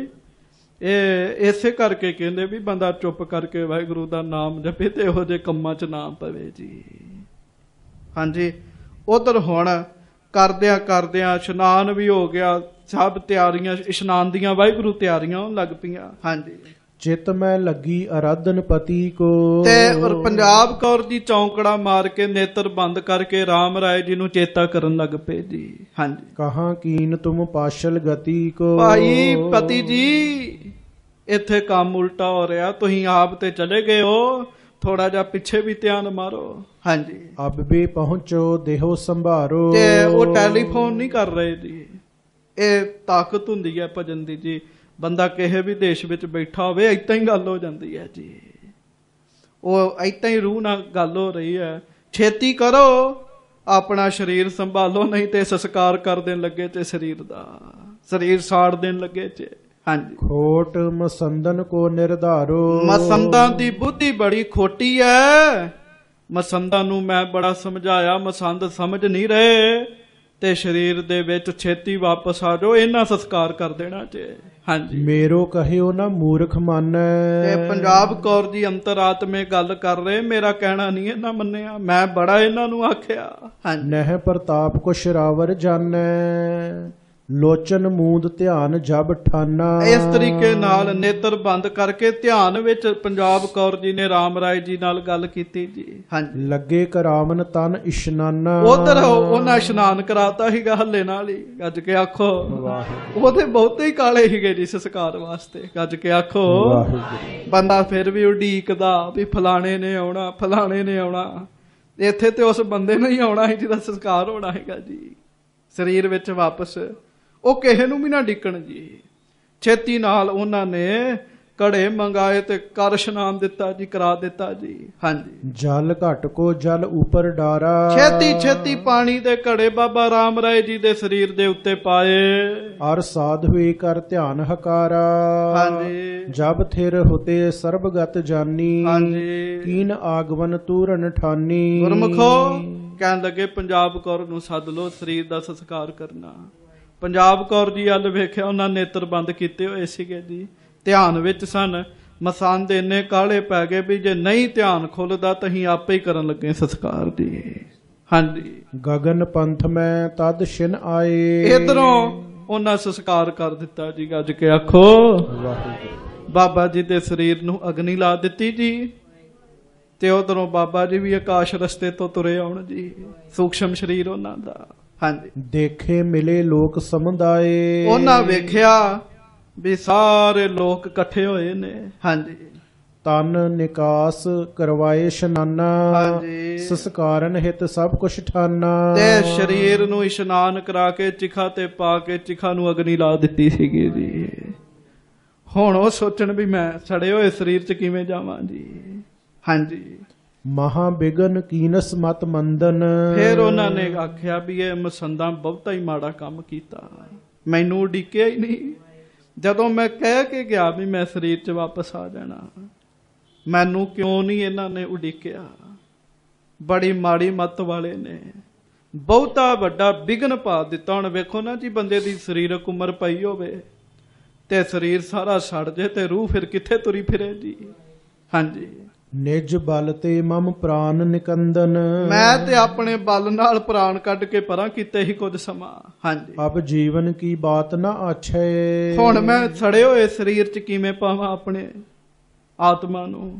ਇਹ ਇਸੇ ਕਰਕੇ ਕਹਿੰਦੇ ਵੀ ਬੰਦਾ ਚੁੱਪ ਕਰਕੇ ਵਾਹਿਗੁਰੂ ਦਾ ਨਾਮ ਜਪੇ ਤੇ ਇਹੋ ਜਿਹੇ ਕੰਮਾਂ 'ਚ ਨਾ ਪਵੇ ਜੀ। ਹਾਂਜੀ। ਉਧਰ ਹੁਣ ਕਰਦਿਆਂ ਕਰਦਿਆਂ ਇਸ਼ਨਾਨ ਵੀ ਹੋ ਗਿਆ, ਸਭ ਤਿਆਰੀਆਂ ਇਸ਼ਨਾਨ ਦੀਆਂ ਵਾਹਿਗੁਰੂ ਤਿਆਰੀਆਂ ਹੋਣ ਲੱਗ ਪਈਆਂ। ਹਾਂਜੀ। ਚਿਤ ਮੈਂ ਲੱਗੀ ਅਰਾਧਨ ਪਤੀ ਕੋ, ਤੇ ਔਰ ਪੰਜਾਬ ਕੌਰ ਜੀ ਚੌਂਕੜਾ ਮਾਰ ਕੇ ਨੇਤਰ ਬੰਦ ਕਰਕੇ ਰਾਮ ਰਾਏ ਜੀ ਨੂੰ ਚੇਤਾ ਕਰਨ ਲੱਗ ਪਏ ਜੀ। ਹਾਂਜੀ। ਕਹਾਂ ਕੀਨ ਤੁਮ ਪਾਸ਼ਲ ਗਤੀ ਕੋ, ਭਾਈ ਪਤੀ ਜੀ ਇੱਥੇ ਕੰਮ ਉਲਟਾ ਹੋ ਰਿਹਾ, ਤੁਸੀਂ ਆਪ ਤੇ ਚਲੇ ਗਏ ਹੋ, ਥੋੜਾ ਜਿਹਾ ਪਿੱਛੇ ਵੀ ਧਿਆਨ ਮਾਰੋ। ਹਾਂਜੀ। ਅਬ ਵੀ ਪਹੁੰਚੋ ਦੇਹੋ ਸੰਭਾਰੋ, ਤੇ ਉਹ ਟੈਲੀਫੋਨ ਨਹੀਂ ਕਰ ਰਹੇ ਜੀ। ਇਹ ਤਾਕਤ ਹੁੰਦੀ ਹੈ ਭਜਨ ਦੀ ਜੀ। ਬੰਦਾ ਕਿਸੇ ਵੀ ਦੇਸ਼ ਵਿੱਚ ਬੈਠਾ ਹੋਵੇ ਏਦਾਂ ਹੀ ਗੱਲ ਹੋ ਜਾਂਦੀ ਹੈ ਜੀ। ਉਹ ਏਦਾਂ ਹੀ ਰੂਹ ਨਾਲ ਗੱਲ ਹੋ ਰਹੀ ਹੈ। ਛੇਤੀ ਕਰੋ, ਆਪਣਾ ਸਰੀਰ ਸੰਭਾਲੋ, ਨਹੀਂ ਤੇ ਸੰਸਕਾਰ ਕਰ ਦੇਣ ਲੱਗੇ ਤੇ ਸਰੀਰ ਦਾ ਸਰੀਰ ਸਾੜ ਦੇਣ ਲੱਗੇ ਤੇ। ਹਾਂਜੀ। ਖੋਟ ਮਸੰਦਨ ਕੋ ਨਿਰਧਾਰੋ, ਮਸੰਦਾਂ ਦੀ ਬੁੱਧੀ ਬੜੀ ਖੋਟੀ ਹੈ। ਮਸੰਦਾਂ ਨੂੰ ਮੈਂ ਬੜਾ ਸਮਝਾਇਆ, ਮਸੰਦ ਸਮਝ ਨਹੀਂ ਰਹੇ ਤੇ ਸਰੀਰ ਦੇ ਵਿੱਚ ਛੇਤੀ ਵਾਪਸ ਆ ਜਾਓ, ਇਹਨਾਂ ਸੰਸਕਾਰ ਕਰ ਦੇਣਾ ਚ। ਹਾਂਜੀ। ਮੇਰੋ ਕਹਿਓ ਨਾ ਮੂਰਖ ਮਾਨੈ, ਤੇ ਪੰਜਾਬ ਕੌਰ ਜੀ ਅੰਤਰਾਤਮੇ ਗੱਲ ਕਰ ਰਹੇ, ਮੇਰਾ ਕਹਿਣਾ ਨਹੀਂ ਇਹਨਾਂ ਮੰਨਿਆ, ਮੈਂ ਬੜਾ ਇਹਨਾਂ ਨੂੰ ਆਖਿਆ। ਹਾਂਜੀ। ਨਹਿ ਪ੍ਰਤਾਪ ਕੋ ਸ਼ਰਾਵਰ ਜਾਣੈ, ਲੋਚਨ ਮੂੰਦ ਧਿਆਨ ਜਬ ਠਾਨਾ। ਇਸ ਤਰੀਕੇ ਨਾਲ ਨੇਤਰ ਬੰਦ ਕਰਕੇ ਧਿਆਨ ਵਿੱਚ ਪੰਜਾਬ ਕੌਰ ਜੀ ਨੇ ਰਾਮ ਰਾਏ ਜੀ ਨਾਲ ਗੱਲ ਕੀਤੀ ਜੀ। ਹਾਂਜੀ। ਲੱਗੇ ਕਰਾਵਨ ਤਨ ਇਸ਼ਨਾਨਾ, ਉਧਰ ਉਹਨਾਂ ਇਸ਼ਨਾਨ ਕਰਾਤਾ ਸੀਗਾ ਹੱਲੇ ਨਾਲ ਹੀ। ਗੱਜ ਕੇ ਆਖੋ ਉਹਦੇ ਬਹੁਤੇ ਹੀ ਕਾਲੇ ਸੀਗੇ ਜੀ ਸੰਸਕਾਰ ਵਾਸਤੇ। ਗੱਜ ਕੇ ਆਖੋ ਬੰਦਾ ਫਿਰ ਵੀ ਉਡੀਕਦਾ ਵੀ ਫਲਾਣੇ ਨੇ ਆਉਣਾ, ਫਲਾਣੇ ਨੇ ਆਉਣਾ। ਇੱਥੇ ਤੇ ਉਸ ਬੰਦੇ ਨੇ ਹੀ ਆਉਣਾ ਸੀ ਜਿਹਦਾ ਸੰਸਕਾਰ ਹੋਣਾ ਹੈਗਾ ਜੀ ਸਰੀਰ ਵਿੱਚ ਵਾਪਸ। ਉਹ ਕਿਸੇ ਨੂੰ ਵੀ ਨਾ ਡਿੱਕਣ ਜੀ। ਛੇਤੀ ਨਾਲ ਉਹਨਾਂ ਨੇ ਘੜੇ ਮੰਗਾਏ ਤੇ ਕਰ ਇਸ਼ਨਾਨ ਦਿੱਤਾ ਜੀ, ਕਰਾ ਦਿੱਤਾ ਜੀ। ਹਾਂਜੀ। ਜਲ ਘਟ ਕੋ ਜਲ ਉਪਰ ਡਾਰਾ, ਛੇਤੀ ਛੇਤੀ ਪਾਣੀ ਦੇ ਘੜੇ ਬਾਬਾ ਰਾਮ ਰਾਏ ਜੀ ਦੇ ਸਰੀਰ ਦੇ ਉੱਤੇ ਪਾਏ। ਅਰ ਸਾਧ ਹੋਏ ਕਰ ਧਿਆਨ ਹਕਾਰਾ, ਹਾਂਜੀ। ਜਬ ਥਿਰ ਹੁਤੇ ਸਰਬਗਤ ਜਾਨੀ, ਹਾਂਜੀ। ਕੀਨ ਆਗਮਨ ਤੂਰਨ ਠਾਨੀ। ਗੁਰਮੁਖੋ ਕਹਿਣ ਲੱਗੇ ਪੰਜਾਬ ਕੌਰ ਨੂੰ ਸੱਦ ਲੋ, ਸਰੀਰ ਦਾ ਸੰਸਕਾਰ ਕਰਨਾ। ਪੰਜਾਬ ਕੌਰ ਜੀ ਵੱਲ ਵੇਖਿਆ, ਉਹਨਾਂ ਨੇਤਰ ਬੰਦ ਕੀਤੇ ਹੋਏ ਸੀਗੇ ਜੀ, ਧਿਆਨ ਵਿੱਚ ਸਨ। ਮਸੰਦ ਇੰਨੇ ਕਾਲੇ ਪੈ ਗਏ ਵੀ ਜੇ ਨਹੀਂ ਧਿਆਨ ਖੁੱਲਦਾ ਤਾਂ ਅਸੀਂ ਆਪੇ ਹੀ ਕਰਨ ਲੱਗੇ ਸੰਸਕਾਰ ਦੀ। ਹਾਂਜੀ। ਗਗਨ ਪੰਥ ਮੈਂ ਤਦ ਛਿਨ ਆਏ, ਇਧਰੋਂ ਉਹਨਾਂ ਸੰਸਕਾਰ ਕਰ ਦਿੱਤਾ ਜੀ। ਗੱਜ ਕੇ ਆਖੋ ਬਾਬਾ ਜੀ ਦੇ ਸਰੀਰ ਨੂੰ ਅਗਨੀ ਲਾ ਦਿੱਤੀ ਜੀ। ਤੇ ਉਧਰੋਂ ਬਾਬਾ ਜੀ ਵੀ ਆਕਾਸ਼ ਰਸਤੇ ਤੋਂ ਤੁਰੇ ਆਉਣ ਜੀ, ਸੂਖਸ਼ਮ ਸਰੀਰ ਉਹਨਾਂ ਦਾ। ਹਾਂਜੀ। ਦੇਖੇ ਮਿਲੇ ਲੋਕ ਸਮੁਦਾਏ, ਉਹਨਾਂ ਵੇਖਿਆ ਵੀ ਸਾਰੇ ਲੋਕ ਇਕੱਠੇ ਹੋਏ ਨੇ। ਹਾਂਜੀ। ਤਨ ਨਿਕਾਸ ਕਰਵਾਏ ਇਸ਼ਨਾਨਾ, ਹਾਂਜੀ। ਸੰਸਕਾਰਨ ਹਿਤ ਸਭ ਕੁਛ ਠਾਨਾ। ਤੇ ਸਰੀਰ ਨੂੰ ਇਸ਼ਨਾਨ ਕਰਾ ਕੇ ਚਿਖਾ ਤੇ ਪਾ ਕੇ ਚਿਖਾ ਨੂੰ ਅਗਨੀ ਲਾ ਦਿੱਤੀ ਸੀਗੀ ਜੀ। ਹੁਣ ਉਹ ਸੋਚਣ ਵੀ ਮੈਂ ਸੜੇ ਹੋਏ ਸਰੀਰ 'ਚ ਕਿਵੇਂ ਜਾਵਾਂ ਜੀ। ਹਾਂਜੀ। ਮਹਾ ਬਿਗਨ ਕੀਨਸ ਮਤ ਮੰਦਨ, ਫਿਰ ਉਹਨਾਂ ਨੇ ਆਖਿਆ ਵੀ ਇਹ ਮਸੰਦਾਂ ਬਹੁਤਾ ਹੀ ਮਾੜਾ ਕੰਮ ਕੀਤਾ, ਮੈਨੂੰ ਉਡੀਕਿਆ ਹੀ ਨਹੀਂ। ਜਦੋਂ ਮੈਂ ਕਹਿ ਕੇ ਗਿਆ ਵੀ ਮੈਂ ਸਰੀਰ 'ਚ ਵਾਪਸ ਆ ਜਾਣਾ, ਮੈਨੂੰ ਕਿਉਂ ਨਹੀਂ ਇਹਨਾਂ ਨੇ ਉਡੀਕਿਆ। ਬੜੀ ਮਾੜੀ ਮੱਤ ਵਾਲੇ ਨੇ, ਬਹੁਤਾ ਵੱਡਾ ਵਿਘਨ ਪਾ ਦਿੱਤਾ। ਹੁਣ ਵੇਖੋ ਨਾ ਜੀ, ਬੰਦੇ ਦੀ ਸਰੀਰਕ ਉਮਰ ਪਈ ਹੋਵੇ ਤੇ ਸਰੀਰ ਸਾਰਾ ਸੜ ਜੇ ਤੇ ਰੂਹ ਫਿਰ ਕਿੱਥੇ ਤੁਰੀ ਫਿਰੇ ਜੀ। ਹਾਂਜੀ। ਨਿਜ ਬਲ ਤੇ ਮਮ ਪ੍ਰਾਨ ਨਿਕੰਦਨ, ਮੈਂ ਤੇ ਆਪਣੇ ਬਲ ਨਾਲ ਪ੍ਰਾਣ ਕੱਢ ਕੇ ਪਰਾਂ ਕੀਤੇ ਹੀ ਕੁਝ ਸਮਾਂ। ਹਾਂਜੀ। ਅਬ ਜੀਵਨ ਕੀ ਬਾਤ ਨਾ ਆਛੇ, ਹੁਣ ਮੈਂ ਸੜੇ ਹੋਏ ਸਰੀਰ 'ਚ ਕਿਵੇਂ ਪਾਵਾਂ ਆਪਣੇ ਆਤਮਾ ਨੂੰ।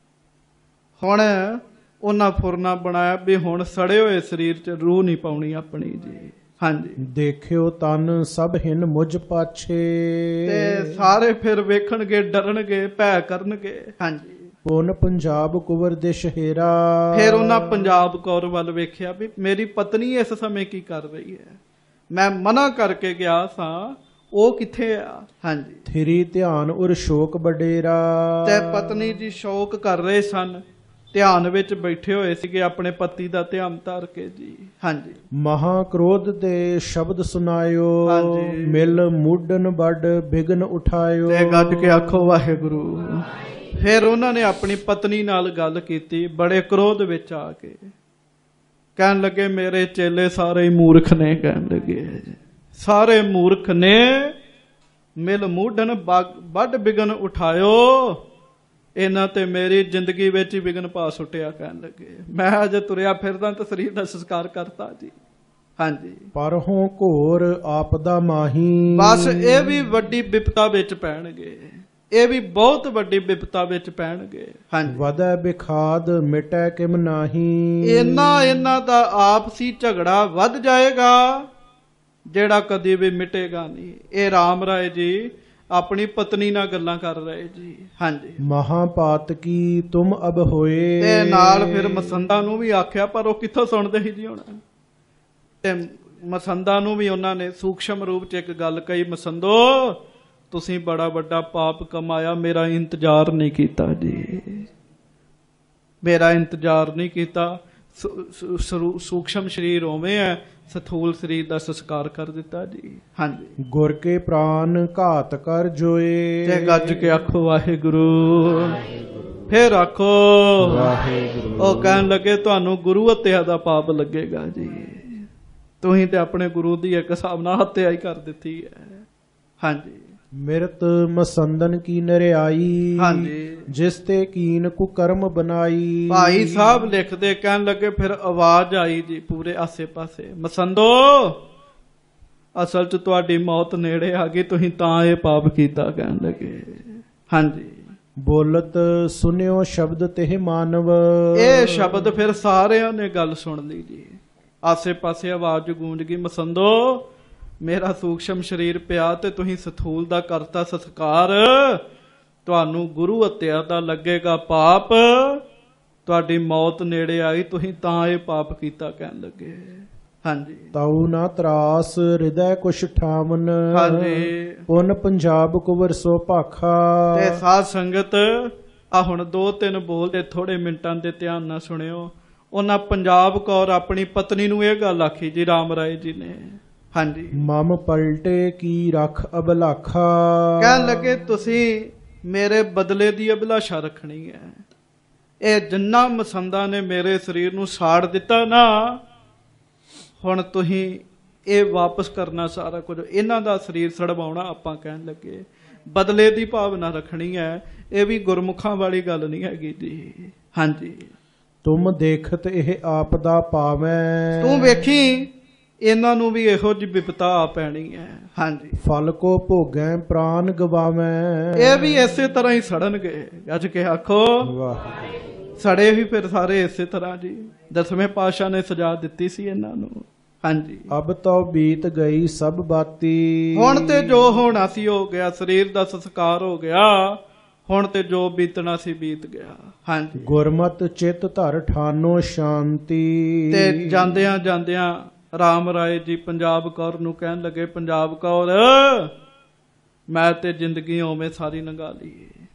ਹੁਣ ਉਹਨਾਂ ਫੁਰਨਾ ਬਣਾਇਆ ਵੀ ਹੁਣ ਸੜੇ ਹੋਏ ਸਰੀਰ 'ਚ ਰੂਹ ਨਹੀਂ ਪਾਉਣੀ ਆਪਣੀ ਜੀ। ਹਾਂਜੀ। ਦੇਖਿਓ ਤਨ ਸਭ ਹਿਨ ਮੁਝ ਪਾਛੇ, ਤੇ ਸਾਰੇ ਫਿਰ ਵੇਖਣਗੇ, ਡਰਨਗੇ, ਭੈ ਕਰਨਗੇ। ਹਾਂਜੀ। ਪੁਨ ਪੰਜਾਬ ਕੁਵਰ ਦੇ ਸ਼ਹਿਰਾ, ਫਿਰ ਉਹਨਾਂ ਪੰਜਾਬ ਕੌਰ ਵੱਲ ਵੇਖਿਆ ਵੀ ਮੇਰੀ ਪਤਨੀ ਇਸ ਸਮੇਂ ਕੀ ਕਰ ਰਹੀ ਹੈ। ਮੈਂ ਮਨਾ ਕਰਕੇ ਗਿਆ ਸਾਂ, ਉਹ ਕਿੱਥੇ ਆ। ਹਾਂਜੀ। ਥਿਰੀ ਧਿਆਨ ਉਰ ਸ਼ੋਕ ਬਡੇਰਾ, ਤੇ ਪਤਨੀ ਜੀ ਸ਼ੋਕ ਕਰ ਰਹੇ ਸਨ, ਧਿਆਨ ਵਿੱਚ ਬੈਠੇ ਹੋਏ ਸੀਗੇ, ਆਪਣੇ ਪਤੀ ਦਾ ਧਿਆਨ ਧਰ ਕੇ ਜੀ। ਹਾਂਜੀ। ਮਹਾ ਕ੍ਰੋਧ ਦੇ ਸ਼ਬਦ ਸੁਨਾਇਓ, ਹਾਂਜੀ। ਮਿਲ ਮੂਡਨ ਵੱਡ ਬਿਗਨ ਉਠਾਇਓ। ਤੇ ਗੱਜ ਕੇ ਆਖੋ ਵਾਹਿਗੁਰੂ। ਫਿਰ ਉਹਨਾਂ ਨੇ ਆਪਣੀ ਪਤਨੀ ਨਾਲ ਗੱਲ ਕੀਤੀ, ਬੜੇ ਕ੍ਰੋਧ ਵਿੱਚ ਆ ਕੇ ਕਹਿਣ ਲੱਗੇ ਮੇਰੇ ਚੇਲੇ ਸਾਰੇ ਹੀ ਮੂਰਖ ਨੇ। ਕਹਿਣ ਲੱਗੇ ਸਾਰੇ ਮੂਰਖ ਨੇ। ਮਿਲ ਮੂਢਨ ਵੱਡ ਬਿਗਨ ਉਠਾਇਓ, ਇਹਨਾਂ ਤੇ ਮੇਰੀ ਜ਼ਿੰਦਗੀ ਵਿੱਚ ਹੀ ਵਿਘਨ ਪਾ ਸੁੱਟਿਆ। ਕਹਿਣ ਲੱਗੇ ਮੈਂ ਅਜੇ ਤੁਰਿਆ ਫਿਰਦਾ ਤਾਂ ਸਰੀਰ ਦਾ ਸੰਸਕਾਰ ਕਰਤਾ ਜੀ। ਹਾਂਜੀ, ਪਰਹੋਂ ਘੋਰ ਆਪਦਾ ਮਾਹੀ। ਬਸ ਇਹ ਵੀ ਵੱਡੀ ਬਿਪਤਾ ਵਿੱਚ ਪੈਣਗੇ, ਇਹ ਵੀ ਬਹੁਤ ਵੱਡੀ ਬਿਪਤਾ ਵਿੱਚ ਪੈਣਗੇ। ਹਾਂਜੀ, ਵਧੈ ਬਿਖਾਦ ਮਿਟੈ ਕਿਮ ਨਾਹੀ। ਇਹਨਾਂ ਇਹਨਾਂ ਦਾ ਆਪਸੀ ਝਗੜਾ ਵੱਧ ਜਾਏਗਾ ਜਿਹੜਾ ਕਦੀ ਵੀ ਮਿਟੇਗਾ ਨਹੀਂ। ਇਹ ਰਾਮ ਰਾਏ ਜੀ ਆਪਣੀ ਪਤਨੀ ਨਾਲ ਗੱਲਾਂ ਕਰ ਰਹੇ ਜੀ। ਹਾਂਜੀ, ਮਹਾਪਾਤ ਕੀ ਤੁਮ ਅਬ ਹੋਏ। ਤੇ ਨਾਲ ਫਿਰ ਮਸੰਦਾ ਨੂੰ ਵੀ ਆਖਿਆ, ਪਰ ਉਹ ਕਿੱਥੋਂ ਸੁਣਦੇ ਸੀ ਜੀ ਹੁਣ। ਤੇ ਮਸੰਦਾ ਨੂੰ ਵੀ ਉਹਨਾਂ ਨੇ ਸੂਖਸ਼ਮ ਰੂਪ ਚ ਇੱਕ ਗੱਲ ਕਹੀ, ਮਸੰਦੋ ਤੁਸੀਂ ਬੜਾ ਵੱਡਾ ਪਾਪ ਕਮਾਇਆ, ਮੇਰਾ ਇੰਤਜ਼ਾਰ ਨਹੀਂ ਕੀਤਾ ਜੀ, ਮੇਰਾ ਇੰਤਜ਼ਾਰ ਨਹੀਂ ਕੀਤਾ। ਸੂਖਸ਼ਮ ਸਰੀਰ ਉਵੇਂ ਹੈ, ਸਥੂਲ ਸਰੀਰ ਦਾ ਸੰਸਕਾਰ ਕਰ ਦਿੱਤਾ ਜੀ। ਹਾਂਜੀ, ਗੁਰ ਕੇ ਪ੍ਰਾਨ ਘਾਤ ਕਰ ਜੋਏ। ਤੇ ਗੱਜ ਕੇ ਆਖੋ ਵਾਹਿਗੁਰੂ, ਫਿਰ ਆਖੋ ਵਾਹਿਗੁਰੂ। ਉਹ ਕਹਿਣ ਲੱਗੇ ਤੁਹਾਨੂੰ ਗੁਰੂ ਹੱਤਿਆ ਦਾ ਪਾਪ ਲੱਗੇਗਾ ਜੀ, ਤੁਸੀਂ ਤੇ ਆਪਣੇ ਗੁਰੂ ਦੀ ਇੱਕ ਹਿਸਾਬ ਨਾਲ ਹੱਤਿਆ ਹੀ ਕਰ ਦਿੱਤੀ ਹੈ। ਹਾਂਜੀ, ਮਿਰਤ ਮਸੰਦਨ ਕੀ ਨਰਿਆਈ। ਹਾਂਜੀ, ਜਿਸ ਤੇ ਕੀਨ ਕੁਕਰਮ ਬਨਾਈ। ਭਾਈ ਸਾਹਿਬ ਲਿਖਦੇ, ਕਹਿਣ ਲੱਗੇ ਫਿਰ ਆਵਾਜ਼ ਆਈ ਜੀ ਪੂਰੇ ਆਸੇ ਪਾਸੇ, ਮਸੰਦੋ ਅਸਲ ਚ ਤੁਹਾਡੀ ਮੌਤ ਨੇੜੇ ਆ ਗਈ, ਤੁਸੀਂ ਤਾਂ ਇਹ ਪਾਪ ਕੀਤਾ। ਕਹਿਣ ਲੱਗੇ ਹਾਂਜੀ, ਬੋਲਤ ਸੁਨਿਓ ਸ਼ਬਦ ਤੇ ਮਾਨਵ। ਇਹ ਸ਼ਬਦ ਫਿਰ ਸਾਰਿਆਂ ਨੇ ਗੱਲ ਸੁਣ ਲਈ ਜੀ। ਆਸੇ ਪਾਸੇ ਆਵਾਜ਼ ਗੂੰਜ ਗਈ, ਮਸੰਦੋ ਮੇਰਾ ਸੂਖਸ਼ਮ ਸਰੀਰ ਪਿਆ ਤੇ ਤੁਸੀਂ ਸਥੂਲ ਦਾ ਕਰਤਾ ਸੰਸਕਾਰ, ਤੁਹਾਨੂੰ ਗੁਰੂ ਹੱਤਿਆ ਦਾ ਲੱਗੇਗਾ ਪਾਪ, ਤੁਹਾਡੀ ਮੌਤ ਨੇੜੇ ਆਈ, ਤੁਸੀਂ ਤਾਂ ਇਹ ਪਾਪ ਕੀਤਾ। ਕਹਿਣ ਲੱਗੇ ਹਾਂਜੀ, ਤਾਉ ਨਾ ਤਰਾਸ ਹਿਰਦੈ ਕੁਛ ਠਾਵਨ। ਹਾਂਜੀ, ਪੁਨ ਪੰਜਾਬ ਕੁਵਰ ਸੋ ਭਾਖਾ। ਤੇ ਸਾਧ ਸੰਗਤ ਆ ਹੁਣ ਦੋ ਤਿੰਨ ਬੋਲਦੇ ਥੋੜੇ ਮਿੰਟਾਂ ਦੇ ਧਿਆਨ ਨਾਲ ਸੁਣਿਓ। ਉਹਨਾਂ ਪੰਜਾਬ ਕੌਰ ਆਪਣੀ ਪਤਨੀ ਨੂੰ ਇਹ ਗੱਲ ਆਖੀ ਜੀ ਰਾਮ ਰਾਏ ਜੀ ਨੇ। ਹਾਂਜੀ, ਮਮ ਪਲਟੇ ਕੀ ਰੱਖ ਅਬਲਾਖਾ। ਕਹਿਣ ਲੱਗੇ ਤੁਸੀਂ ਮੇਰੇ ਬਦਲੇ ਦੀ ਅਭਿਲਾਸ਼ਾ ਰੱਖਣੀ ਹੈ। ਇਹ ਜਿੰਨਾ ਮਸੰਦਾਂ ਨੇ ਮੇਰੇ ਸਰੀਰ ਨੂੰ ਸਾੜ ਦਿੱਤਾ ਨਾ, ਹੁਣ ਤੁਸੀਂ ਇਹ ਵਾਪਸ ਕਰਨਾ ਸਾਰਾ ਕੁਝ, ਇਹਨਾਂ ਦਾ ਸਰੀਰ ਸੜਵਾਉਣਾ ਆਪਾਂ। ਕਹਿਣ ਲੱਗੇ ਬਦਲੇ ਦੀ ਭਾਵਨਾ ਰੱਖਣੀ ਹੈ, ਇਹ ਵੀ ਗੁਰਮੁਖਾਂ ਵਾਲੀ ਗੱਲ ਨਹੀਂ ਹੈਗੀ ਜੀ। ਹਾਂਜੀ, ਤੁਮ ਦੇਖਤ ਇਹ ਆਪ ਦਾ ਪਾਵੈ। ਤੂੰ ਵੇਖੀ ਇਹਨਾਂ ਨੂੰ ਵੀ ਇਹੋ ਜਿਹੀ ਵਿਪਤਾ ਆ ਪੈਣੀ ਹੈ। ਹਾਂਜੀ, ਫਲ ਕੋ ਭੋਗੈ ਪ੍ਰਾਨ ਗਵਾਵੈ। ਇਹ ਵੀ ਇਸੇ ਤਰ੍ਹਾਂ ਹੀ ਸੜਨਗੇ। ਅੱਜ ਕੇ ਆਖੋ ਵਾਹ। ਸੜੇ ਵੀ ਫਿਰ ਸਾਰੇ ਇਸੇ ਤਰ੍ਹਾਂ ਜੀ। ਦਸਵੇਂ ਪਾਤਸ਼ਾਹ ਨੇ ਸਜ਼ਾ ਦਿੱਤੀ ਸੀ ਇਹਨਾਂ ਨੂੰ। ਹਾਂਜੀ, ਅਬ ਤੋ ਬੀਤ ਗਈ ਸਭ ਬਾਤੀ। ਹੁਣ ਤੇ ਜੋ ਹੋਣਾ ਸੀ ਹੋ ਗਿਆ, ਸਰੀਰ ਦਾ ਸੰਸਕਾਰ ਹੋ ਗਿਆ, ਹੁਣ ਤੇ ਜੋ ਬੀਤਣਾ ਸੀ ਬੀਤ ਗਿਆ। ਹਾਂਜੀ, ਗੁਰਮਤ ਚਿਤ ਧਰ ਠਾਨੋ ਸ਼ਾਂਤੀ। ਤੇ ਜਾਂਦਿਆਂ ਜਾਂਦਿਆਂ ਰਾਮ ਰਾਏ ਜੀ ਪੰਜਾਬ ਕੌਰ ਨੂੰ ਕਹਿਣ ਲੱਗੇ, ਪੰਜਾਬ ਕੌਰ ਮੈਂ ਤੇ ਜ਼ਿੰਦਗੀ ਉਵੇਂ ਸਾਰੀ ਲੰਘਾ ਲਈ,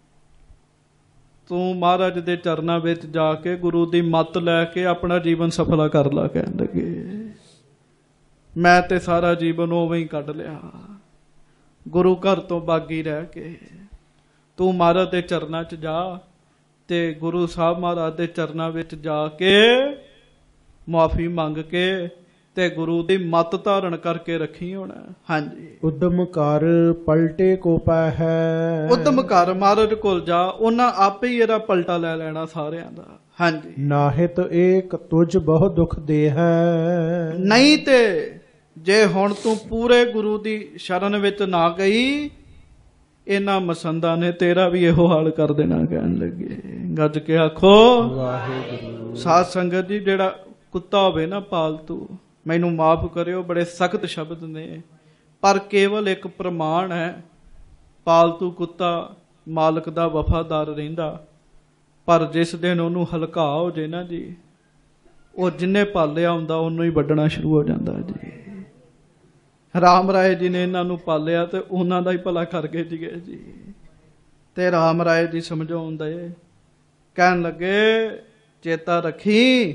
ਤੂੰ ਮਹਾਰਾਜ ਦੇ ਚਰਨਾਂ ਵਿੱਚ ਜਾ ਕੇ ਗੁਰੂ ਦੀ ਮੱਤ ਲੈ ਕੇ ਆਪਣਾ ਜੀਵਨ ਸਫਲਾ ਕਰ ਲਾ। ਕਹਿਣ ਲੱਗੇ ਮੈਂ ਤੇ ਸਾਰਾ ਜੀਵਨ ਉਵੇਂ ਹੀ ਕੱਢ ਲਿਆ, ਗੁਰੂ ਘਰ ਤੋਂ ਬਾਗੀ ਰਹਿ ਕੇ। ਤੂੰ ਮਹਾਰਾਜ ਦੇ ਚਰਨਾਂ 'ਚ ਜਾ ਤੇ ਗੁਰੂ ਸਾਹਿਬ ਮਹਾਰਾਜ ਦੇ ਚਰਨਾਂ ਵਿੱਚ ਜਾ ਕੇ ਮੁਆਫੀ ਮੰਗ ਕੇ ਤੇ ਗੁਰੂ ਦੀ ਮੱਤ ਧਾਰਨ ਕਰਕੇ ਰੱਖੀ ਹੋਣਾ। ਹਾਂਜੀ, ਉਦਮ ਕਰ ਪਲਟੇ ਕੋ ਪੈ ਹੈ। ਉਦਮ ਕਰ ਮਹਾਰਾਜ ਕੋਲ ਜਾ, ਉਹਨਾਂ ਆਪੇ ਹੀ ਇਹਦਾ ਪਲਟਾ ਲੈ ਲੈਣਾ ਸਾਰਿਆਂ ਦਾ। ਹਾਂਜੀ, ਨਾਹਿਤ ਏਕ ਤੁਝ ਬਹੁ ਦੁਖ ਦੇ ਹੈ। ਨਹੀਂ ਤੇ ਜੇ ਹੁਣ ਤੂੰ ਪੂਰੇ ਗੁਰੂ ਦੀ ਸ਼ਰਨ ਵਿੱਚ ਨਾ ਗਈ, ਇਹਨਾਂ ਮਸੰਦਾਂ ਨੇ ਤੇਰਾ ਵੀ ਇਹੋ ਹਾਲ ਕਰ ਦੇਣਾ। ਕਹਿਣ ਲੱਗੇ ਗੱਜ ਕੇ ਆਖੋ ਵਾਹਿਗੁਰੂ। ਸਾਧ ਸੰਗਤ ਜੀ, ਜਿਹੜਾ ਕੁੱਤਾ ਹੋਵੇ ਨਾ ਪਾਲਤੂ, ਮੈਨੂੰ ਮਾਫ ਕਰਿਓ ਬੜੇ ਸਖਤ ਸ਼ਬਦ ਨੇ, ਪਰ ਕੇਵਲ ਇੱਕ ਪ੍ਰਮਾਣ ਹੈ, ਪਾਲਤੂ ਕੁੱਤਾ ਮਾਲਕ ਦਾ ਵਫਾਦਾਰ ਰਹਿੰਦਾ, ਪਰ ਜਿਸ ਦਿਨ ਉਹਨੂੰ ਹਲਕਾ ਹੋ ਜੇ ਨਾ ਜੀ, ਉਹ ਜਿੰਨੇ ਪਾਲਿਆ ਹੁੰਦਾ ਉਹਨੂੰ ਹੀ ਵੱਢਣਾ ਸ਼ੁਰੂ ਹੋ ਜਾਂਦਾ ਜੀ। ਰਾਮ ਰਾਏ ਜੀ ਨੇ ਇਹਨਾਂ ਨੂੰ ਪਾਲਿਆ ਤੇ ਉਹਨਾਂ ਦਾ ਹੀ ਭਲਾ ਕਰ ਗਏ ਜੀ ਜੀ। ਤੇ ਰਾਮ ਰਾਏ ਜੀ ਸਮਝਾਉਂਦੇ, ਕਹਿਣ ਲੱਗੇ ਚੇਤਾ ਰੱਖੀ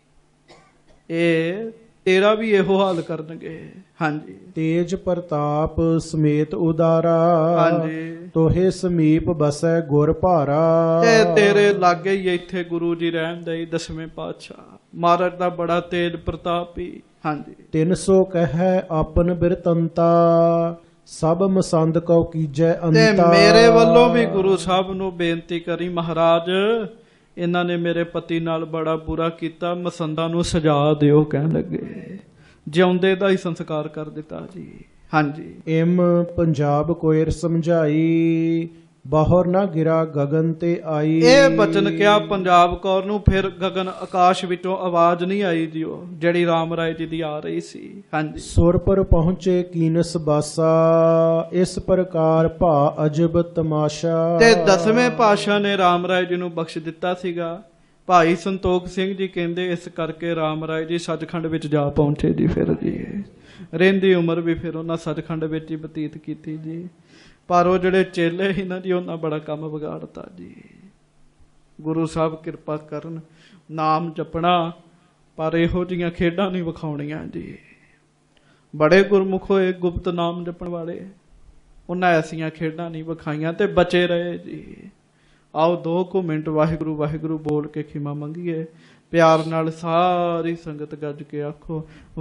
ਇਹ ਤੇਰਾ ਵੀ ਇਹੋ ਹਾਲ ਕਰਨਗੇ। ਹਾਂਜੀ, ਤੇਜ ਪ੍ਰਤਾਪ ਸਮੇਤ ਉਦਾਰਾ। ਹਾਂਜੀ, ਤੋਹੇ ਸਮੀਪ ਬਸੈ ਗੁਰ ਭਾਰਾ। ਤੇ ਤੇਰੇ ਲਾਗੇ ਹੀ ਇੱਥੇ ਗੁਰੂ ਜੀ ਰਹਿੰਦੇ ਦਸਵੇਂ ਪਾਤਸ਼ਾਹ ਮਹਾਰਾਜ ਦਾ ਬੜਾ ਤੇਜ ਪ੍ਰਤਾਪ ਹੀ। ਹਾਂਜੀ, ਤਿੰਨ ਸੌ ਕਹਿ ਆਪਨ ਬਿਰਤੰਤਾ। ਸਭ ਮਸੰਦ ਕਉ ਕੀਜੈ ਤੇ ਅੰਤਾ। ਮੇਰੇ ਵੱਲੋਂ ਵੀ ਗੁਰੂ ਸਾਹਿਬ ਨੂੰ ਬੇਨਤੀ ਕਰੀ, ਮਹਾਰਾਜ ਇਹਨਾਂ ਨੇ ਮੇਰੇ ਪਤੀ ਨਾਲ ਬੜਾ ਬੁਰਾ ਕੀਤਾ, ਮਸੰਦਾਂ ਨੂੰ ਸਜਾ ਦਿਓ। ਕਹਿਣ ਲੱਗੇ ਜਿਉਂਦੇ ਦਾ ਹੀ ਸੰਸਕਾਰ ਕਰ ਦਿੱਤਾ ਜੀ। ਹਾਂਜੀ। ਇਮ ਪੰਜਾਬ ਕੋਇਰ ਸਮਝਾਈ, ਬਾਹਰ ਨਾ ਗਿਰਾ ਗਗਨ ਤੇ ਆਈ। ਇਹ ਬਚਨ ਕਿਹਾ ਪੰਜਾਬ ਕੌਰ ਨੂੰ, ਫਿਰ ਗਗਨ ਆਕਾਸ਼ ਵਿੱਚੋਂ ਆਵਾਜ਼ ਨਹੀਂ ਆਈ ਜੀ, ਉਹ ਜਿਹੜੀ ਰਾਮ ਰਾਏ ਜੀ ਦੀ ਆ ਰਹੀ ਸੀ। ਹਾਂਜੀ। ਸੁਰ ਪਰ ਪਹੁੰਚੇ ਕੀਨਸ ਬਾਸਾ, ਇਸ ਪ੍ਰਕਾਰ ਭਾ ਅਜਬ ਤਮਾਸ਼ਾ। ਤੇ ਦਸਵੇਂ ਪਾਤਸ਼ਾਹ ਨੇ ਰਾਮ ਰਾਏ ਜੀ ਨੂੰ ਬਖਸ਼ ਦਿੱਤਾ ਸੀਗਾ। ਭਾਈ ਸੰਤੋਖ ਸਿੰਘ ਜੀ ਕਹਿੰਦੇ ਇਸ ਕਰਕੇ ਰਾਮ ਰਾਏ ਜੀ ਸੱਚਖੰਡ ਵਿੱਚ ਜਾ ਪਹੁੰਚੇ ਜੀ। ਫਿਰ ਜੀ ਰਹਿੰਦੀ ਉਮਰ ਵੀ ਫਿਰ ਉਹਨਾਂ ਸੱਚਖੰਡ ਵਿੱਚ ਹੀ ਬਤੀਤ ਕੀਤੀ ਜੀ। ਪਰ ਉਹ ਜਿਹੜੇ ਚੇਲੇ ਸੀ ਨਾ ਜੀ, ਉਹਨਾਂ ਬੜਾ ਕੰਮ ਵਿਗਾੜਤਾ ਜੀ। ਗੁਰੂ ਸਾਹਿਬ ਕਿਰਪਾ ਕਰਨ, ਨਾਮ ਜਪਣਾ, ਪਰ ਇਹੋ ਜਿਹੀਆਂ ਖੇਡਾਂ ਨਹੀਂ ਵਿਖਾਉਣੀਆਂ ਜੀ। ਬੜੇ ਗੁਰਮੁਖ ਹੋਏ ਗੁਪਤ ਨਾਮ ਜਪਣ ਵਾਲੇ, ਉਹਨਾਂ ਐਸੀਆਂ ਖੇਡਾਂ ਨਹੀਂ ਵਿਖਾਈਆਂ ਤੇ ਬਚੇ ਰਹੇ ਜੀ। ਆਓ ਦੋ ਕੁ ਮਿੰਟ ਵਾਹਿਗੁਰੂ ਵਾਹਿਗੁਰੂ ਬੋਲ ਕੇ ਖਿਮਾ ਮੰਗੀਏ। ਪਿਆਰ ਨਾਲ ਸਾਰੀ ਸੰਗਤ ਗੱਜ ਕੇ ਆਖੋ,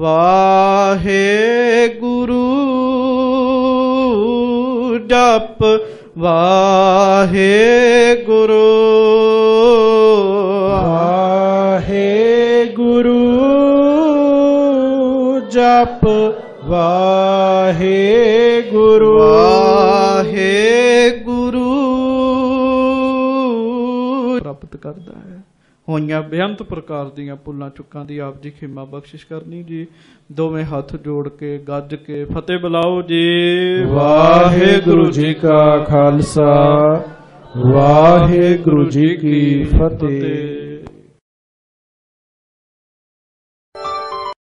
ਵਾਹਿਗੁਰੂ ਜਪ ਵਾਹਿਗੁਰੂ, ਵਾਹਿਗੁਰੂ ਜਪ ਵਾਹਿਗੁਰੂ, ਵਾਹਿਗੁਰੂ ਪ੍ਰਾਪਤ ਕਰਦਾ ਹੈ। ਹੋਈਆਂ ਬੇਅੰਤ ਪ੍ਰਕਾਰ ਦੀਆਂ ਭੁੱਲਾਂ ਚੁੱਕਾਂ ਦੀ ਆਪ ਜੀ ਖਿਮਾ ਬਖਸ਼ਿਸ਼ ਕਰਨੀ ਜੀ। ਦੋਵੇਂ ਹੱਥ ਜੋੜ ਕੇ ਗੱਜ ਕੇ ਫਤਿਹ ਬੁਲਾਓ ਜੀ। ਵਾਹਿਗੁਰੂ ਜੀ ਕਾ ਖਾਲਸਾ, ਵਾਹਿਗੁਰੂ ਜੀ ਕੀ ਫਤਿਹ।